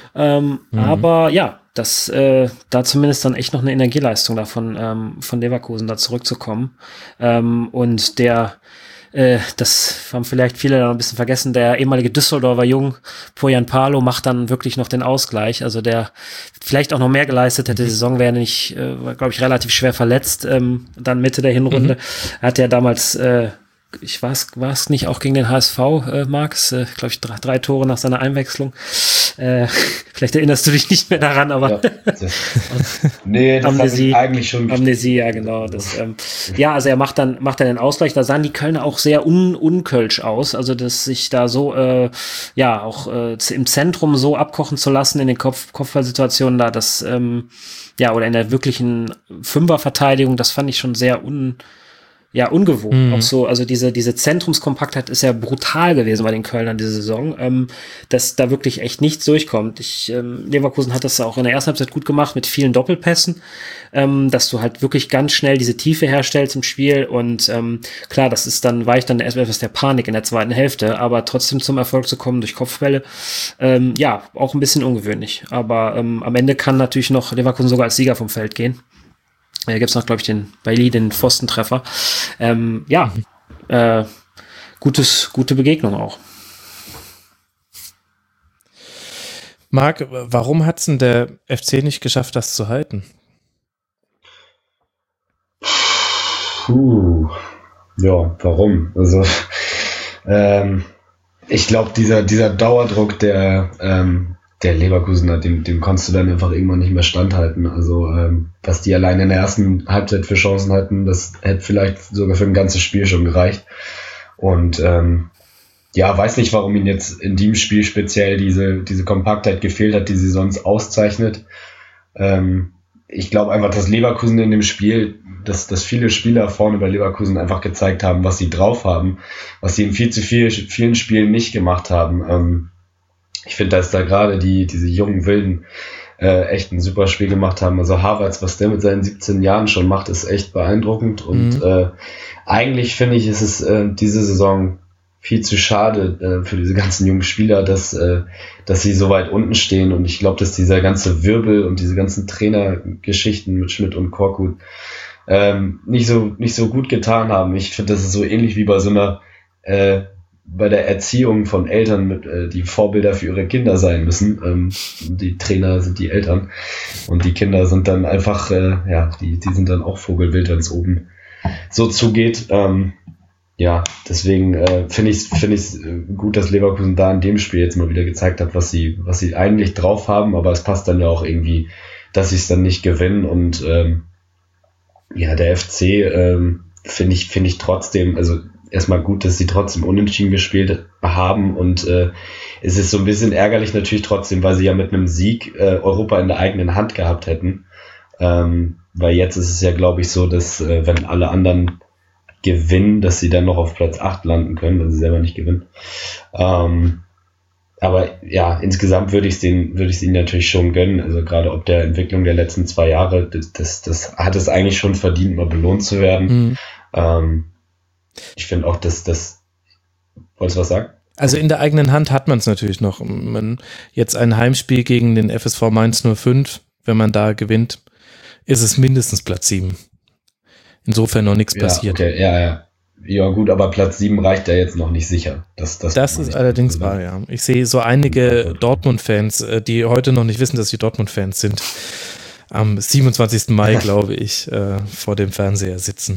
Aber dass da zumindest dann echt noch eine Energieleistung davon von Leverkusen da zurückzukommen. Und das haben vielleicht viele noch ein bisschen vergessen, der ehemalige Düsseldorfer Jung, Poyan Palo, macht dann wirklich noch den Ausgleich, also der vielleicht auch noch mehr geleistet hätte. Die Saison wäre nicht, war, glaube ich, relativ schwer verletzt, dann Mitte der Hinrunde. Er hat ja damals, war es nicht auch gegen den HSV, Marx, glaube ich, 3 Tore nach seiner Einwechslung. Vielleicht erinnerst du dich nicht mehr daran, aber nee, das Amnesie, eigentlich schon Amnesie, ja genau. Also er macht dann den Ausgleich. Da sahen die Kölner auch sehr unkölsch aus, also dass sich da so im Zentrum so abkochen zu lassen in den Kopfballsituationen da, das oder in der wirklichen Fünferverteidigung, das fand ich schon sehr ungewohnt. Auch so, also diese Zentrumskompaktheit ist ja brutal gewesen bei den Kölnern diese Saison, dass da wirklich echt nichts durchkommt. Leverkusen hat das auch in der ersten Halbzeit gut gemacht mit vielen Doppelpässen, dass du halt wirklich ganz schnell diese Tiefe herstellst im Spiel und klar, war ich dann erst etwas der Panik in der zweiten Hälfte, aber trotzdem zum Erfolg zu kommen durch Kopfbälle, auch ein bisschen ungewöhnlich. Aber am Ende kann natürlich noch Leverkusen sogar als Sieger vom Feld gehen. Da gibt's noch, glaube ich, den Bailly, den Pfostentreffer. Gute Begegnung auch. Marc, warum hat's denn der FC nicht geschafft, das zu halten? Warum? Also ich glaube, dieser Dauerdruck, der Leverkusener, dem konntest du dann einfach irgendwann nicht mehr standhalten. Also was die alleine in der ersten Halbzeit für Chancen hatten, das hätte vielleicht sogar für ein ganzes Spiel schon gereicht. Und weiß nicht, warum ihn jetzt in dem Spiel speziell diese Kompaktheit gefehlt hat, die sie sonst auszeichnet. Ich glaube einfach, dass Leverkusen in dem Spiel, dass viele Spieler vorne bei Leverkusen einfach gezeigt haben, was sie drauf haben, was sie in viel zu vielen Spielen nicht gemacht haben. Ich finde, dass da gerade diese jungen Wilden echt ein super Spiel gemacht haben. Also Havertz, was der mit seinen 17 Jahren schon macht, ist echt beeindruckend. Und eigentlich finde ich, ist es diese Saison viel zu schade für diese ganzen jungen Spieler, dass sie so weit unten stehen. Und ich glaube, dass dieser ganze Wirbel und diese ganzen Trainergeschichten mit Schmidt und Korkut nicht so gut getan haben. Ich finde, das ist so ähnlich wie bei so einer bei der Erziehung von Eltern, die Vorbilder für ihre Kinder sein müssen. Die Trainer sind die Eltern und die Kinder sind dann einfach, die sind dann auch Vogelwild, wenn es oben so zugeht. Deswegen finde ich es gut, dass Leverkusen da in dem Spiel jetzt mal wieder gezeigt hat, was sie eigentlich drauf haben, aber es passt dann ja auch irgendwie, dass sie es dann nicht gewinnen und der FC finde ich trotzdem, also erstmal gut, dass sie trotzdem unentschieden gespielt haben und es ist so ein bisschen ärgerlich natürlich trotzdem, weil sie ja mit einem Sieg Europa in der eigenen Hand gehabt hätten, weil jetzt ist es ja, glaube ich, so, dass wenn alle anderen gewinnen, dass sie dann noch auf Platz 8 landen können, wenn sie selber nicht gewinnen. Aber ja, insgesamt würde ich es ihnen natürlich schon gönnen, also gerade ob der Entwicklung der letzten 2 Jahre, das hat es eigentlich schon verdient, mal belohnt zu werden. Ich finde auch, dass wolltest du was sagen? Also in der eigenen Hand hat man es natürlich noch. Jetzt ein Heimspiel gegen den FSV Mainz 05, wenn man da gewinnt, ist es mindestens Platz 7. Insofern noch nichts passiert. Okay, ja gut, aber Platz 7 reicht ja jetzt noch nicht sicher. Das ist allerdings wahr, ja. Ich sehe so einige Dortmund-Fans, die heute noch nicht wissen, dass sie Dortmund-Fans sind, am 27. Mai, glaube ich, vor dem Fernseher sitzen.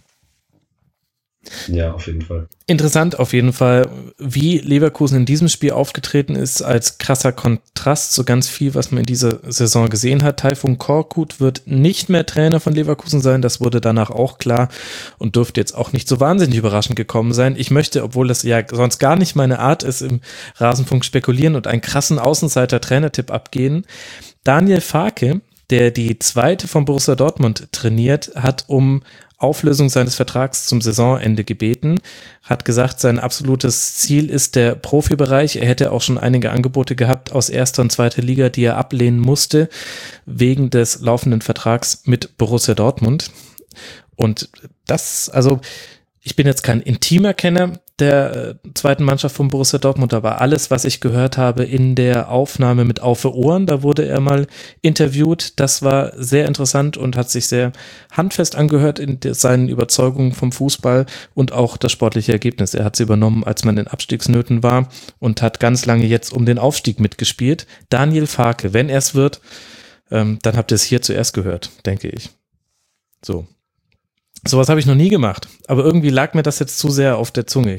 Ja, auf jeden Fall. Interessant auf jeden Fall, wie Leverkusen in diesem Spiel aufgetreten ist, als krasser Kontrast zu ganz viel, was man in dieser Saison gesehen hat. Tayfun Korkut wird nicht mehr Trainer von Leverkusen sein, das wurde danach auch klar und dürfte jetzt auch nicht so wahnsinnig überraschend gekommen sein. Ich möchte, obwohl das ja sonst gar nicht meine Art ist, im Rasenfunk spekulieren und einen krassen Außenseiter-Trainertipp abgehen. Daniel Farke, der die zweite von Borussia Dortmund trainiert, hat um Auflösung seines Vertrags zum Saisonende gebeten, hat gesagt, sein absolutes Ziel ist der Profibereich. Er hätte auch schon einige Angebote gehabt aus erster und zweiter Liga, die er ablehnen musste, wegen des laufenden Vertrags mit Borussia Dortmund. Und das, also ich bin jetzt kein intimer Kenner der zweiten Mannschaft von Borussia Dortmund, aber alles, was ich gehört habe in der Aufnahme mit Auf für Ohren, da wurde er mal interviewt, das war sehr interessant und hat sich sehr handfest angehört in seinen Überzeugungen vom Fußball und auch das sportliche Ergebnis. Er hat sie übernommen, als man in Abstiegsnöten war und hat ganz lange jetzt um den Aufstieg mitgespielt. Daniel Farke, wenn er es wird, dann habt ihr es hier zuerst gehört, denke ich. So. Sowas habe ich noch nie gemacht, aber irgendwie lag mir das jetzt zu sehr auf der Zunge.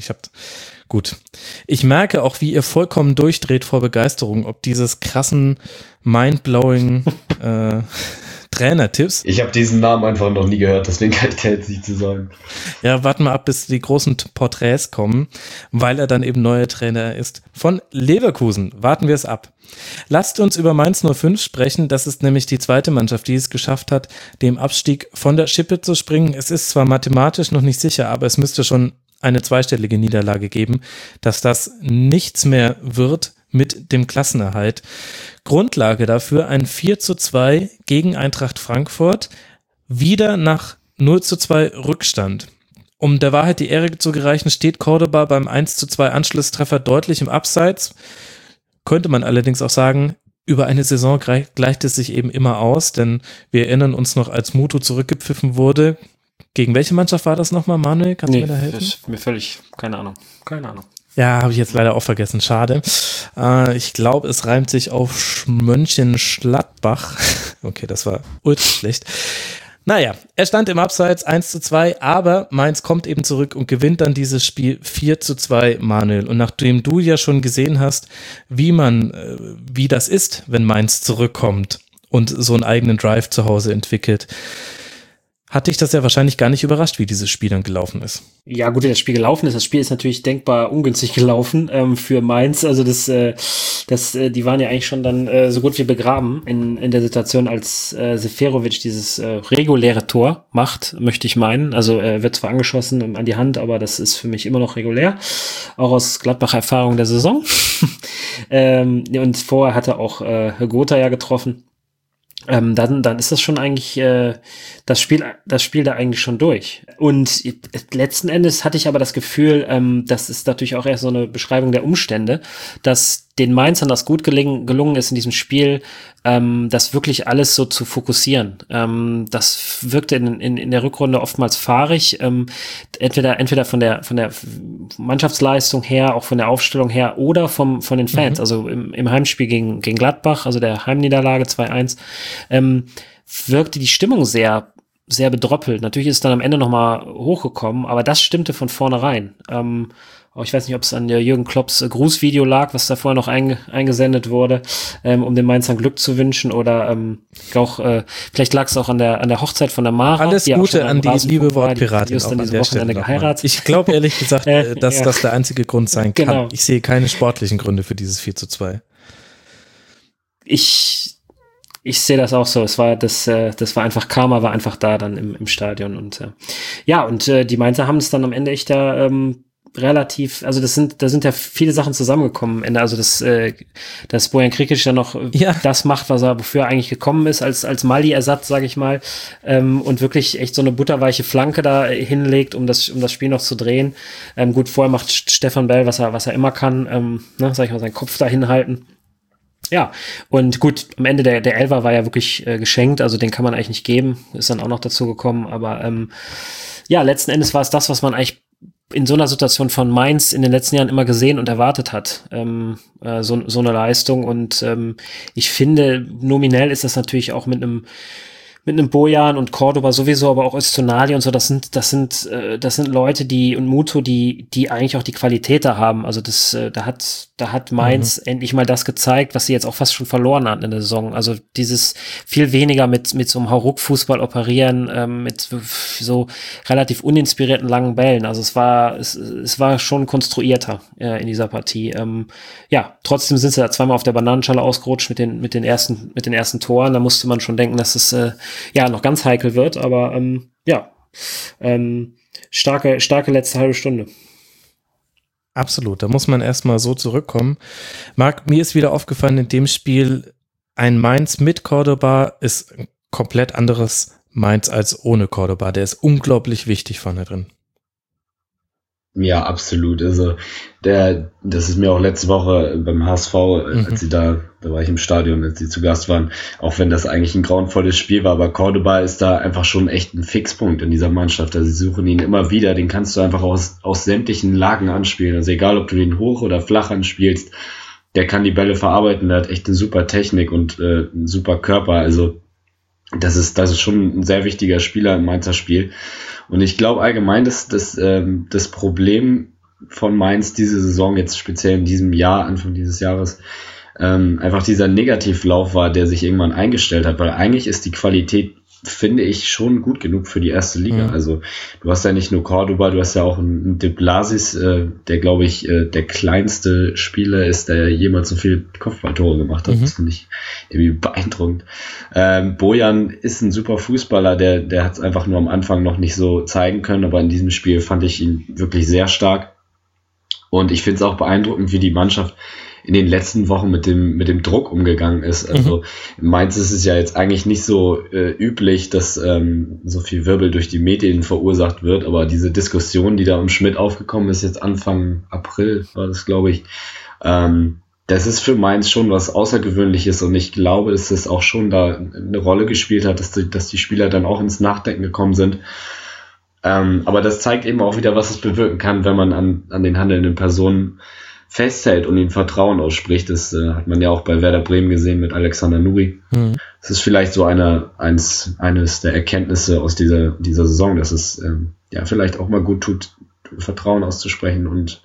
Ich merke auch, wie ihr vollkommen durchdreht vor Begeisterung, ob dieses krassen, mindblowing Trainertipps. Ich habe diesen Namen einfach noch nie gehört, deswegen kann ich jetzt nicht zu sagen. Ja, warten wir ab, bis die großen Porträts kommen, weil er dann eben neuer Trainer ist von Leverkusen. Warten wir es ab. Lasst uns über Mainz 05 sprechen. Das ist nämlich die zweite Mannschaft, die es geschafft hat, dem Abstieg von der Schippe zu springen. Es ist zwar mathematisch noch nicht sicher, aber es müsste schon eine zweistellige Niederlage geben, dass das nichts mehr wird mit dem Klassenerhalt. Grundlage dafür ein 4:2 gegen Eintracht Frankfurt, wieder nach 0:2 Rückstand. Um der Wahrheit die Ehre zu gereichen, steht Cordoba beim 1:2 Anschlusstreffer deutlich im Abseits. Könnte man allerdings auch sagen, über eine Saison gleicht es sich eben immer aus, denn wir erinnern uns noch, als Mutu zurückgepfiffen wurde. Gegen welche Mannschaft war das nochmal, Manuel? Kannst du mir da helfen? Ist mir völlig, keine Ahnung. Ja, habe ich jetzt leider auch vergessen, schade. Ich glaube, es reimt sich auf Mönchengladbach. Okay, das war ultra schlecht. Naja, er stand im Abseits 1:2, aber Mainz kommt eben zurück und gewinnt dann dieses Spiel 4:2, Manuel. Und nachdem du ja schon gesehen hast, wie das ist, wenn Mainz zurückkommt und so einen eigenen Drive zu Hause entwickelt, hat dich das ja wahrscheinlich gar nicht überrascht, wie dieses Spiel dann gelaufen ist. Ja, gut, wie das Spiel gelaufen ist. Das Spiel ist natürlich denkbar ungünstig gelaufen für Mainz. Also die waren ja eigentlich schon dann so gut wie begraben in der Situation, als Seferovic dieses reguläre Tor macht, möchte ich meinen. Also wird zwar angeschossen an die Hand, aber das ist für mich immer noch regulär. Auch aus Gladbacher Erfahrung der Saison. Und vorher hatte auch Gotha ja getroffen. dann ist das schon eigentlich das Spiel da eigentlich schon durch. Und letzten Endes hatte ich aber das Gefühl, das ist natürlich auch erst so eine Beschreibung der Umstände, dass den Mainzern das gut gelungen ist in diesem Spiel, das wirklich alles so zu fokussieren. Das wirkte in der Rückrunde oftmals fahrig, entweder von der Mannschaftsleistung her, auch von der Aufstellung her oder von den Fans. Also im Heimspiel gegen Gladbach, also der Heimniederlage 2-1, wirkte die Stimmung sehr, sehr bedröppelt. Natürlich ist es dann am Ende nochmal hochgekommen, aber das stimmte von vornherein. Ich weiß nicht, ob es an der Jürgen Klopps Grußvideo lag, was da vorher noch eingesendet wurde, um den Mainzern Glück zu wünschen, oder vielleicht lag es auch an der Hochzeit von der Mara. Alles Gute an die liebe Wortpiratin. Just an diesem Wochenende geheiratet. Ich glaube ehrlich gesagt, dass das der einzige Grund sein kann. Genau. Ich sehe keine sportlichen Gründe für dieses 4:2. Ich sehe das auch so. Das war einfach Karma, war einfach da dann im Stadion, und die Mainzer haben es dann am Ende echt da relativ, also da sind ja viele Sachen zusammengekommen am Ende, also dass Bojan Krikic dann noch das macht, wofür er eigentlich gekommen ist, als Mali-Ersatz, sage ich mal, und wirklich echt so eine butterweiche Flanke da hinlegt, um das Spiel noch zu drehen. Gut, vorher macht Stefan Bell, was er immer kann, sag ich mal, seinen Kopf da hinhalten. Ja, und gut, am Ende der Elfer war ja wirklich geschenkt, also den kann man eigentlich nicht geben, ist dann auch noch dazu gekommen, aber letzten Endes war es das, was man eigentlich in so einer Situation von Mainz in den letzten Jahren immer gesehen und erwartet hat, so eine Leistung, und ich finde, nominell ist das natürlich auch mit einem Bojan und Cordoba sowieso, aber auch Öztunali und so, das sind Leute, und Muto, die eigentlich auch die Qualität da haben. Also da hat Mainz endlich mal das gezeigt, was sie jetzt auch fast schon verloren hatten in der Saison. Also dieses viel weniger mit so einem Hauruck-Fußball operieren, mit so relativ uninspirierten langen Bällen. Also es war schon konstruierter in dieser Partie. Trotzdem sind sie da zweimal auf der Bananenschale ausgerutscht mit den ersten Toren. Da musste man schon denken, dass es noch ganz heikel wird, aber starke letzte halbe Stunde. Absolut, da muss man erstmal so zurückkommen. Marc, mir ist wieder aufgefallen, in dem Spiel, ein Mainz mit Cordoba ist ein komplett anderes Mainz als ohne Cordoba. Der ist unglaublich wichtig vorne drin. Ja, absolut. Also das ist mir auch letzte Woche beim HSV, als sie da war ich im Stadion, als sie zu Gast waren, auch wenn das eigentlich ein grauenvolles Spiel war, aber Cordoba ist da einfach schon echt ein Fixpunkt in dieser Mannschaft. Also sie suchen ihn immer wieder, den kannst du einfach aus sämtlichen Lagen anspielen. Also egal, ob du den hoch oder flach anspielst, der kann die Bälle verarbeiten, der hat echt eine super Technik und einen super Körper. Also das ist schon ein sehr wichtiger Spieler im Mainzer Spiel. Und ich glaube allgemein, dass das Problem von Mainz diese Saison, jetzt speziell in diesem Jahr, Anfang dieses Jahres, einfach dieser Negativlauf war, der sich irgendwann eingestellt hat, weil eigentlich ist die Qualität, finde ich, schon gut genug für die erste Liga. Also du hast ja nicht nur Cordoba, du hast ja auch einen De Blasis, der, glaube ich, der kleinste Spieler ist, der jemals so viele Kopfballtore gemacht hat. Das finde ich irgendwie beeindruckend. Bojan ist ein super Fußballer, der hat es einfach nur am Anfang noch nicht so zeigen können, aber in diesem Spiel fand ich ihn wirklich sehr stark. Und ich finde es auch beeindruckend, wie die Mannschaft in den letzten Wochen mit dem Druck umgegangen ist. Also in Mainz ist es ja jetzt eigentlich nicht so üblich, dass so viel Wirbel durch die Medien verursacht wird, aber diese Diskussion, die da um Schmidt aufgekommen ist, jetzt Anfang April war das, glaube ich, das ist für Mainz schon was Außergewöhnliches, und ich glaube, dass das auch schon da eine Rolle gespielt hat, dass die Spieler dann auch ins Nachdenken gekommen sind. Aber das zeigt eben auch wieder, was es bewirken kann, wenn man an den handelnden Personen festhält und ihnen Vertrauen ausspricht. Das hat man ja auch bei Werder Bremen gesehen mit Alexander Nuri. Das ist vielleicht so eines der Erkenntnisse aus dieser Saison, dass es vielleicht auch mal gut tut, Vertrauen auszusprechen und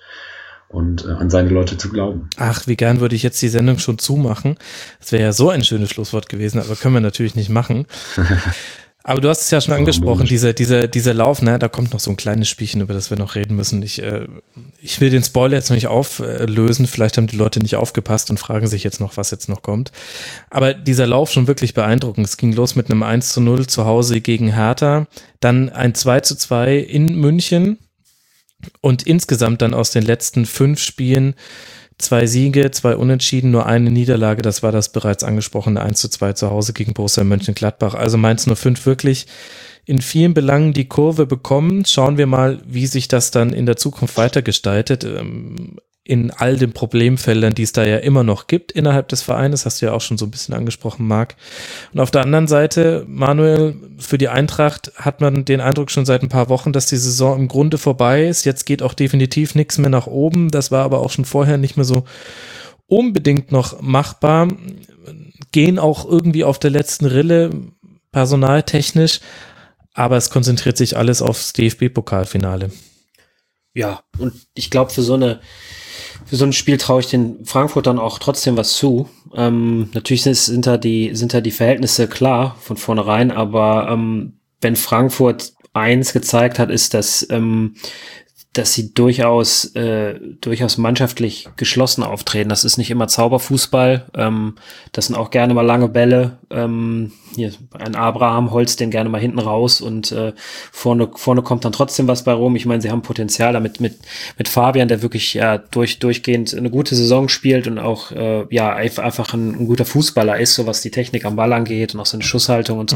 an seine Leute zu glauben. Ach, wie gern würde ich jetzt die Sendung schon zumachen. Das wäre ja so ein schönes Schlusswort gewesen, aber können wir natürlich nicht machen. Aber du hast es ja schon angesprochen, dieser Lauf, ne, da kommt noch so ein kleines Spielchen, über das wir noch reden müssen. Ich will den Spoiler jetzt noch nicht auflösen, vielleicht haben die Leute nicht aufgepasst und fragen sich jetzt noch, was jetzt noch kommt. Aber dieser Lauf schon wirklich beeindruckend. Es ging los mit einem 1:0 zu Hause gegen Hertha, dann ein 2:2 in München und insgesamt dann aus den letzten 5 Spielen 2 Siege, 2 Unentschieden, nur eine Niederlage. Das war das bereits angesprochene 1:2 zu Hause gegen Borussia Mönchengladbach. Also Mainz 05 wirklich in vielen Belangen die Kurve bekommen. Schauen wir mal, wie sich das dann in der Zukunft weitergestaltet. In all den Problemfeldern, die es da ja immer noch gibt innerhalb des Vereines, hast du ja auch schon so ein bisschen angesprochen, Marc. Und auf der anderen Seite, Manuel, für die Eintracht hat man den Eindruck schon seit ein paar Wochen, dass die Saison im Grunde vorbei ist. Jetzt geht auch definitiv nichts mehr nach oben. Das war aber auch schon vorher nicht mehr so unbedingt noch machbar. Gehen auch irgendwie auf der letzten Rille, personaltechnisch, aber es konzentriert sich alles aufs DFB-Pokalfinale. Ja, und ich glaube, für so ein Spiel traue ich den Frankfurtern auch trotzdem was zu. Natürlich sind da die Verhältnisse klar von vornherein, aber wenn Frankfurt eins gezeigt hat, ist, dass sie durchaus mannschaftlich geschlossen auftreten. Das ist nicht immer Zauberfußball. Das sind auch gerne mal lange Bälle. Hier ein Abraham holzt den gerne mal hinten raus und vorne kommt dann trotzdem was bei rum. Ich meine, sie haben Potenzial damit mit Fabian, der wirklich durchgehend eine gute Saison spielt und auch einfach ein guter Fußballer ist, so was die Technik am Ball angeht und auch seine Schusshaltung und so.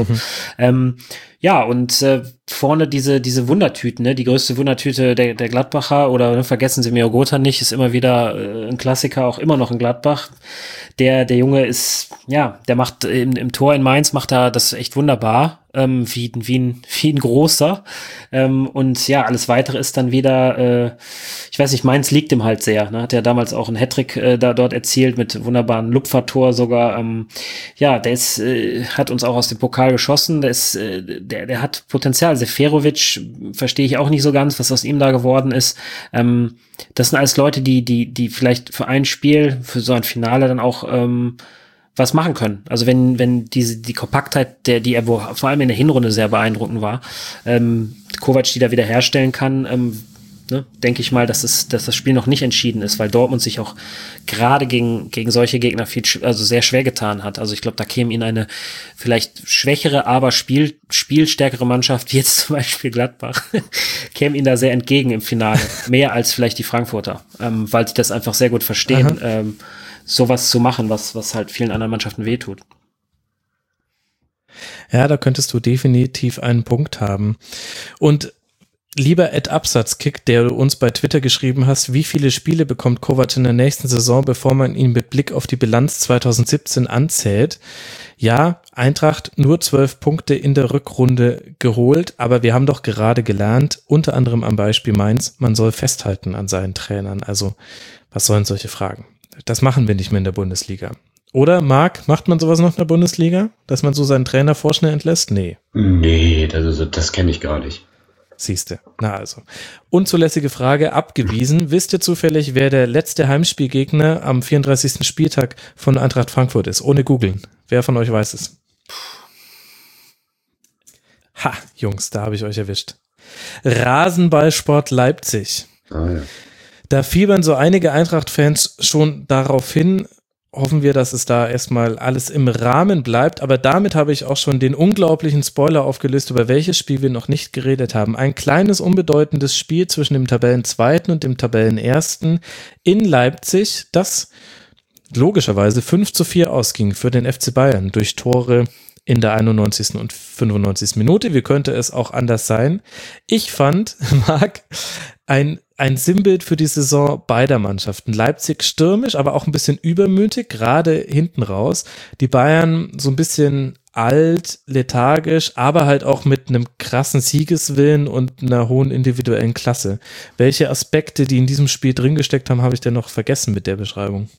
Vorne diese Wundertüten, ne? Die größte Wundertüte der Gladbacher, oder vergessen Sie Miyogota nicht, ist immer wieder ein Klassiker, auch immer noch in Gladbach. Der Junge ist, der macht im Tor in Mainz, macht er das echt wunderbar, wie ein großer. Und ja, alles Weitere ist dann wieder, ich weiß nicht, Mainz liegt ihm halt sehr. Ne? Hat ja damals auch einen Hattrick dort erzielt mit wunderbaren Lupfertor sogar. Hat uns auch aus dem Pokal geschossen. Der hat Potenzial. Seferovic verstehe ich auch nicht so ganz, was aus ihm da geworden ist. Das sind alles Leute, die vielleicht für ein Spiel, für so ein Finale dann auch was machen können. Also wenn die Kompaktheit, die er vor allem in der Hinrunde sehr beeindruckend war, Kovac die da wieder herstellen kann, denke ich mal, dass das Spiel noch nicht entschieden ist, weil Dortmund sich auch gerade gegen solche Gegner sehr schwer getan hat. Also ich glaube, da käme ihnen eine vielleicht schwächere, aber spielstärkere Mannschaft, wie jetzt zum Beispiel Gladbach, käme ihnen da sehr entgegen im Finale. Mehr als vielleicht die Frankfurter, weil sie das einfach sehr gut verstehen, sowas zu machen, was halt vielen anderen Mannschaften wehtut. Ja, da könntest du definitiv einen Punkt haben. Und lieber Ed Absatzkick, der du uns bei Twitter geschrieben hast, wie viele Spiele bekommt Kovac in der nächsten Saison, bevor man ihn mit Blick auf die Bilanz 2017 anzählt? Ja, Eintracht nur 12 Punkte in der Rückrunde geholt, aber wir haben doch gerade gelernt, unter anderem am Beispiel Mainz, man soll festhalten an seinen Trainern. Also, was sollen solche Fragen? Das machen wir nicht mehr in der Bundesliga. Oder, Marc, macht man sowas noch in der Bundesliga? Dass man so seinen Trainer vorschnell entlässt? Nee. Nee, das kenne ich gar nicht. Siehste. Na also. Unzulässige Frage, abgewiesen. Wisst ihr zufällig, wer der letzte Heimspielgegner am 34. Spieltag von Eintracht Frankfurt ist? Ohne googeln. Wer von euch weiß es? Ha, Jungs, da habe ich euch erwischt. Rasenballsport Leipzig. Ah, ja. Da fiebern so einige Eintracht-Fans schon darauf hin, hoffen wir, dass es da erstmal alles im Rahmen bleibt, aber damit habe ich auch schon den unglaublichen Spoiler aufgelöst, über welches Spiel wir noch nicht geredet haben. Ein kleines, unbedeutendes Spiel zwischen dem Tabellenzweiten und dem Tabellenersten in Leipzig, das logischerweise 5:4 ausging für den FC Bayern durch Tore in der 91. und 95. Minute. Wie könnte es auch anders sein? Ich fand, Marc, ein Sinnbild für die Saison beider Mannschaften. Leipzig stürmisch, aber auch ein bisschen übermütig, gerade hinten raus. Die Bayern so ein bisschen alt, lethargisch, aber halt auch mit einem krassen Siegeswillen und einer hohen individuellen Klasse. Welche Aspekte, die in diesem Spiel drin gesteckt haben, habe ich denn noch vergessen mit der Beschreibung?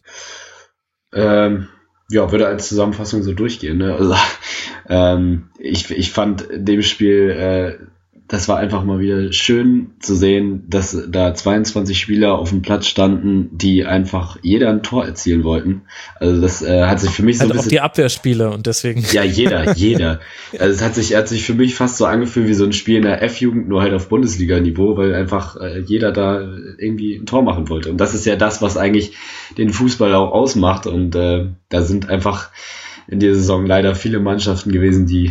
Würde als Zusammenfassung so durchgehen. Ne? Also, ich fand dem Spiel, das war einfach mal wieder schön zu sehen, dass da 22 Spieler auf dem Platz standen, die einfach jeder ein Tor erzielen wollten. Also das hat sich für mich so ein bisschen... auch die Abwehrspieler und deswegen... Ja, jeder. Also es hat sich für mich fast so angefühlt wie so ein Spiel in der F-Jugend, nur halt auf Bundesliga-Niveau, weil einfach jeder da irgendwie ein Tor machen wollte. Und das ist ja das, was eigentlich den Fußball auch ausmacht. Und da sind einfach in dieser Saison leider viele Mannschaften gewesen, die...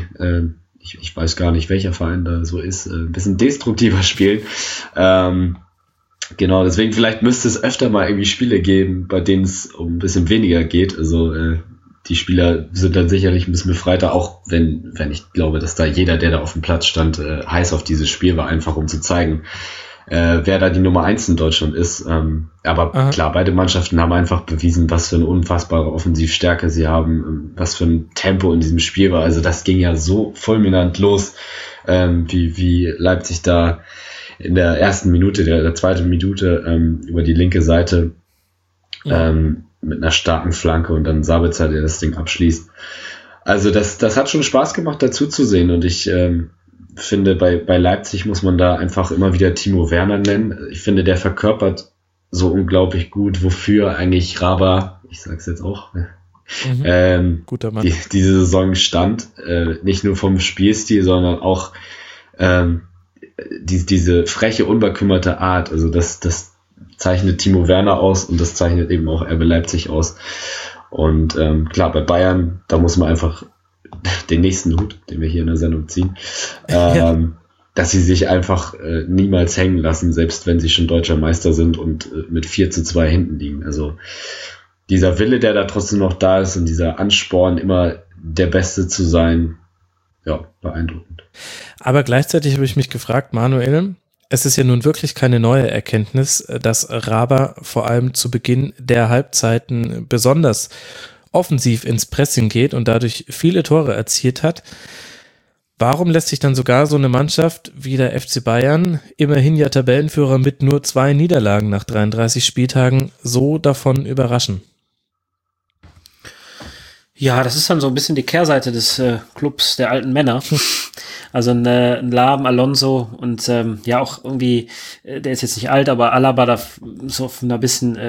Ich weiß gar nicht, welcher Verein da so ist, ein bisschen destruktiver spielen. Genau, deswegen vielleicht müsste es öfter mal irgendwie Spiele geben, bei denen es um ein bisschen weniger geht. Also die Spieler sind dann sicherlich ein bisschen befreiter, auch wenn ich glaube, dass da jeder, der da auf dem Platz stand, heiß auf dieses Spiel war, einfach um zu zeigen, wer da die Nummer 1 in Deutschland ist. Aber klar, beide Mannschaften haben einfach bewiesen, was für eine unfassbare Offensivstärke sie haben, was für ein Tempo in diesem Spiel war. Also das ging ja so fulminant los, wie Leipzig da in der ersten Minute, der zweiten Minute über die linke Seite mit einer starken Flanke und dann Sabitzer, der das Ding abschließt. Also das hat schon Spaß gemacht, dazu zu sehen, und ich finde, bei Leipzig muss man da einfach immer wieder Timo Werner nennen. Ich finde, der verkörpert so unglaublich gut, wofür eigentlich Raba, ich sag's jetzt auch, guter Mann. Diese Saison stand. Nicht nur vom Spielstil, sondern auch diese freche, unbekümmerte Art. Also das zeichnet Timo Werner aus und das zeichnet eben auch RB Leipzig aus. Und klar, bei Bayern, da muss man einfach den nächsten Hut, den wir hier in der Sendung ziehen, dass sie sich einfach niemals hängen lassen, selbst wenn sie schon deutscher Meister sind und mit 4-2 hinten liegen. Also dieser Wille, der da trotzdem noch da ist, und dieser Ansporn, immer der Beste zu sein, ja, beeindruckend. Aber gleichzeitig habe ich mich gefragt, Manuel, es ist ja nun wirklich keine neue Erkenntnis, dass Raba vor allem zu Beginn der Halbzeiten besonders offensiv ins Pressing geht und dadurch viele Tore erzielt hat. Warum lässt sich dann sogar so eine Mannschaft wie der FC Bayern, immerhin ja Tabellenführer mit nur 2 Niederlagen nach 33 Spieltagen, so davon überraschen? Ja, das ist dann so ein bisschen die Kehrseite des Clubs der alten Männer. Also ein Lahm, Alonso und ja auch irgendwie, der ist jetzt nicht alt, aber Alaba da so auf einer bisschen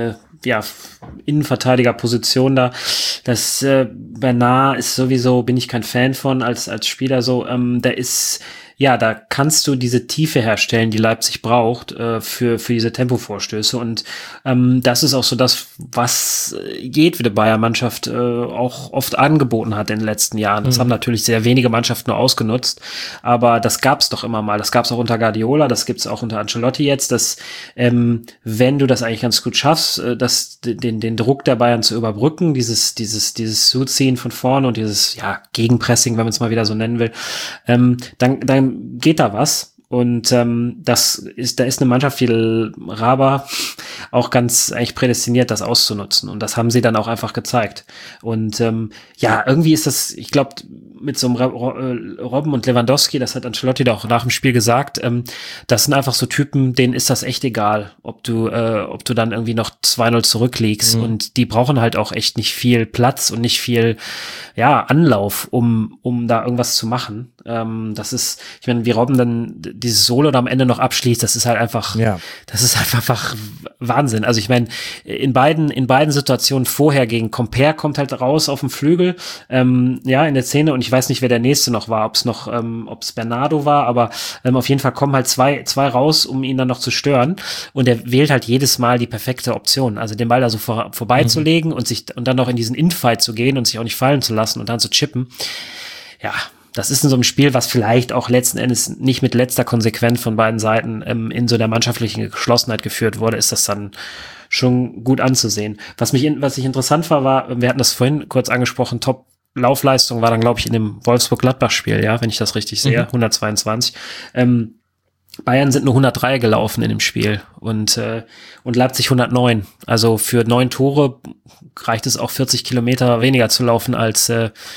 Innenverteidigerposition da. Das Bernard ist sowieso, bin ich kein Fan von als Spieler so. Der ist, ja, da kannst du diese Tiefe herstellen, die Leipzig braucht für diese Tempovorstöße, und das ist auch so das, was jedwede Bayern-Mannschaft auch oft angeboten hat in den letzten Jahren. Das haben natürlich sehr wenige Mannschaften nur ausgenutzt, aber das gab's doch immer mal. Das gab's auch unter Guardiola, das gibt's auch unter Ancelotti jetzt, dass wenn du das eigentlich ganz gut schaffst, den Druck der Bayern zu überbrücken, dieses Zuziehen von vorne und dieses Gegenpressing, wenn man es mal wieder so nennen will, dann geht da was. Und da ist eine Mannschaft wie Raba auch ganz eigentlich prädestiniert, das auszunutzen. Und das haben sie dann auch einfach gezeigt. Und irgendwie ist das, ich glaube, mit so einem Robben und Lewandowski, das hat Ancelotti da auch nach dem Spiel gesagt, das sind einfach so Typen, denen ist das echt egal, ob du dann irgendwie noch 2-0 zurückliegst. Und die brauchen halt auch echt nicht viel Platz und nicht viel Anlauf, um da irgendwas zu machen. Das ist, ich meine, wie Robben dann dieses Solo da am Ende noch abschließt, das ist halt einfach, das ist einfach Wahnsinn. Also ich meine, in beiden Situationen vorher gegen Compare kommt halt raus auf dem Flügel, in der Szene, und ich weiß nicht, wer der nächste noch war, ob es Bernardo war, aber auf jeden Fall kommen halt zwei raus, um ihn dann noch zu stören, und er wählt halt jedes Mal die perfekte Option, also den Ball da so vorbeizulegen und dann noch in diesen Infight zu gehen und sich auch nicht fallen zu lassen und dann zu chippen. Ja, das ist in so einem Spiel, was vielleicht auch letzten Endes nicht mit letzter Konsequenz von beiden Seiten in so der mannschaftlichen Geschlossenheit geführt wurde, ist das dann schon gut anzusehen. Was ich interessant war, wir hatten das vorhin kurz angesprochen, Top-Laufleistung war dann, glaube ich, in dem Wolfsburg-Gladbach-Spiel, wenn ich das richtig sehe, 122. Bayern sind nur 103 gelaufen in dem Spiel und Leipzig 109. Also für 9 Tore reicht es auch 40 Kilometer weniger zu laufen als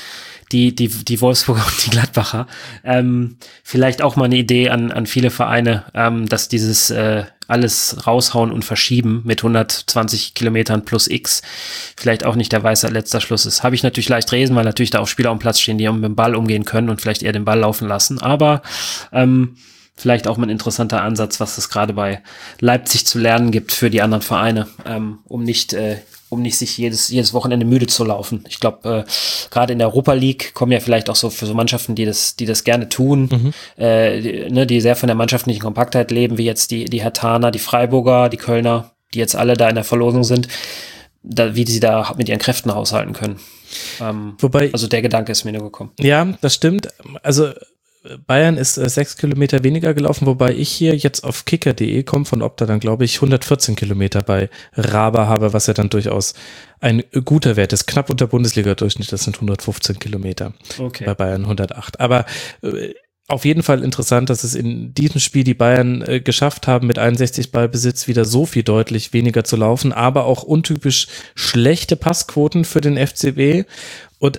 die Wolfsburger und die Gladbacher. Vielleicht auch mal eine Idee an viele Vereine, dass dieses alles raushauen und verschieben mit 120 Kilometern plus X vielleicht auch nicht der weiße letzter Schluss ist. Habe ich natürlich leicht lesen, weil natürlich da auch Spieler am Platz stehen, die mit dem Ball umgehen können und vielleicht eher den Ball laufen lassen. Aber vielleicht auch mal ein interessanter Ansatz, was es gerade bei Leipzig zu lernen gibt für die anderen Vereine, um nicht sich jedes Wochenende müde zu laufen. Ich glaube, gerade in der Europa League kommen ja vielleicht auch so für so Mannschaften, die das gerne tun, die sehr von der mannschaftlichen Kompaktheit leben, wie jetzt die Herthaner, die Freiburger, die Kölner, die jetzt alle da in der Verlosung sind, wie sie da mit ihren Kräften haushalten können. Wobei, also der Gedanke ist mir nur gekommen. Ja, das stimmt. Also Bayern ist 6 Kilometer weniger gelaufen, wobei ich hier jetzt auf kicker.de komme, von Opta dann glaube ich 114 Kilometer bei Raba habe, was ja dann durchaus ein guter Wert ist. Knapp unter Bundesliga-Durchschnitt, das sind 115 Kilometer. Okay. Bei Bayern 108. Aber auf jeden Fall interessant, dass es in diesem Spiel die Bayern geschafft haben, mit 61 Ballbesitz wieder so viel deutlich weniger zu laufen, aber auch untypisch schlechte Passquoten für den FCB. Und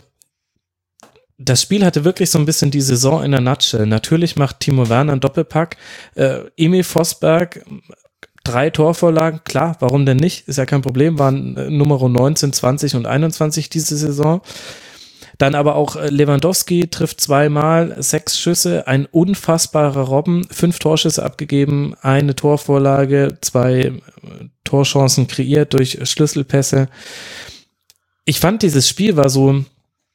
das Spiel hatte wirklich so ein bisschen die Saison in der Nutshell. Natürlich macht Timo Werner einen Doppelpack. Emil Vosberg, 3 Torvorlagen, klar, warum denn nicht? Ist ja kein Problem, waren Nummer 19, 20 und 21 diese Saison. Dann aber auch Lewandowski trifft 2-mal, 6 Schüsse, ein unfassbarer Robben, 5 Torschüsse abgegeben, 1 Torvorlage, 2 Torchancen kreiert durch Schlüsselpässe. Ich fand, dieses Spiel war so,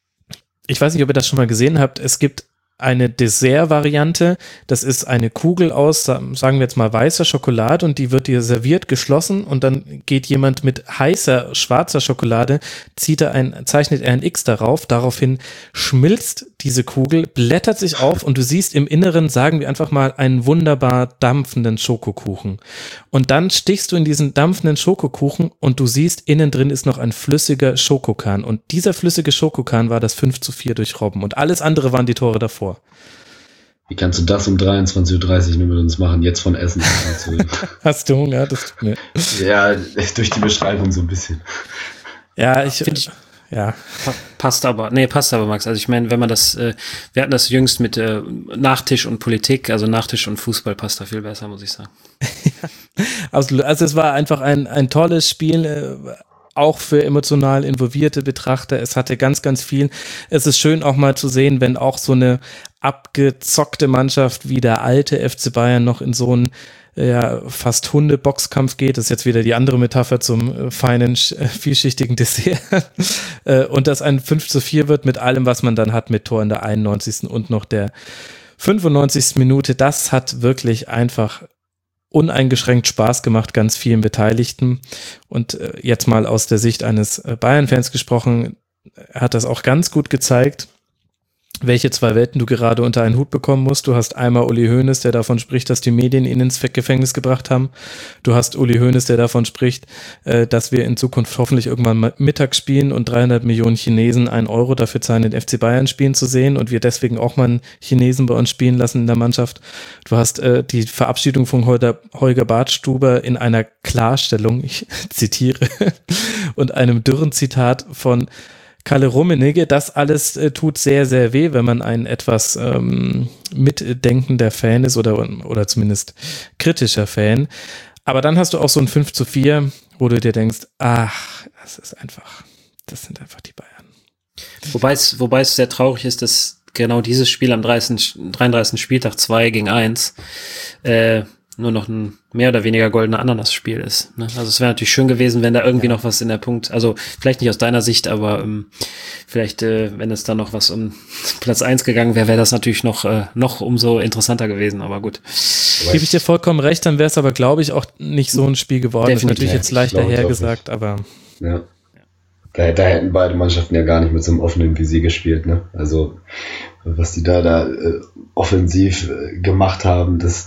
ich weiß nicht, ob ihr das schon mal gesehen habt, es gibt eine Dessert-Variante, das ist eine Kugel aus, sagen wir jetzt mal weißer Schokolade und die wird dir serviert, geschlossen und dann geht jemand mit heißer, schwarzer Schokolade, zeichnet er ein X darauf, daraufhin schmilzt diese Kugel, blättert sich auf und du siehst im Inneren, sagen wir einfach mal, einen wunderbar dampfenden Schokokuchen. Und dann stichst du in diesen dampfenden Schokokuchen und du siehst, innen drin ist noch ein flüssiger Schokokern und dieser flüssige Schokokern war das 5:4 durch Robben und alles andere waren die Tore davor. Wie kannst du das um 23:30 Uhr nur mit uns machen, jetzt von Essen? Hast du Hunger? Das tut mir. Ja, durch die Beschreibung so ein bisschen. Ja, ja. Passt aber, Max. Also ich meine, wenn man das, wir hatten das jüngst mit Nachtisch und Politik, also Nachtisch und Fußball passt da viel besser, muss ich sagen. Also es war einfach ein tolles Spiel, auch für emotional involvierte Betrachter. Es hatte ganz, ganz viel. Es ist schön auch mal zu sehen, wenn auch so eine abgezockte Mannschaft wie der alte FC Bayern noch in so einen fast Hunde-Boxkampf geht. Das ist jetzt wieder die andere Metapher zum feinen, vielschichtigen Dessert. Und dass ein 5:4 wird mit allem, was man dann hat, mit Tor in der 91. und noch der 95. Minute. Das hat wirklich einfach uneingeschränkt Spaß gemacht, ganz vielen Beteiligten. Und jetzt mal aus der Sicht eines Bayern-Fans gesprochen, hat das auch ganz gut gezeigt, welche 2 Welten du gerade unter einen Hut bekommen musst. Du hast einmal Uli Hoeneß, der davon spricht, dass die Medien ihn ins Gefängnis gebracht haben. Du hast Uli Hoeneß, der davon spricht, dass wir in Zukunft hoffentlich irgendwann mittags spielen und 300 Millionen Chinesen 1 Euro dafür zahlen, den FC Bayern spielen zu sehen und wir deswegen auch mal einen Chinesen bei uns spielen lassen in der Mannschaft. Du hast die Verabschiedung von Holger Badstuber in einer Klarstellung, ich zitiere, und einem dürren Zitat von Kalle Rummenigge. Das alles tut sehr, sehr weh, wenn man ein etwas mitdenkender Fan ist oder zumindest kritischer Fan. Aber dann hast du auch so ein 5:4, wo du dir denkst, ach, das sind einfach die Bayern. Wobei es sehr traurig ist, dass genau dieses Spiel am 33. Spieltag 2-1 nur noch ein mehr oder weniger goldener Ananas-Spiel ist. Ne? Also es wäre natürlich schön gewesen, wenn da irgendwie noch was in der Punkt, also vielleicht nicht aus deiner Sicht, aber vielleicht, wenn es da noch was um Platz 1 gegangen wäre, wäre das natürlich noch umso interessanter gewesen, aber gut. Gebe ich dir vollkommen recht, dann wäre es aber, glaube ich, auch nicht so ein Spiel geworden. Das ist natürlich jetzt leicht dahergesagt, aber... Ja. Da hätten beide Mannschaften ja gar nicht mit so einem offenen Visier gespielt, ne? Also was die da offensiv gemacht haben, das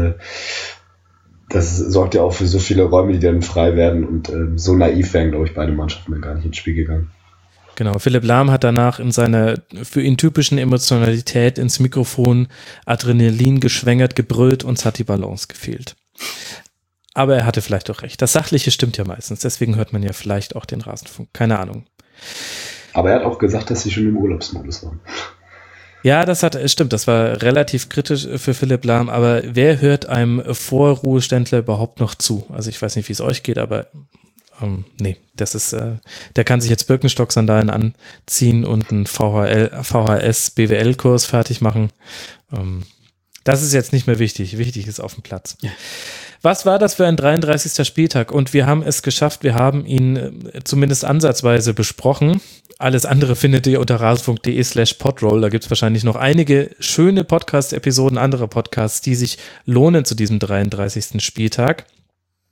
sorgt ja auch für so viele Räume, die dann frei werden und so naiv wären, glaube ich, beide Mannschaften dann gar nicht ins Spiel gegangen. Genau, Philipp Lahm hat danach in seiner für ihn typischen Emotionalität ins Mikrofon Adrenalin geschwängert, gebrüllt, uns hat die Balance gefehlt. Aber er hatte vielleicht auch recht. Das Sachliche stimmt ja meistens, deswegen hört man ja vielleicht auch den Rasenfunk. Keine Ahnung. Aber er hat auch gesagt, dass sie schon im Urlaubsmodus waren. Ja, stimmt, das war relativ kritisch für Philipp Lahm, aber wer hört einem Vorruheständler überhaupt noch zu? Also ich weiß nicht, wie es euch geht, aber nee, das ist, der kann sich jetzt Birkenstock-Sandalen anziehen und einen VHS-BWL-Kurs fertig machen. Das ist jetzt nicht mehr wichtig. Wichtig ist auf dem Platz. Ja. Was war das für ein 33. Spieltag? Und wir haben es geschafft, wir haben ihn zumindest ansatzweise besprochen. Alles andere findet ihr unter rasenfunk.de/podroll. Da gibt es wahrscheinlich noch einige schöne Podcast-Episoden, andere Podcasts, die sich lohnen zu diesem 33. Spieltag.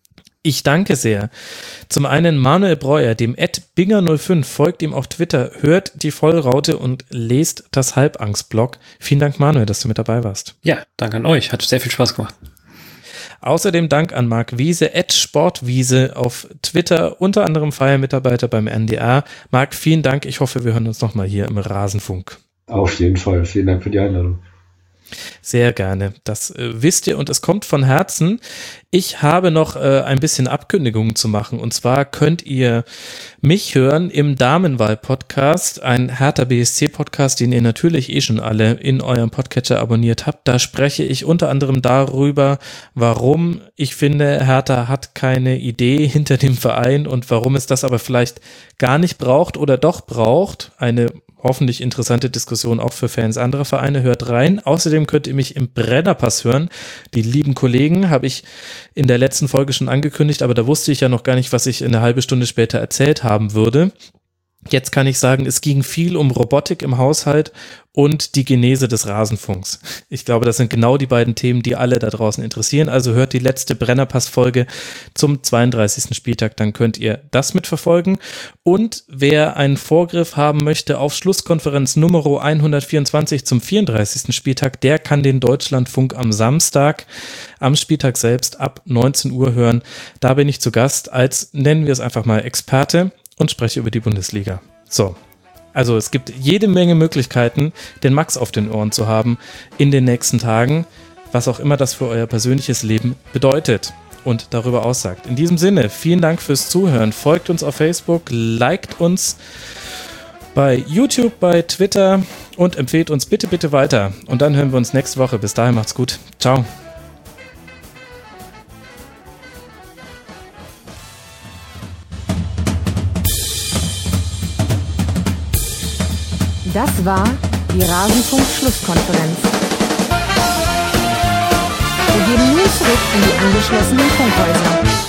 Ich danke sehr. Zum einen Manuel Breuer, dem @binger05, folgt ihm auf Twitter, hört die Vollraute und lest das Halbangst-Blog. Vielen Dank, Manuel, dass du mit dabei warst. Ja, danke an euch. Hat sehr viel Spaß gemacht. Außerdem Dank an Marc Wiese, @Sportwiese auf Twitter, unter anderem freier Mitarbeiter beim NDR. Marc, vielen Dank. Ich hoffe, wir hören uns nochmal hier im Rasenfunk. Auf jeden Fall. Vielen Dank für die Einladung. Sehr gerne. Das wisst ihr und es kommt von Herzen. Ich habe noch ein bisschen Abkündigungen zu machen und zwar könnt ihr mich hören im Damenwahl-Podcast, ein Hertha BSC-Podcast, den ihr natürlich schon alle in eurem Podcatcher abonniert habt. Da spreche ich unter anderem darüber, warum ich finde, Hertha hat keine Idee hinter dem Verein und warum es das aber vielleicht gar nicht braucht oder doch braucht. Eine hoffentlich interessante Diskussion auch für Fans anderer Vereine. Hört rein. Außerdem könnt ihr mich im Brennerpass hören. Die lieben Kollegen habe ich in der letzten Folge schon angekündigt, aber da wusste ich ja noch gar nicht, was ich eine halbe Stunde später erzählt haben würde. Jetzt kann ich sagen, es ging viel um Robotik im Haushalt und die Genese des Rasenfunks. Ich glaube, das sind genau die beiden Themen, die alle da draußen interessieren. Also hört die letzte Brennerpass-Folge zum 32. Spieltag, dann könnt ihr das mitverfolgen. Und wer einen Vorgriff haben möchte auf Schlusskonferenz Nummer 124 zum 34. Spieltag, der kann den Deutschlandfunk am Samstag, am Spieltag selbst ab 19 Uhr hören. Da bin ich zu Gast als, nennen wir es einfach mal, Experte und spreche über die Bundesliga. So, also es gibt jede Menge Möglichkeiten, den Max auf den Ohren zu haben in den nächsten Tagen, was auch immer das für euer persönliches Leben bedeutet und darüber aussagt. In diesem Sinne, vielen Dank fürs Zuhören. Folgt uns auf Facebook, liked uns bei YouTube, bei Twitter und empfehlt uns bitte, bitte weiter. Und dann hören wir uns nächste Woche. Bis dahin, macht's gut. Ciao. Das war die Rasenfunk-Schlusskonferenz. Wir gehen nun zurück in die angeschlossenen Funkhäuser.